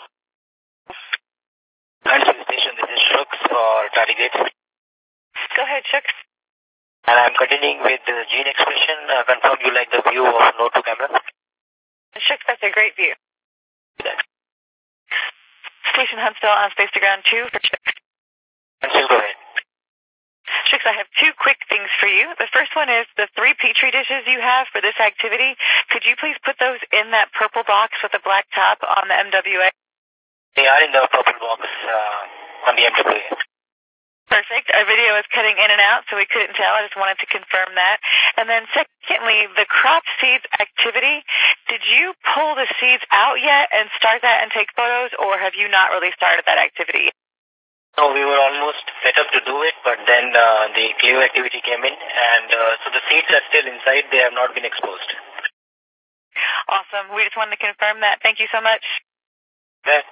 Station, this is Shucks for tardigrade. Go ahead, Shucks. And I'm continuing with the gene expression. Confirm you like the view of Node 2 camera. Shucks, that's a great view. Station Huntsville on Space to Ground 2 for Shucks. Huntsville, go ahead. Shucks, I have 2 quick things for you. The first one is the 3 Petri dishes you have for this activity. Could you please put those in that purple box with a black top on the MWA? They are in the purple box on the MWA. Perfect. Our video is cutting in and out, so we couldn't tell. I just wanted to confirm that. And then secondly, the crop seeds activity, did you pull the seeds out yet and start that and take photos, or have you not really started that activity yet? No, we were almost set up to do it, but then the Cleo activity came in, and so the seeds are still inside. They have not been exposed. Awesome. We just wanted to confirm that. Thank you so much. Yeah.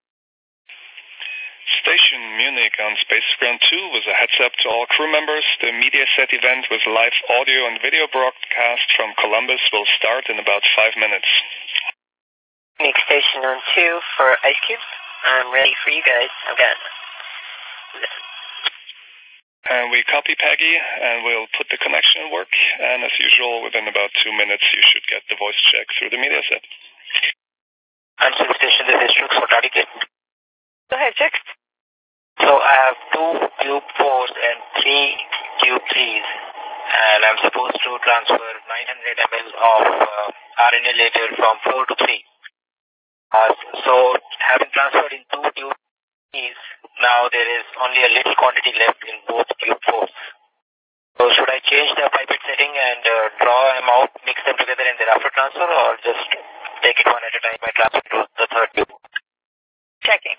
Station Munich on Space Ground 2 was a heads up to all crew members. The Mediaset event with live audio and video broadcast from Columbus will start in about 5 minutes. Munich Station on 2 for Ice Cubes. I'm ready for you guys. I've got And we copy Peggy, and we'll put the connection in work. And as usual, within about 2 minutes, you should get the voice check through the Mediaset. Huntsville Station, this is Shucks for tardigrade. Go ahead, Shucks. So I have 2 Cube 4s and 3 Cube 3s, and I'm supposed to transfer 900 ml of RNA later from 4 to 3. So having transferred in 2 Cube 3s, now there is only a little quantity left in both Cube 4s. So should I change the pipette setting and draw them out, mix them together and thereafter transfer, or just take it one at a time and transfer to the 3rd Cube? Checking.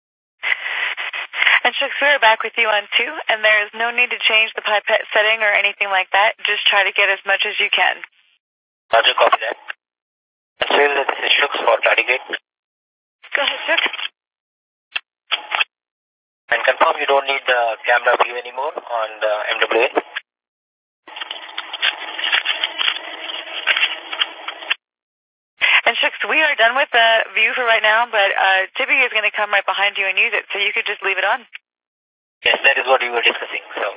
And Shucks, we're back with you on 2, and there is no need to change the pipette setting or anything like that. Just try to get as much as you can. Roger, copy that. Huntsville, this is Shucks for tardigrade. Go ahead, Shucks. And confirm you don't need the camera view anymore on the MWA. And Shucks, we are done with the view for right now, but Tibby is going to come right behind you and use it, so you could just leave it on. Yes, that is what we were discussing, so.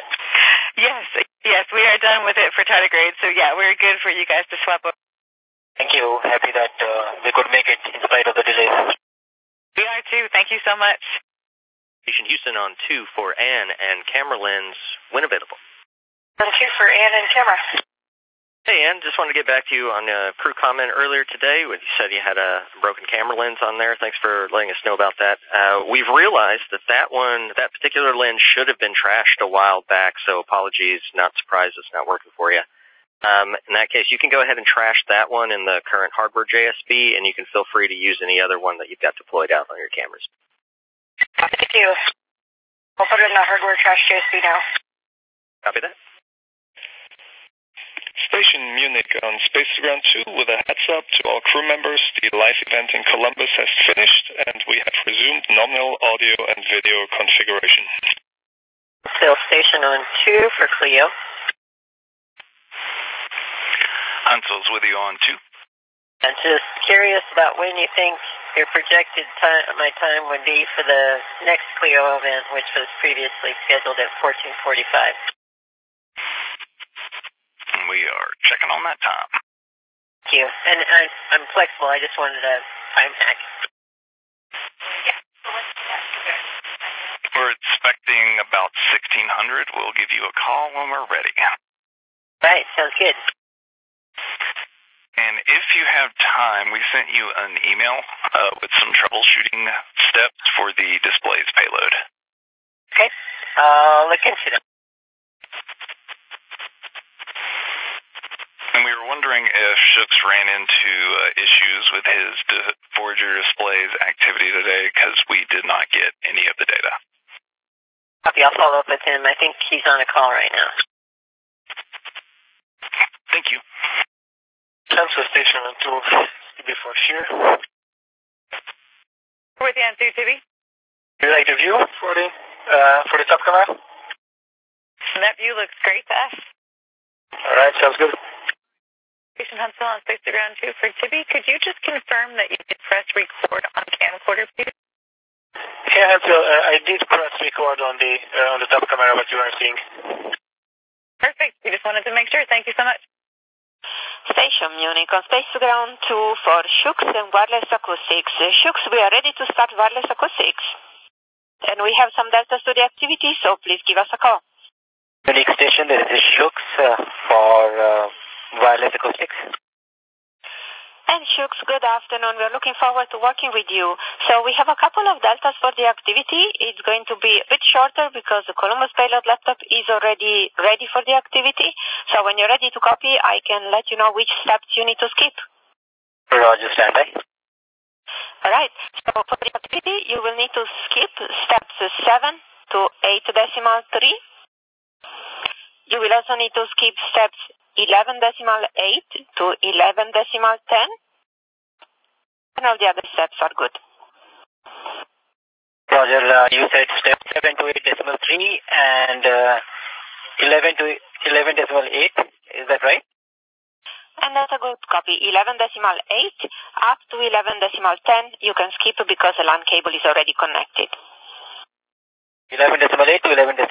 Yes, we are done with it for tardigrade, so yeah, we're good for you guys to swap over. Thank you. Happy that we could make it in spite of the delays. We are too. Thank you so much. Station Houston on 2 for Ann and camera lens when available. On 2 for Ann and camera. Hey, Ann, just wanted to get back to you on a crew comment earlier today when you said you had a broken camera lens on there. Thanks for letting us know about that. We've realized that particular lens should have been trashed a while back, so apologies, not surprised it's not working for you. In that case, you can go ahead and trash that one in the current hardware JSB, and you can feel free to use any other one that you've got deployed out on your cameras. Thank you. I'll put it in the hardware trash JSB now. Copy that. Station Munich on Space Ground 2 with a heads up to all crew members. The live event in Columbus has finished and we have resumed nominal audio and video configuration. Still station on 2 for Cleo. Hansel's with you on 2. I'm just curious about when you think your projected time, my time would be for the next Cleo event, which was previously scheduled at 14:45. We are checking on that time. Thank you. And I'm flexible. I just wanted a time hack. We're expecting about 1600. We'll give you a call when we're ready. Right. Sounds good. And if you have time, we sent you an email with some troubleshooting steps for the display's payload. Okay. I'll look into them. And we were wondering if Shooks ran into issues with his Voyager display's activity today because we did not get any of the data. Copy. I'll follow up with him. I think he's on a call right now. Thank you. Transfer station on 2 before shear. With you on 2, Tibby. Do you like the view for the top camera? That view looks great to us. Alright, sounds good. Station Huntsville on Space to Ground 2 for Tibby. Could you just confirm that you did press record on camcorder, please? Yeah, Huntsville, I did press record on the top camera what you are seeing. Perfect. We just wanted to make sure. Thank you so much. Station Munich on Space to Ground 2 for Shooks and wireless acoustics. Shooks, we are ready to start wireless acoustics. And we have some Delta Studio activity, so please give us a call. Munich station, this is Shooks for wireless acoustics. And Shooks, good afternoon. We're looking forward to working with you. So we have a couple of deltas for the activity. It's going to be a bit shorter because the Columbus payload laptop is already ready for the activity. So when you're ready to copy, I can let you know which steps you need to skip. Roger, standby. All right. So for the activity, you will need to skip steps 7 to 8.3. You will also need to skip steps 11.8 to 11.10. And all the other steps are good. Roger, you said step 7 to 8.3 and 11 to 11.8. Is that right? And that's a good copy. 11.8 up to 11.10 you can skip because the LAN cable is already connected. 11.8 to 11.10.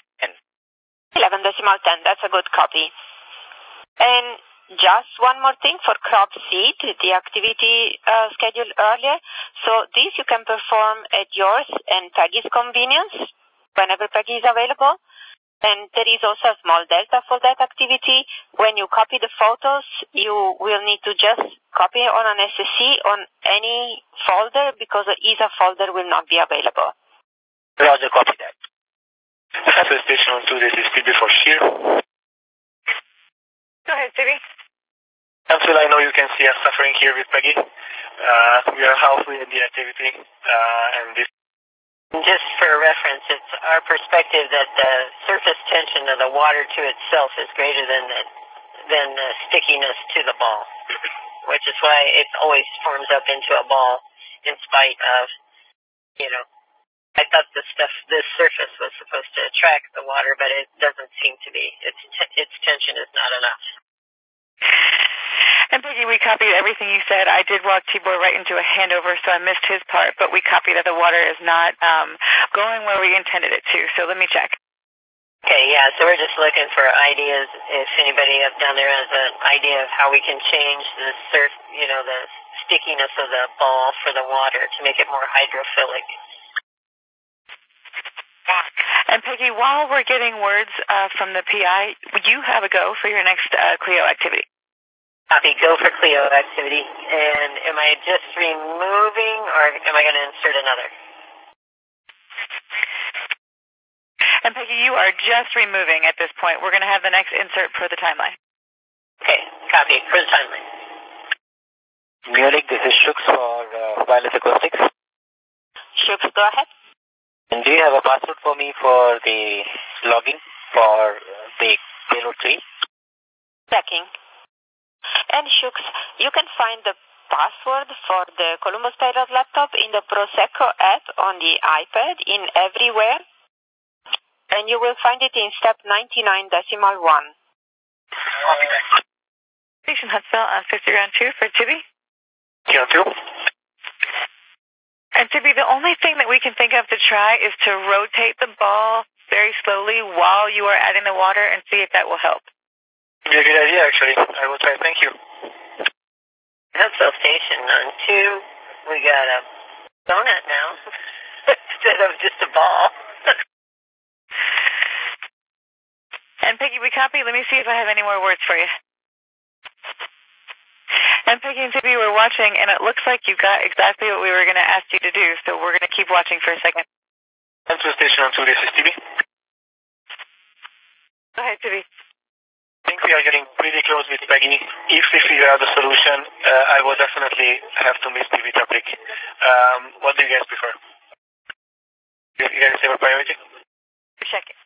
11.10, that's a good copy. And just one more thing for crop seed, the activity scheduled earlier. So this you can perform at yours and Peggy's convenience whenever Peggy is available. And there is also a small delta for that activity. When you copy the photos, you will need to just copy on an SSC on any folder because the ESA folder will not be available. Roger, copy that. Transfer station on 2, this is Steve before shear. Go ahead, Stevie. Until I know you can see us suffering here with Peggy. We are halfway in the activity, and this. Just for reference, it's our perspective that the surface tension of the water to itself is greater than the stickiness to the ball, which is why it always forms up into a ball in spite of, I thought this surface was supposed to attract the water, but it doesn't seem to be. Its tension is not enough. And Peggy, we copied everything you said. I did walk Tibor right into a handover, so I missed his part, but we copied that the water is not going where we intended it to, so let me check. Okay, yeah, so we're just looking for ideas, if anybody up down there has an idea of how we can change the the stickiness of the ball for the water to make it more hydrophilic. And Peggy, while we're getting words from the PI, you have a go for your next CLIO activity. Copy, go for CLIO activity. And am I just removing, or am I going to insert another? And Peggy, you are just removing at this point. We're going to have the next insert per the timeline. Okay, copy, per the timeline. Munich, this is Shooks for Wireless Acoustics. Shooks, go ahead. And do you have a password for me for the login for the payload 3? Checking. And Shooks, you can find the password for the Columbus Payload laptop in the Prosecco app on the iPad in Everywhere. And you will find it in step 99.1. I'll be back. Station Huntsville on 50 ground 2 for Tibby. Ground 2. And Tibby, the only thing that we can think of to try is to rotate the ball very slowly while you are adding the water and see if that will help. Be a good idea, actually. I will try. Thank you. Huntsville Station on 2, we got a donut now instead of just a ball. And Peggy, we copy. Let me see if I have any more words for you. And Peggy and Tibby were watching, and it looks like you got exactly what we were going to ask you to do, so we're going to keep watching for a second. Huntsville Station on 2, this is Tibby. Go ahead, Tibby. I think we are getting pretty close with Peggy. If we figure out the solution, I will definitely have to miss TV topic. What do you guys prefer? You guys have a priority? Check it.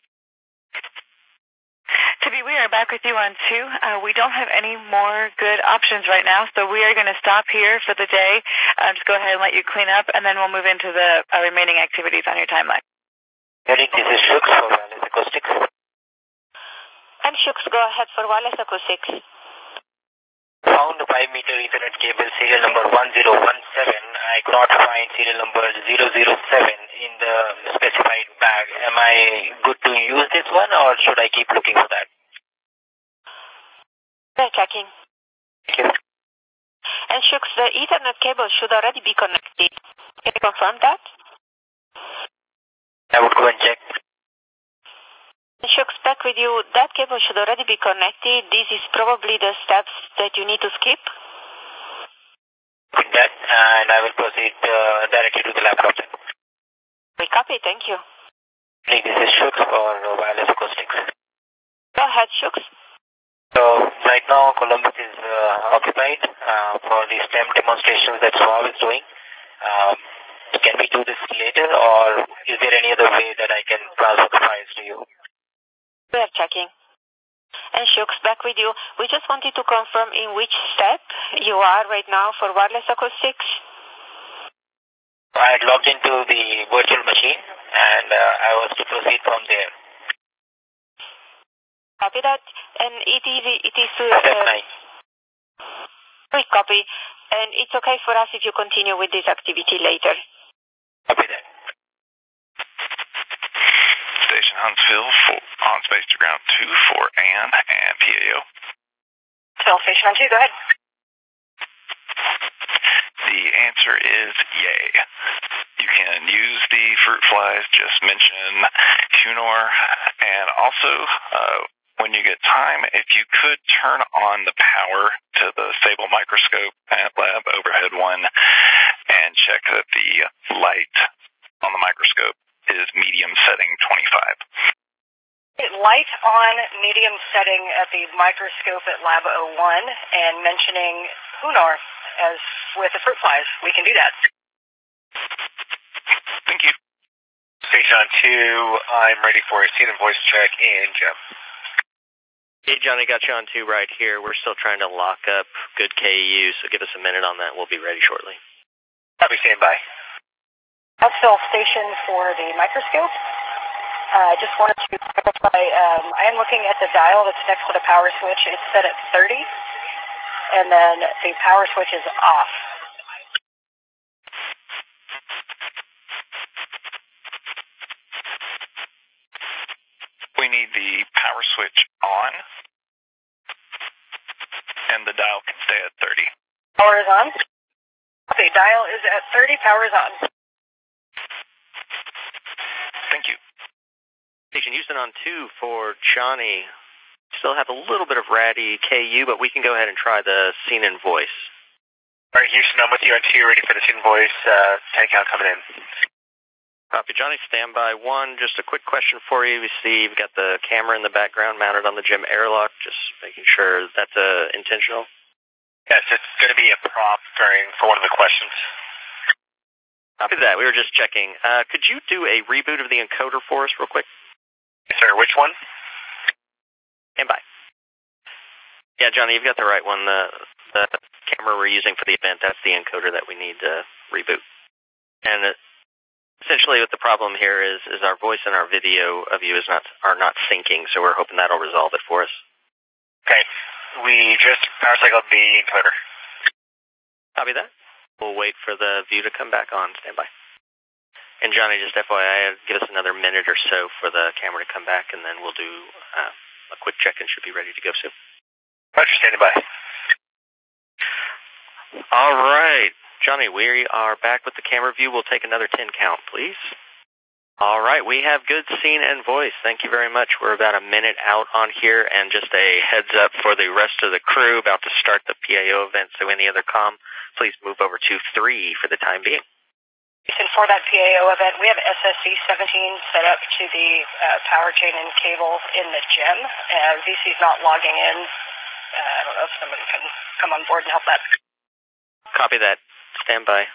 Tibby, we are back with you on 2. We don't have any more good options right now, so we are going to stop here for the day. Just go ahead and let you clean up, and then we'll move into the remaining activities on your timeline. This is Shooks for Wireless Acoustics. And Shooks, go ahead for Wireless Acoustics. Found a 5-meter Ethernet cable serial number 1017. I could not find serial number 007 in the specified bag. Am I good to use this one, or should I keep looking for that? They're checking. Thank you. And Shooks, the Ethernet cable should already be connected. Can you confirm that? I would go and check. And Shooks, back with you. That cable should already be connected. This is probably the steps that you need to skip. With that, and I will proceed directly to the laptop then. We copy. Thank you. This is Shooks for Wireless Acoustics. Go ahead, Shooks. So right now Columbus is occupied for the STEM demonstrations that Swab is doing. Can we do this later, or is there any other way that I can transfer the files to you? We are checking. And Shooks, back with you. We just wanted to confirm in which step you are right now for Wireless Acoustics. I had logged into the virtual machine, and I was to proceed from there. Copy that. And it is Step 9. We copy. And it's okay for us if you continue with this activity later. Copy that. Station Huntsville on space to ground 2 for Ann and PAO. Huntsville Station on 2, go ahead. The answer is yay. You can use the fruit flies, just mention Cunor, and also when you get time, if you could turn on the power to the Sable microscope at Lab Overhead 1 and check that the light on the microscope is medium setting 25. Light on medium setting at the microscope at Lab 01 and mentioning Cunor as with the fruit flies. We can do that. Thank you. Station on 2, I'm ready for a scene and voice check and jump. Hey, Johnny, got you on 2 right here. We're still trying to lock up good KEU, so give us a minute on that. We'll be ready shortly. I'll be standing by. Huntsville Station for the microscope. I just wanted to clarify, I am looking at the dial that's next to the power switch. It's set at 30, and then the power switch is off. We need the power switch on, and the dial can stay at 30. Power is on. Okay, dial is at 30, power is on. Thank you. Station Houston on 2 for Johnny. Still have a little bit of ratty KU, but we can go ahead and try the scene and voice. All right, Houston, I'm with you on 2, ready for the scene and voice. 10 count coming in. Copy, Johnny. Standby 1. Just a quick question for you. We see you've got the camera in the background mounted on the gym airlock. Just making sure that's intentional. Yes, it's going to be a prop for one of the questions. Copy that. We were just checking. Could you do a reboot of the encoder for us real quick? Yes, sir. Which one? Standby. Yeah, Johnny, you've got the right one. The camera we're using for the event, that's the encoder that we need to reboot. And essentially what the problem here is our voice and our video of you are not syncing, so we're hoping that'll resolve it for us. Okay. We just power cycled the encoder. Copy that. We'll wait for the view to come back on. Standby. And Johnny, just FYI, give us another minute or so for the camera to come back, and then we'll do a quick check and should be ready to go soon. Roger, standing by. All right. Johnny, we are back with the camera view. We'll take another 10 count, please. All right, we have good scene and voice. Thank you very much. We're about a minute out on here, and just a heads up for the rest of the crew about to start the PAO event, so any other comm, please move over to 3 for the time being. And for that PAO event, we have SSC-17 set up to the power chain and cable in the gym. VC's not logging in. I don't know if somebody can come on board and help that. Copy that. Stand by.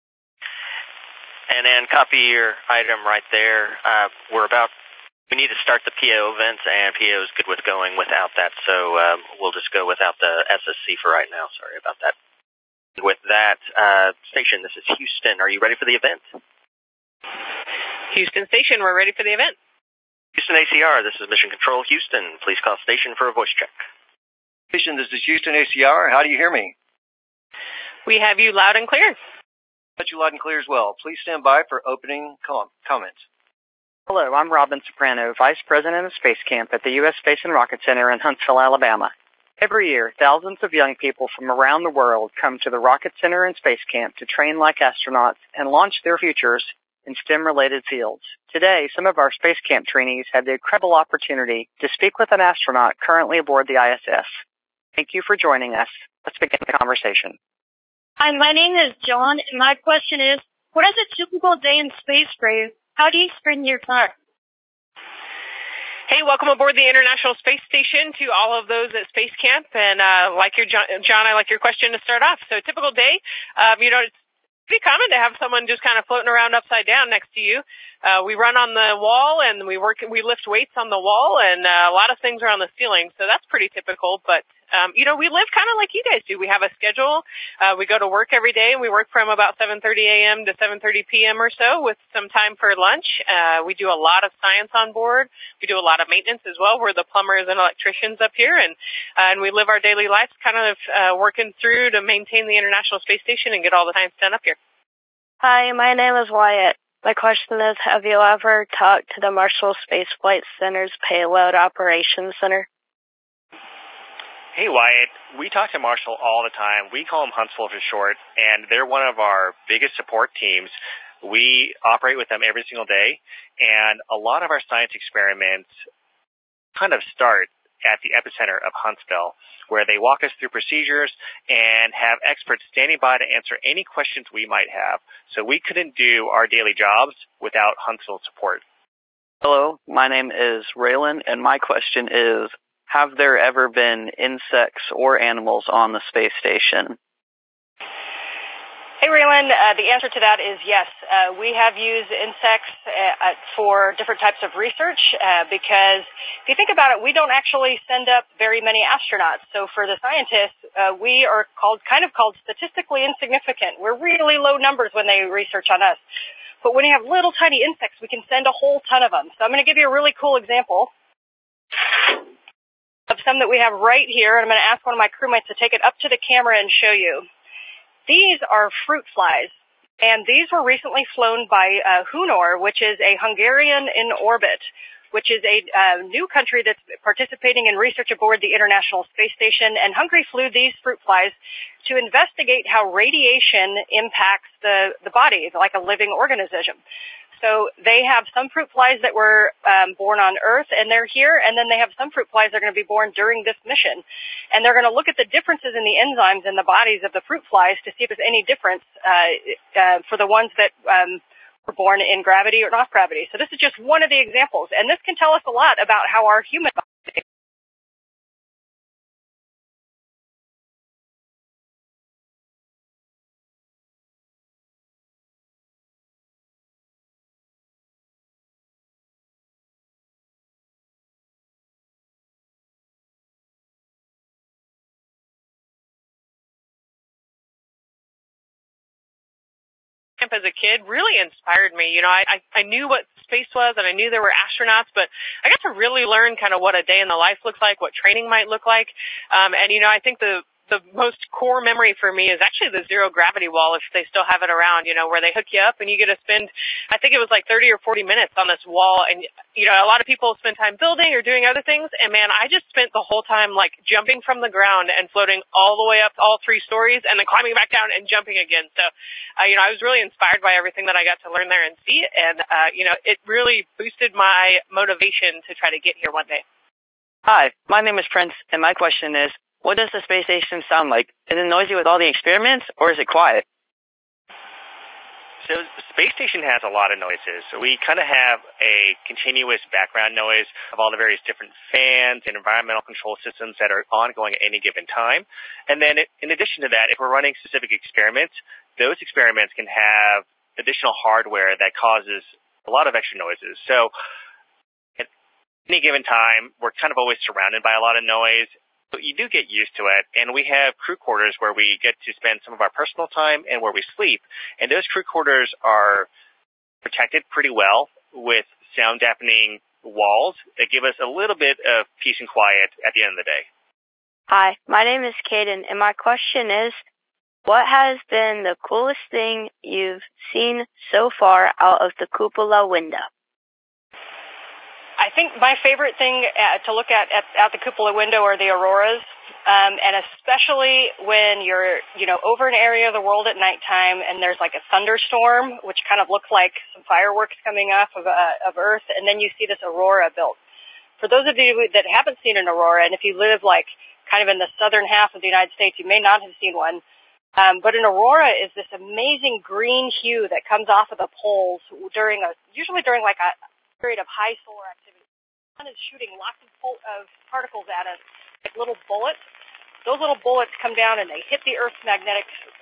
And then copy your item right there. We need to start the PAO events, and PAO is good with going without that, so we'll just go without the SSC for right now. Sorry about that. With that, station, this is Houston. Are you ready for the event? Houston Station, we're ready for the event. Houston ACR, this is Mission Control. Houston, please call station for a voice check. Station, this is Houston ACR. How do you hear me? We have you loud and clear. Got you loud and clear as well. Please stand by for opening comments. Hello, I'm Robin Soprano, Vice President of Space Camp at the U.S. Space and Rocket Center in Huntsville, Alabama. Every year, thousands of young people from around the world come to the Rocket Center and Space Camp to train like astronauts and launch their futures in STEM-related fields. Today, some of our Space Camp trainees had the incredible opportunity to speak with an astronaut currently aboard the ISS. Thank you for joining us. Let's begin the conversation. Hi, my name is John, and my question is, what is a typical day in space for you? How do you spend your time? Hey, welcome aboard the International Space Station to all of those at Space Camp. And John, I like your question to start off. So a typical day, it's pretty common to have someone just kind of floating around upside down next to you. We run on the wall, and we lift weights on the wall, and a lot of things are on the ceiling. So that's pretty typical. But we live kind of like you guys do. We have a schedule. We go to work every day, and we work from about 7:30 a.m. to 7:30 p.m. or so with some time for lunch. We do a lot of science on board. We do a lot of maintenance as well. We're the plumbers and electricians up here, and we live our daily lives kind of working through to maintain the International Space Station and get all the science done up here. Hi, my name is Wyatt. My question is, have you ever talked to the Marshall Space Flight Center's Payload Operations Center? Hey, Wyatt. We talk to Marshall all the time. We call them Huntsville for short, and they're one of our biggest support teams. We operate with them every single day, and a lot of our science experiments kind of start at the epicenter of Huntsville, where they walk us through procedures and have experts standing by to answer any questions we might have. So we couldn't do our daily jobs without Huntsville support. Hello, my name is Raylan, and my question is, have there ever been insects or animals on the space station? Hey, Raylan, the answer to that is yes. We have used insects for different types of research because if you think about it, we don't actually send up very many astronauts. So for the scientists, we are called statistically insignificant. We're really low numbers when they research on us. But when you have little tiny insects, we can send a whole ton of them. So I'm going to give you a really cool example of some that we have right here. And I'm going to ask one of my crewmates to take it up to the camera and show you. These are fruit flies, and these were recently flown by Hunor, which is a Hungarian in orbit. which is a new country that's participating in research aboard the International Space Station. And Hungary flew these fruit flies to investigate how radiation impacts the body, like a living organism. So they have some fruit flies that were born on Earth, and they're here, and then they have some fruit flies that are going to be born during this mission. And they're going to look at the differences in the enzymes in the bodies of the fruit flies to see if there's any difference for the ones that were born in gravity or off gravity. So this is just one of the examples, and this can tell us a lot about how our human body as a kid really inspired me. You know, I knew what space was and I knew there were astronauts, but I got to really learn kind of what a day in the life looks like, what training might look like. And, you know, I think the most core memory for me is actually the zero gravity wall, if they still have it around, you know, where they hook you up and you get to spend, I think it was like 30 or 40 minutes on this wall. And, you know, a lot of people spend time building or doing other things. And man, I just spent the whole time like jumping from the ground and floating all the way up all 3 stories and then climbing back down and jumping again. So, you know, I was really inspired by everything that I got to learn there and see. And, you know, it really boosted my motivation to try to get here one day. Hi, my name is Prince, and my question is, what does the space station sound like? Is it noisy with all the experiments, or is it quiet? So the space station has a lot of noises. So we kind of have a continuous background noise of all the various different fans and environmental control systems that are ongoing at any given time. And then in addition to that, if we're running specific experiments, those experiments can have additional hardware that causes a lot of extra noises. So at any given time, we're kind of always surrounded by a lot of noise. But you do get used to it, and we have crew quarters where we get to spend some of our personal time and where we sleep. And those crew quarters are protected pretty well with sound deafening walls that give us a little bit of peace and quiet at the end of the day. Hi, my name is Caden, and my question is, what has been the coolest thing you've seen so far out of the cupola window? I think my favorite thing to look at the cupola window are the auroras, and especially when you're, you know, over an area of the world at nighttime and there's like a thunderstorm, which kind of looks like some fireworks coming off of Earth, and then you see this aurora built. For those of you that haven't seen an aurora, and if you live like kind of in the southern half of the United States, you may not have seen one, but an aurora is this amazing green hue that comes off of the poles usually during like a period of high solar activity. The sun is shooting lots of particles at us, like little bullets. Those little bullets come down and they hit the Earth's magnetic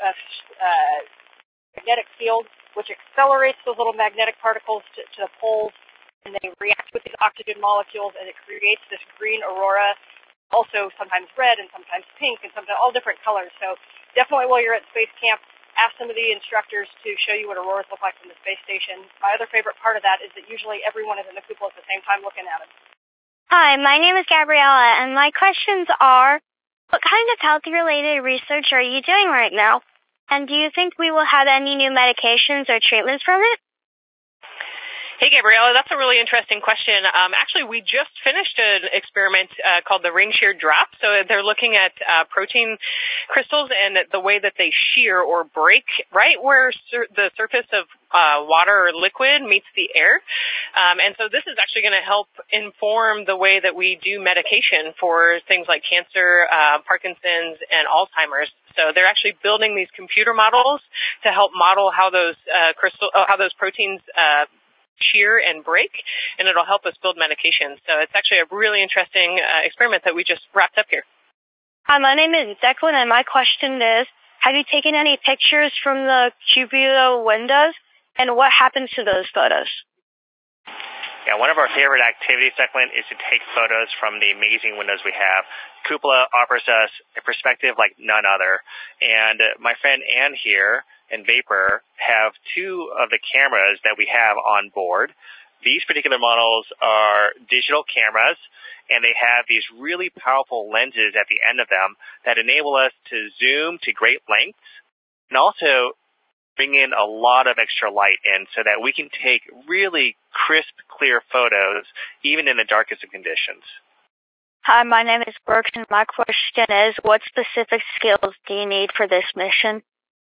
field, which accelerates those little magnetic particles to the poles, and they react with these oxygen molecules, and it creates this green aurora, also sometimes red and sometimes pink and sometimes all different colors. So definitely while you're at space camp, ask some of the instructors to show you what auroras look like from the space station. My other favorite part of that is that usually everyone is in the cupola at the same time looking at it. Hi, my name is Gabriella, and my questions are, what kind of health-related research are you doing right now? And do you think we will have any new medications or treatments from it? Hey, Gabriella, that's a really interesting question. Actually, we just finished an experiment called the ring shear drop. So they're looking at protein crystals and the way that they shear or break right where the surface of water or liquid meets the air. And so this is actually going to help inform the way that we do medication for things like cancer, Parkinson's, and Alzheimer's. So they're actually building these computer models to help model how those proteins shear and break, and it'll help us build medications. So it's actually a really interesting experiment that we just wrapped up here. Hi, my name is Declan, and my question is, have you taken any pictures from the cupola windows, and what happens to those photos? Yeah, one of our favorite activities, Declan, is to take photos from the amazing windows we have. Cupola offers us a perspective like none other, and my friend Ann here and Vapor have 2 of the cameras that we have on board. These particular models are digital cameras, and they have these really powerful lenses at the end of them that enable us to zoom to great lengths and also bring in a lot of extra light in so that we can take really crisp, clear photos, even in the darkest of conditions. Hi, my name is Brooks, and my question is, what specific skills do you need for this mission?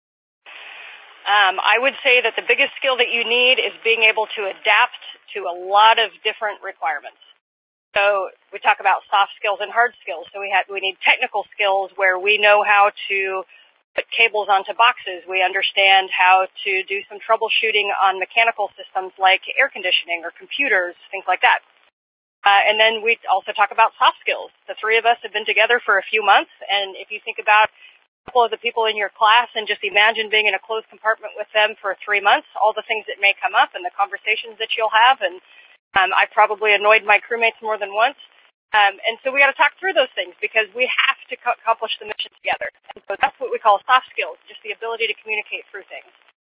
I would say that the biggest skill that you need is being able to adapt to a lot of different requirements. So we talk about soft skills and hard skills. So we need technical skills where we know how to put cables onto boxes. We understand how to do some troubleshooting on mechanical systems like air conditioning or computers, things like that. And then we also talk about soft skills. The three of us have been together for a few months, and if you think about a couple of the people in your class and just imagine being in a closed compartment with them for 3 months, all the things that may come up and the conversations that you'll have, and I probably annoyed my crewmates more than once. And so we got to talk through those things because we have to accomplish the mission together. And so that's what we call soft skills, just the ability to communicate through things.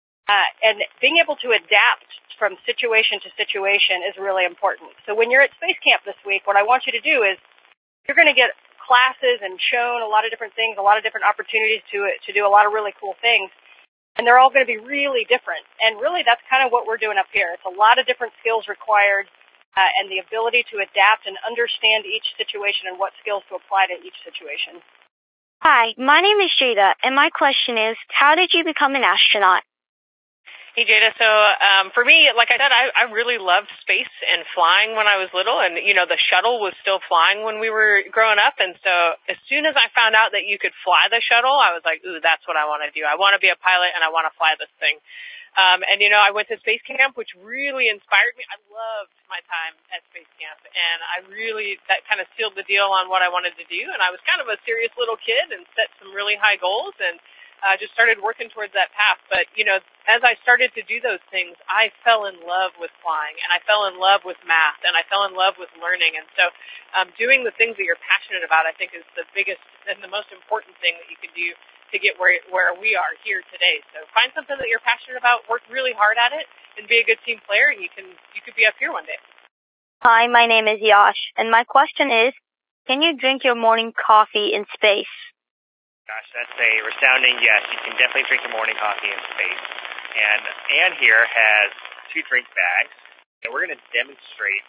And being able to adapt from situation to situation is really important. So when you're at Space Camp this week, what I want you to do is you're going to get classes and shown a lot of different things, a lot of different opportunities to do a lot of really cool things. And they're all going to be really different. And really that's kind of what we're doing up here. It's a lot of different skills required. And the ability to adapt and understand each situation and what skills to apply to each situation. Hi, my name is Jada, and my question is, how did you become an astronaut? Hey, Jada. So for me, like I said, I really loved space and flying when I was little. And, you know, the shuttle was still flying when we were growing up. And so as soon as I found out that you could fly the shuttle, I was like, ooh, that's what I want to do. I want to be a pilot, and I want to fly this thing. And, you know, I went to Space Camp, which really inspired me. I loved my time at Space Camp, and that kind of sealed the deal on what I wanted to do. And I was kind of a serious little kid and set some really high goals and just started working towards that path. But, you know, as I started to do those things, I fell in love with flying, and I fell in love with math, and I fell in love with learning. And so doing the things that you're passionate about, I think, is the biggest and the most important thing that you can do to get where we are here today. So find something that you're passionate about, work really hard at it, and be a good team player, and you could be up here one day. Hi, my name is Yash, and my question is, can you drink your morning coffee in space? Gosh, that's a resounding yes. You can definitely drink your morning coffee in space. And Anne here has 2 drink bags, and we're going to demonstrate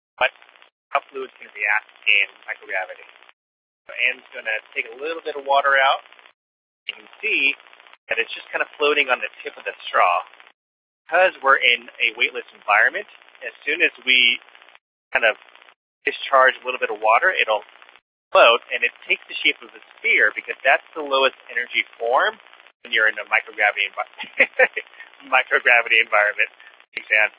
how fluids can react in microgravity. So Anne's going to take a little bit of water out. You can see that it's just kind of floating on the tip of the straw. Because we're in a weightless environment, as soon as we kind of discharge a little bit of water, it'll float, and it takes the shape of a sphere because that's the lowest energy form when you're in a microgravity environment. Thanks, Anne.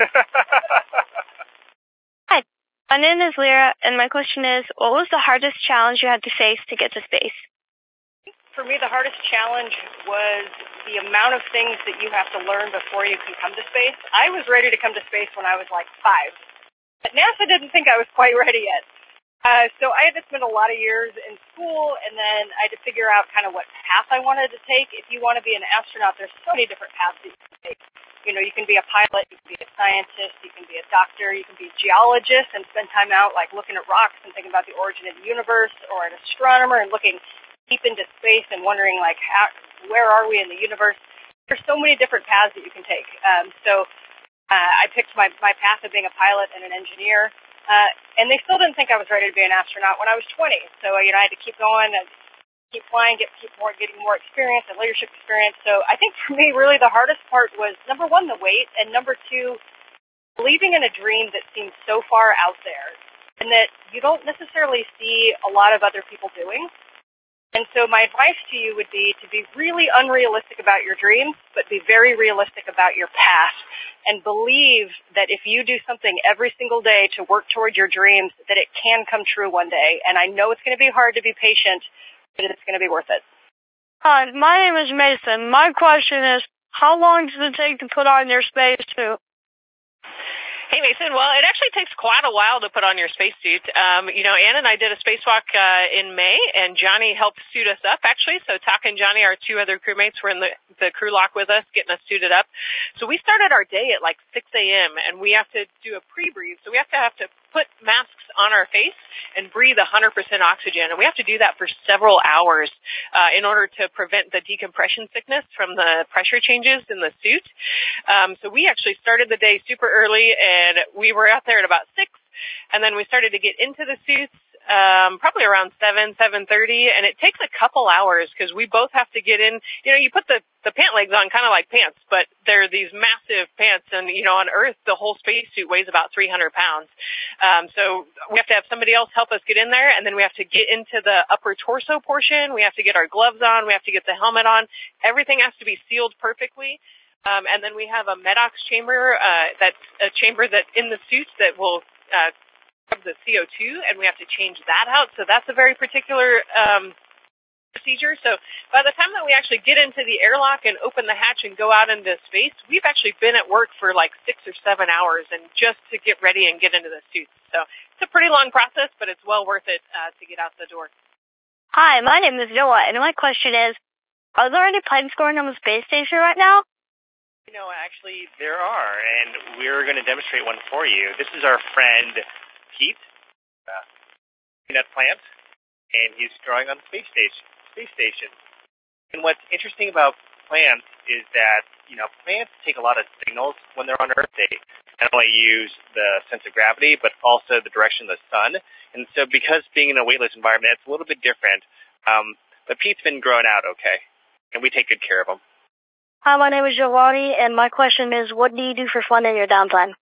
Hi, my name is Lyra, and my question is, what was the hardest challenge you had to face to get to space? For me, the hardest challenge was the amount of things that you have to learn before you can come to space. I was ready to come to space when I was like 5, but NASA didn't think I was quite ready yet. So I had to spend a lot of years in school, and then I had to figure out kind of what path I wanted to take. If you want to be an astronaut, there's so many different paths that you can take. You know, you can be a pilot, you can be a scientist, you can be a doctor, you can be a geologist and spend time out like looking at rocks and thinking about the origin of the universe, or an astronomer and looking deep into space and wondering like where are we in the universe. There's so many different paths that you can take. So I picked my path of being a pilot and an engineer. And they still didn't think I was ready to be an astronaut when I was 20. So, you know, I had to keep going and keep flying, getting more experience and leadership experience. So I think for me, really the hardest part was, number 1, the weight, and number 2, believing in a dream that seems so far out there and that you don't necessarily see a lot of other people doing. And so my advice to you would be to be really unrealistic about your dreams, but be very realistic about your path, and believe that if you do something every single day to work toward your dreams, that it can come true one day. And I know it's going to be hard to be patient, but it's going to be worth it. Hi, my name is Mason. My question is, how long does it take to put on your spacesuit? Hey, Mason. Well, it actually takes quite a while to put on your spacesuit. You know, Ann and I did a spacewalk in May, and Johnny helped suit us up, actually. So Taka and Johnny, our 2 other crewmates, were in the crew lock with us, getting us suited up. So we started our day at like 6 a.m., and we have to do a pre-brief. So we have to put masks on our face and breathe 100% oxygen. And we have to do that for several hours in order to prevent the decompression sickness from the pressure changes in the suit. So we actually started the day super early, and we were out there at about 6, and then we started to get into the suits probably around 7:30, and it takes a couple hours because we both have to get in. You know, you put the pant legs on kind of like pants, but they're these massive pants, and, you know, on Earth, the whole spacesuit weighs about 300 pounds. So we have to have somebody else help us get in there, and then we have to get into the upper torso portion. We have to get our gloves on. We have to get the helmet on. Everything has to be sealed perfectly. And then we have a MEDOX chamber, that's a chamber that in the suits that will the CO2, and we have to change that out. So that's a very particular procedure. So by the time that we actually get into the airlock and open the hatch and go out into space, we've actually been at work for like 6 or 7 hours, and just to get ready and get into the suits. So it's a pretty long process, but it's well worth it to get out the door. Hi, my name is Noah, and my question is, are there any planes going on the space station right now? You know, actually, there are, and we're going to demonstrate one for you. This is our friend Pete, in that plant, and he's drawing on the space station. And what's interesting about plants is that, you know, plants take a lot of signals when they're on Earth. They not only use the sense of gravity, but also the direction of the sun. And so because being in a weightless environment, it's a little bit different. But Pete's been growing out okay, and we take good care of him. Hi, my name is Giovanni, and my question is, what do you do for fun in your downtime?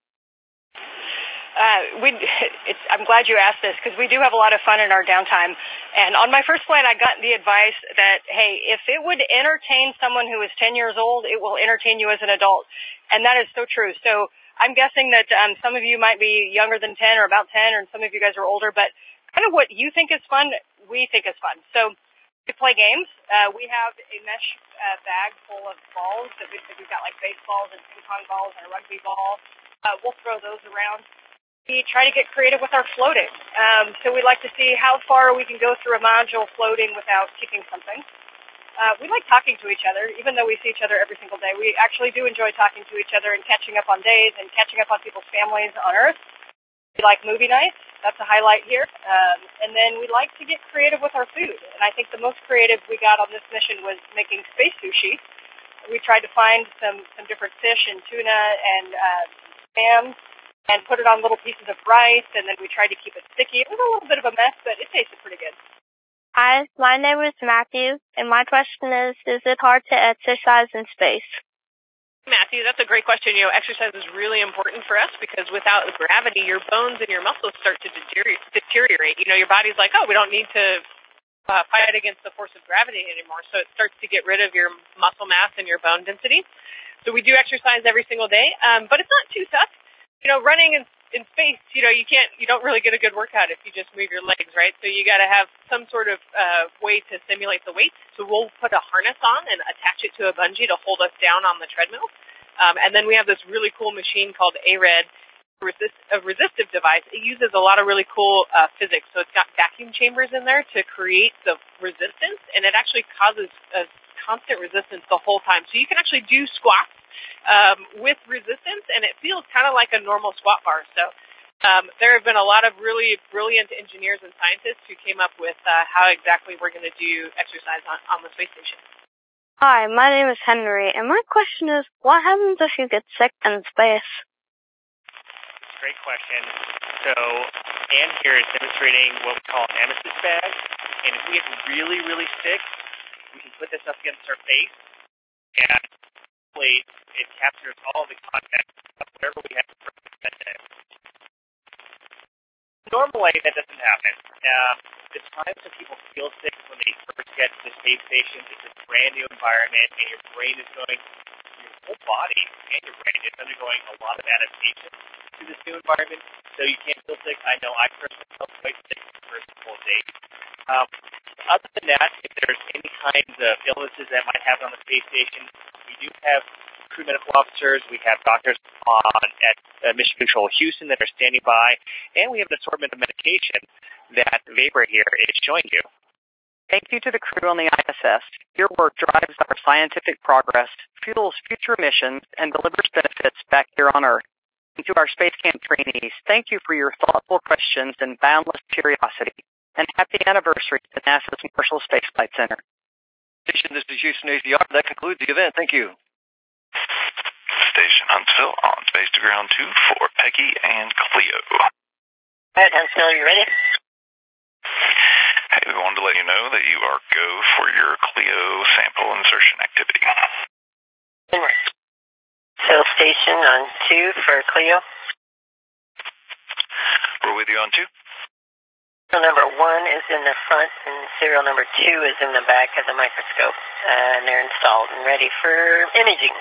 I'm glad you asked this, because we do have a lot of fun in our downtime. And on my first flight, I got the advice that, hey, if it would entertain someone who is 10 years old, it will entertain you as an adult. And that is so true. So I'm guessing that some of you might be younger than 10 or about 10, or some of you guys are older, but kind of what you think is fun, we think is fun. So we play games. We have a mesh bag full of balls that we've got, like baseballs and ping pong balls and a rugby ball. We'll throw those around. We try to get creative with our floating. So we like to see how far we can go through a module floating without kicking something. We like talking to each other, even though we see each other every single day. We actually do enjoy talking to each other and catching up on days and catching up on people's families on Earth. We like movie nights. That's a highlight here. And then we like to get creative with our food. And I think the most creative we got on this mission was making space sushi. We tried to find some different fish and tuna and spam, and put it on little pieces of rice, and then we tried to keep it sticky. It was a little bit of a mess, but it tasted pretty good. Hi, my name is Matthew, and my question is it hard to exercise in space? Matthew, that's a great question. You know, exercise is really important for us because without gravity, your bones and your muscles start to deteriorate. You know, your body's like, oh, we don't need to fight against the force of gravity anymore, so it starts to get rid of your muscle mass and your bone density. So we do exercise every single day, but it's not too tough. You know, running in space, you know, you don't really get a good workout if you just move your legs, right? So you got to have some sort of way to simulate the weight. So we'll put a harness on and attach it to a bungee to hold us down on the treadmill. And then we have this really cool machine called ARED, a resistive device. It uses a lot of really cool physics. So it's got vacuum chambers in there to create the resistance, and it actually causes a constant resistance the whole time. So you can actually do squats with resistance, and it feels kind of like a normal squat bar. So there have been a lot of really brilliant engineers and scientists who came up with how exactly we're going to do exercise on the space station. Hi, my name is Henry, and my question is, what happens if you get sick in space? Great question. So Ann here is demonstrating what we call an amethyst bag, and if we get really, really sick, we can put this up against our face, and it captures all the content of whatever we have that day. Normally, that doesn't happen. The times when people feel sick when they first get to the space station, it's a brand new environment, and your brain is going, your whole body and your brain is undergoing a lot of adaptation to this new environment, so you can't feel sick. I know I personally felt quite sick the first couple of days. Other than that, if there's any kinds of illnesses that might happen on the space station, we do have crew medical officers, we have doctors at Mission Control Houston that are standing by, and we have an assortment of medication that Vapor here is showing you. Thank you to the crew on the ISS. Your work drives our scientific progress, fuels future missions, and delivers benefits back here on Earth. And to our Space Camp trainees, thank you for your thoughtful questions and boundless curiosity. And happy anniversary to NASA's Marshall Space Flight Center. Station, this is Houston ACR. That concludes the event. Thank you. Station Huntsville on Space to Ground 2 for Peggy and Cleo. All right, Huntsville, are you ready? Hey, we wanted to let you know that you are go for your Cleo sample insertion activity. So station on 2 for Cleo. We're with you on 2. Serial number 1 is in the front and serial number 2 is in the back of the microscope. And they're installed and ready for imaging.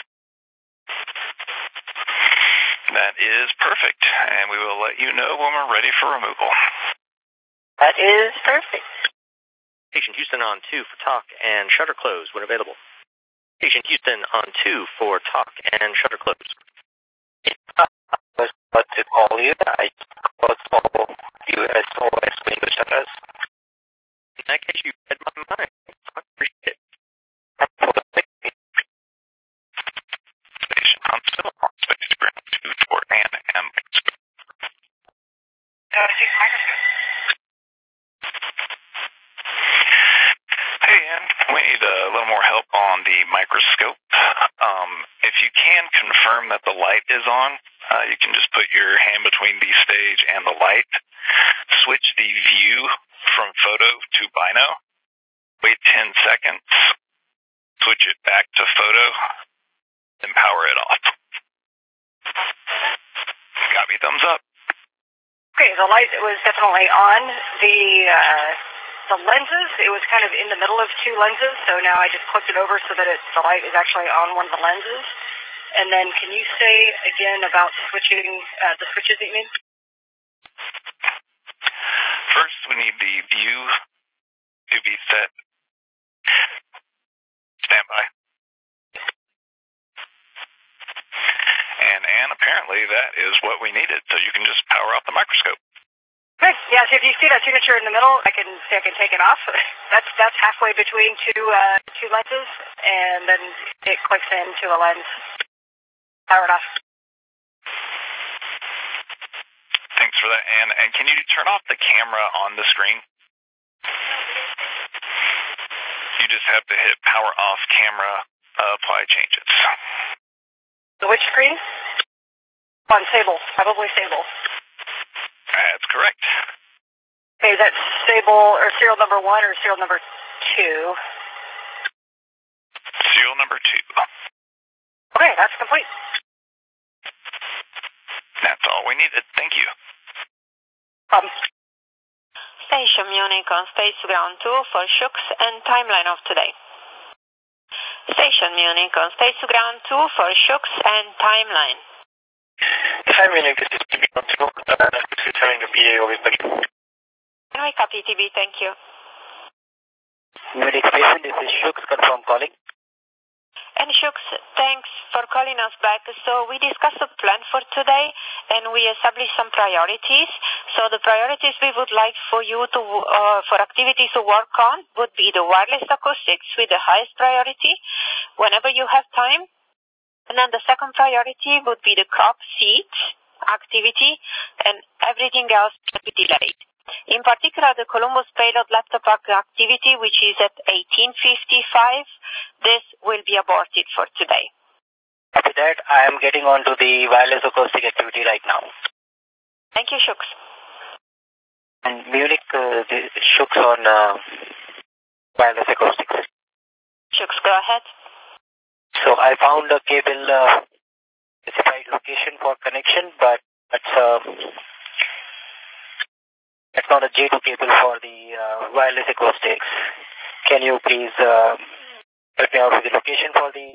That is perfect, and we will let you know when we're ready for removal. That is perfect. Station Houston on 2 for talk and shutter close when available. Station Houston on 2 for talk and shutter close. I was about to call you. I called for USOS window shutters. In that case, you read my mind. I appreciate it. Station Huntsville on Space to Ground 2 for Anna M. Hey, Ann, we need a little more help on the microscope. If you can confirm that the light is on, you can just put your hand between the stage and the light. Switch the view from photo to bino. Wait 10 seconds. Switch it back to photo. Then power it off. Copy, thumbs up. Okay, the light was definitely on. The lenses, it was kind of in the middle of 2 lenses, so now I just clicked it over so that the light is actually on one of the lenses. And then can you say again about switching the switches that you mean? First, we need the view to be set. Stand by. And apparently that is what we needed, so you can just power off the microscope. Okay, yeah, so if you see that signature in the middle, I can take it off. That's halfway between two lenses, and then it clicks into a lens. Power it off. Thanks for that, Ann. And can you turn off the camera on the screen? You just have to hit power off camera, apply changes. Which screen? On Sable, probably Sable. That's correct. Okay, is that Sable or serial number 1 or serial number 2? Serial number 2. Okay, that's complete. That's all we needed. Thank you. Station Munich on Space Ground 2 for Shooks and timeline of today. Station Munich on Space Ground 2 for Shooks and timeline. Hi, Munich. This is TB Control. Returning the PA over again. Can we copy TB? Thank you. Munich Station, this is Shooks confirm calling. And Shooks, thanks for calling us back. So we discussed the plan for today, and we established some priorities. So the priorities we would like for you to, for activities to work on would be the wireless acoustics with the highest priority, whenever you have time. And then the second priority would be the crop seed activity, and everything else can be delayed. In particular, the Columbus payload laptop activity, which is at 18:55, this will be aborted for today. After that, I am getting on to the wireless acoustic activity right now. Thank you, Shooks. And Munich, the Shooks on wireless acoustics. Shooks, go ahead. So I found a cable specified location for connection, but that's not a J2 cable for the wireless acoustics. Can you please help me out with the location for the...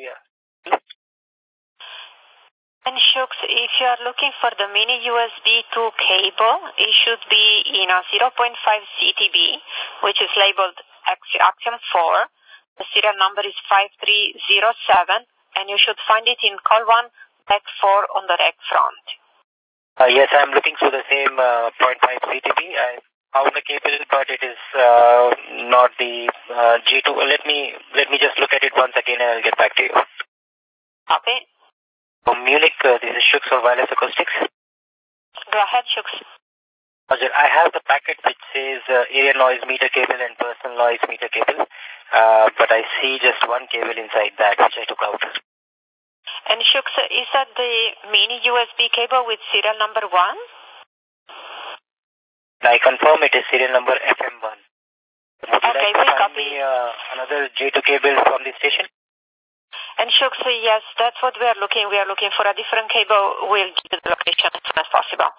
And Shooks, if you are looking for the mini USB 2 cable, it should be in a 0.5 CTB, which is labeled Axiom 4. The serial number is 5307, and you should find it in call 1, deck 4 on the deck front. Yes, I'm looking for the same 0.5 CTB. I found the cable, but it is not the G2. Let me just look at it once again, and I'll get back to you. Okay. From Munich, this is Shooks for Wireless Acoustics. Go ahead, Shooks. Roger, I have the packet which says area noise meter cable and personal noise meter cable, but I see just one cable inside that which I took out. And Shooks, is that the mini USB cable with serial number 1? I confirm it is serial number FM1. Would you okay, like to find me another J2 cable from the station? And Shooks, yes, that's what we are looking. We are looking for a different cable. We'll give you the location as soon as possible.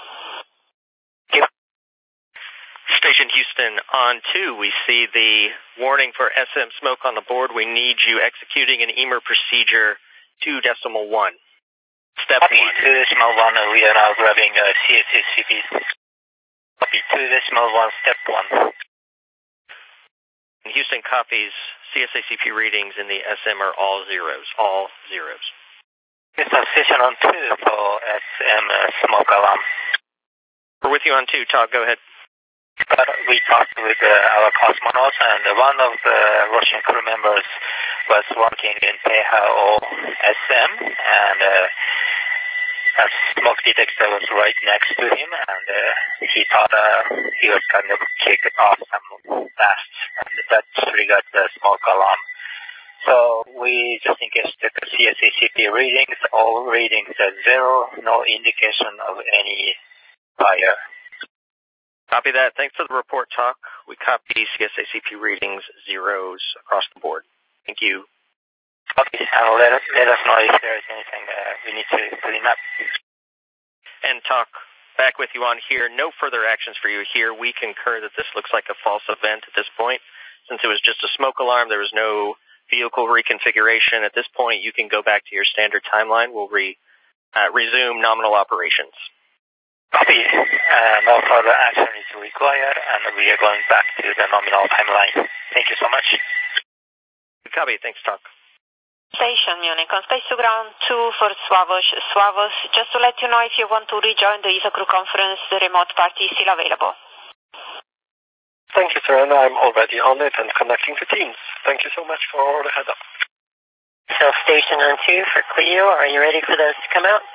Station Houston on 2, we see the warning for SM smoke on the board. We need you executing an EMER procedure 2.1. Step 1. 2.1, we are now grabbing CSACP. Copy 2.1, step 1. Houston copies. CSACP readings in the SM are all zeros. All zeros. Houston station on 2 for SM smoke alarm. We're with you on 2. Todd, go ahead. We talked with our cosmonauts, and one of the Russian crew members was working in PHO SM, and a smoke detector was right next to him, and he thought he was kind of kick off some blasts, and that triggered the smoke alarm. So we just in case took the CSACP readings. All readings are 0, no indication of any fire. Copy that. Thanks for the report, Talk. We copy CSACP readings, zeros across the board. Thank you. Okay, let us know if there is anything we need to clean up. And Talk, back with you on here. No further actions for you here. We concur that this looks like a false event at this point. Since it was just a smoke alarm, there was no vehicle reconfiguration. At this point, you can go back to your standard timeline. We'll resume nominal operations. Copy. No further action is required, and we are going back to the nominal timeline. Thank you so much. Copy. Thanks, Talk. Station Munich, on space to ground 2 for Swavush. Swavush, just to let you know if you want to rejoin the ESA crew conference, the remote party is still available. Thank you, sir, and I'm already on it and connecting to Teams. Thank you so much for the heads up. So station on 2 for Cleo, are you ready for those to come out?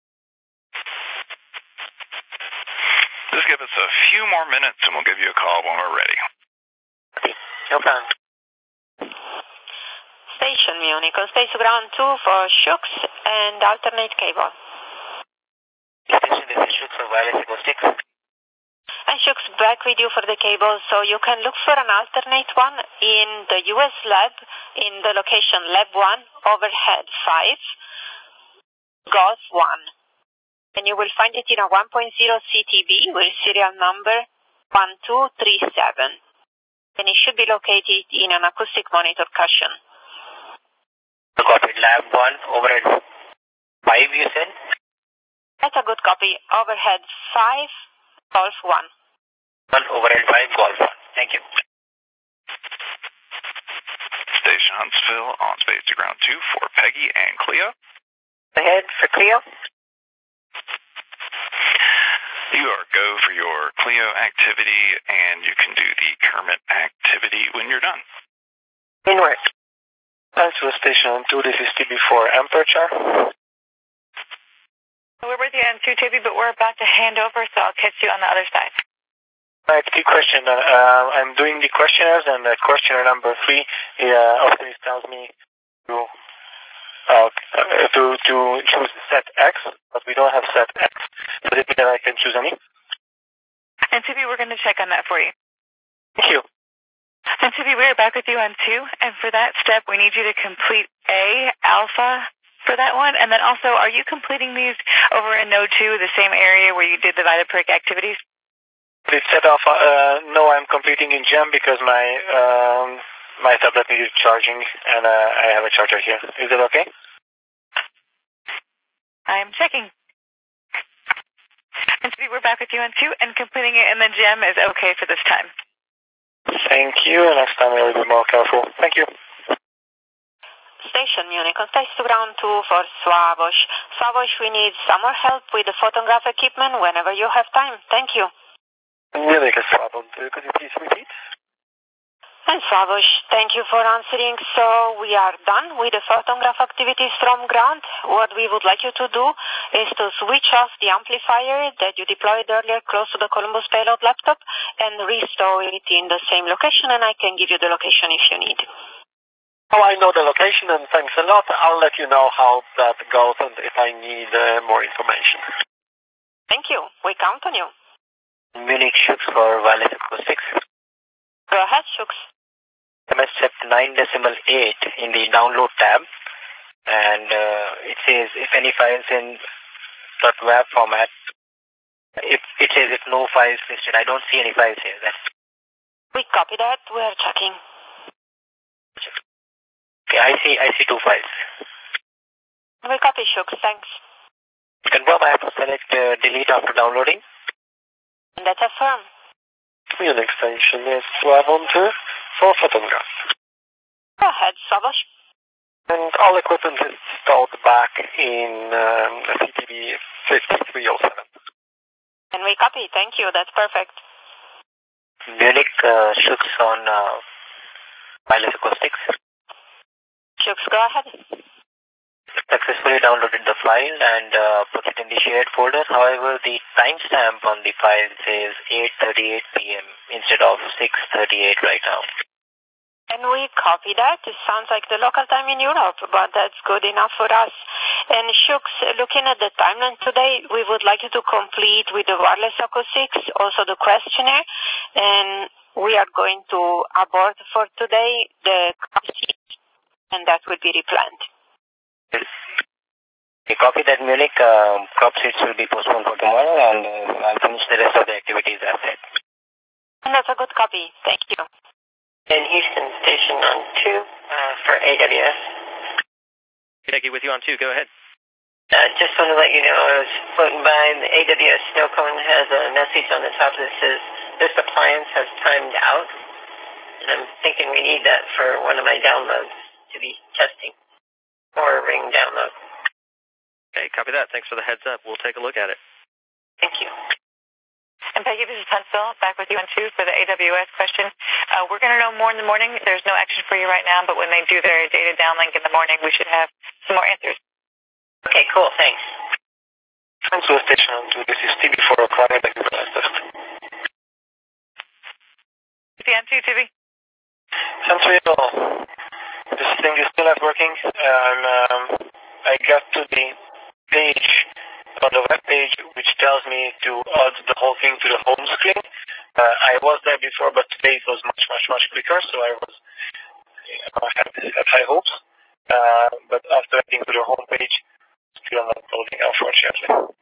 Just give us a few more minutes and we'll give you a call when we're ready. No problem. Station Munich, on space to ground 2 for Shooks and alternate cable. Station, this is Shooks for Wireless Acoustics. And Shooks, back with you for the cable, so you can look for an alternate one in the US lab, in the location Lab 1, overhead 5, Golf 1. And you will find it in a 1.0 CTB with serial number 1237. And it should be located in an acoustic monitor cushion. Copy. Lab 1, overhead 5, you said? That's a good copy. Overhead 5, Golf 1. 1, overhead 5, Golf 1. Thank you. Station Huntsville on space to ground 2 for Peggy and Cleo. Ahead for Cleo. You are go for your Cleo activity, and you can do the Kermit activity when you're done. Inward. To a station on 2, this is TB4 Amperature. We're with you on 2, TB, but we're about to hand over, so I'll catch you on the other side. I have 2 questions. I'm doing the questionnaires, and questionnaire number 3 often tells me to choose set X, but we don't have set X. Does it mean that I can choose any? And TB, we're going to check on that for you. Thank you. And TB, we are back with you on 2, and for that step, we need you to complete A, alpha, for that one, and then also, are you completing these over in Node 2, the same area where you did the Vitapric activities? It's set alpha. No, I'm completing in GEM because my tablet needed charging, and I have a charger here. Is it okay? I'm checking. And TB, we're back with you on 2, and completing it in the GEM is okay for this time. Thank you, and next time I will be more careful. Thank you. Station Munich, on space to ground 2 for Swavush. Swavush, we need some more help with the photograph equipment whenever you have time. Thank you. Munich is problem. Could you please repeat? And Slavoj, thank you for answering. So we are done with the photograph activities from ground. What we would like you to do is to switch off the amplifier that you deployed earlier close to the Columbus payload laptop and restore it in the same location, and I can give you the location if you need. Oh, I know the location, and thanks a lot. I'll let you know how that goes and if I need more information. Thank you. We count on you. Munich Shooks for wireless acoustics. Go ahead, Shooks. MS set 9.8 in the download tab, and it says if any files in .wav format. It says if no files listed. I don't see any files here. We copy that. We are checking. Okay, I see 2 files. We copy, Shooks. Thanks. Confirm I have to select delete after downloading. And that's affirm. Munich station is 1212 for photograph. Go ahead, Slavoj. And all equipment is installed back in CTB 5307. And we copy. Thank you. That's perfect. Munich Shooks on wireless acoustics. Shooks, go ahead. Successfully downloaded the file and put it in the shared folder. However, the timestamp on the file says 8:38 p.m. instead of 6:38 right now. And we copy that. It sounds like the local time in Europe, but that's good enough for us. And Shooks, looking at the timeline today, we would like you to complete with the wireless acoustics, also the questionnaire, and we are going to abort for today the sheet, and that will be replanned. We copy that, Munich. Crop sheets will be postponed for tomorrow, and I'll finish the rest of the activities as said. And that's a good copy. Thank you. And Houston station on 2 for AWS. Peggy with you on 2. Go ahead. Just want to let you know, I was floating by, the AWS snow cone has a message on the top that says, this appliance has timed out. And I'm thinking we need that for one of my downloads to be testing. Or Ring download. Okay, copy that. Thanks for the heads up. We'll take a look at it. Thank you. And Peggy, this is Huntsville, back with you on 2 for the AWS question. We're going to know more in the morning. There's no action for you right now, but when they do their data downlink in the morning, we should have some more answers. Okay, cool. Thanks. Huntsville station on 2. This is TB for a private exercise test. On 2, TB. Huntsville. This thing is still not working. I got to the page on the web page which tells me to add the whole thing to the home screen. I was there before, but today it was much quicker, so I had high hopes. But after adding to the home page, still not loading, unfortunately.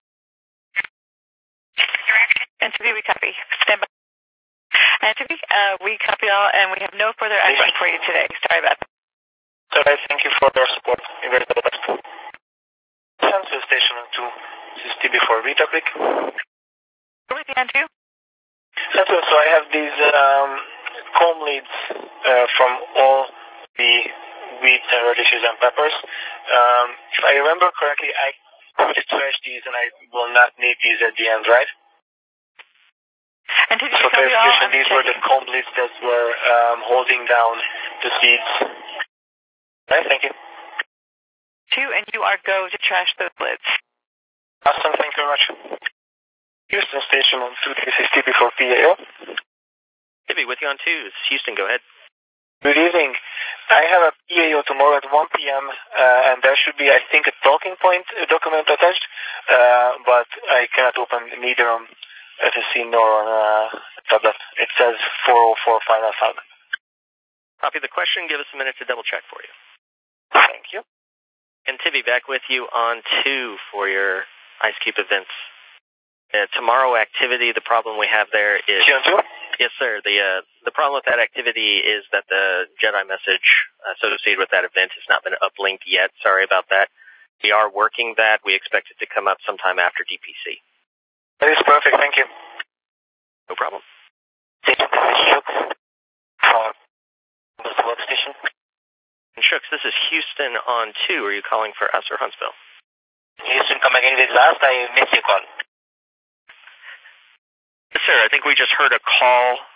And TB, we copy. Stand by. And TB, we copy all, and we have no further action for you today. Sorry about that. So I thank you for your support. You're very the best. Huntsville station on 2. This is TB for VitaClick. With you on 2? Huntsville, so I have these comb leads from all the wheat and radishes and peppers. If I remember correctly, I could trash these and I will not need these at the end, right? And did you so clarification, these were the comb leads that were holding down the seeds. Right, thank you. 2, and you are go to trash those lids. Awesome, thank you very much. Houston station on 2, this is TB for PAO. TB with you on 2. This is Houston, go ahead. Good evening. I have a PAO tomorrow at 1 p.m. And there should be, I think, a talking point document attached, but I cannot open neither on FSC nor on tablet. It says 404 final file. Copy the question. Give us a minute to double check for you. Thank you. And Tibby, back with you on 2 for your IceCube events. Tomorrow activity, the problem we have there is... Yes, sir. The problem with that activity is that the Jedi message associated with that event has not been uplinked yet. Sorry about that. We are working that. We expect it to come up sometime after DPC. That is perfect. Thank you. No problem. Station, this is Shooks from this workstation. And Shooks, this is Houston on 2. Are you calling for us or Huntsville? Houston, come again with last. I missed your call. Yes, sir. I think we just heard a call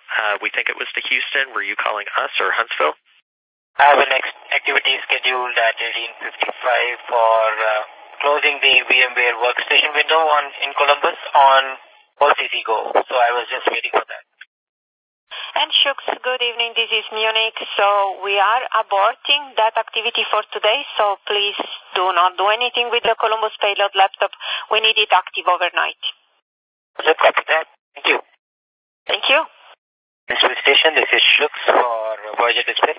We think it was to Houston. Were you calling us or Huntsville? I have an activity scheduled at 18:55 for closing the VMware workstation window in Columbus on OCC Go. So I was just waiting for that. And Shooks, good evening. This is Munich. So we are aborting that activity for today. So please do not do anything with the Columbus Payload laptop. We need it active overnight. Just copy that. Thank you. Thank you. Space Station, this is Shooks for Voyager Display.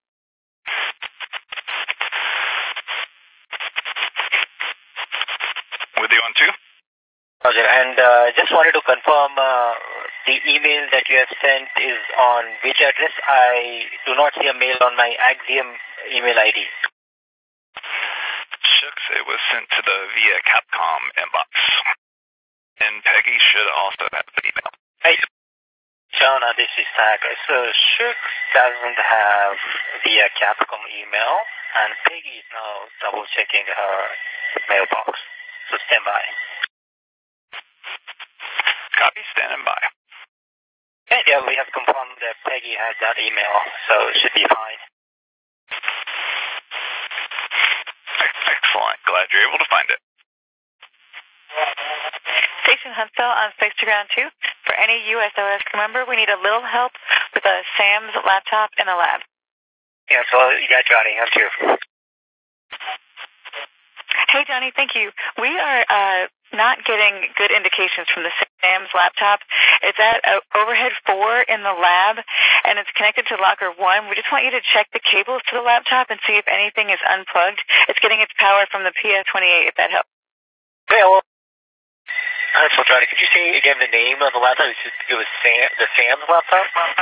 With you on 2? Roger, and just wanted to confirm the email that you have sent is on which address? I do not see a mail on my Axiom email ID. Shooks, it was sent to the via Capcom inbox. And Peggy should also have the email. Hey, Jonah, this is Sagar. So Shooks doesn't have via Capcom email, and Peggy is now double-checking her mailbox. So stand by. Copy, standing by. Yeah, we have confirmed that Peggy has that email, so it should be fine. Excellent. Glad you're able to find it. Station Huntsville on Space to Ground 2. For any USOS crew member, we need a little help with a Sam's laptop in the lab. Yeah, so you got Johnny. I'm here. Hey, Johnny, thank you. We are not getting good indications from the Sam's laptop. It's at overhead 4 in the lab, and it's connected to locker 1. We just want you to check the cables to the laptop and see if anything is unplugged. It's getting its power from the PS28, if that helps. Yeah, well, so Johnny, could you say again the name of the laptop? It was the Sam's laptop?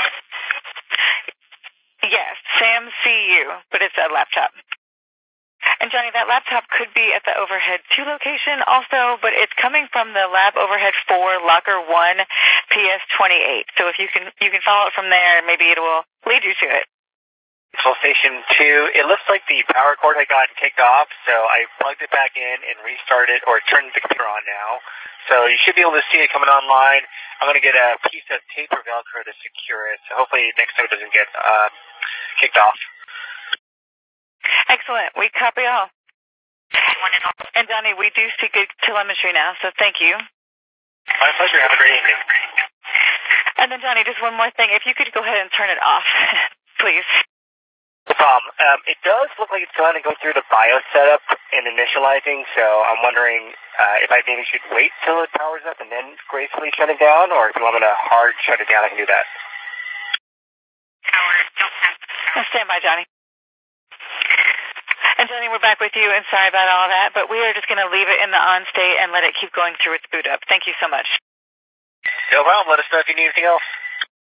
Yes, Sam's CU, but it's a laptop. And Johnny, that laptop could be at the overhead 2 location also, but it's coming from the lab overhead 4, locker 1, PS28. So if you can follow it from there, maybe it will lead you to it. Control Station 2, it looks like the power cord had gotten kicked off, so I plugged it back in and restarted, or turned the computer on now. So you should be able to see it coming online. I'm going to get a piece of tape or Velcro to secure it, so hopefully next time it doesn't get kicked off. Excellent. We copy all. And Johnny, we do see good telemetry now, so thank you. My pleasure. Have a great evening. And then Johnny, just one more thing. If you could go ahead and turn it off, please. No problem. It does look like it's going to go through the BIOS setup and initializing, so I'm wondering if I maybe should wait till it powers up and then gracefully shut it down, or if you want me to hard shut it down, I can do that. Stand by, Johnny. And Johnny, we're back with you, and sorry about all that, but we are just going to leave it in the on state and let it keep going through its boot up. Thank you so much. No problem. Let us know if you need anything else.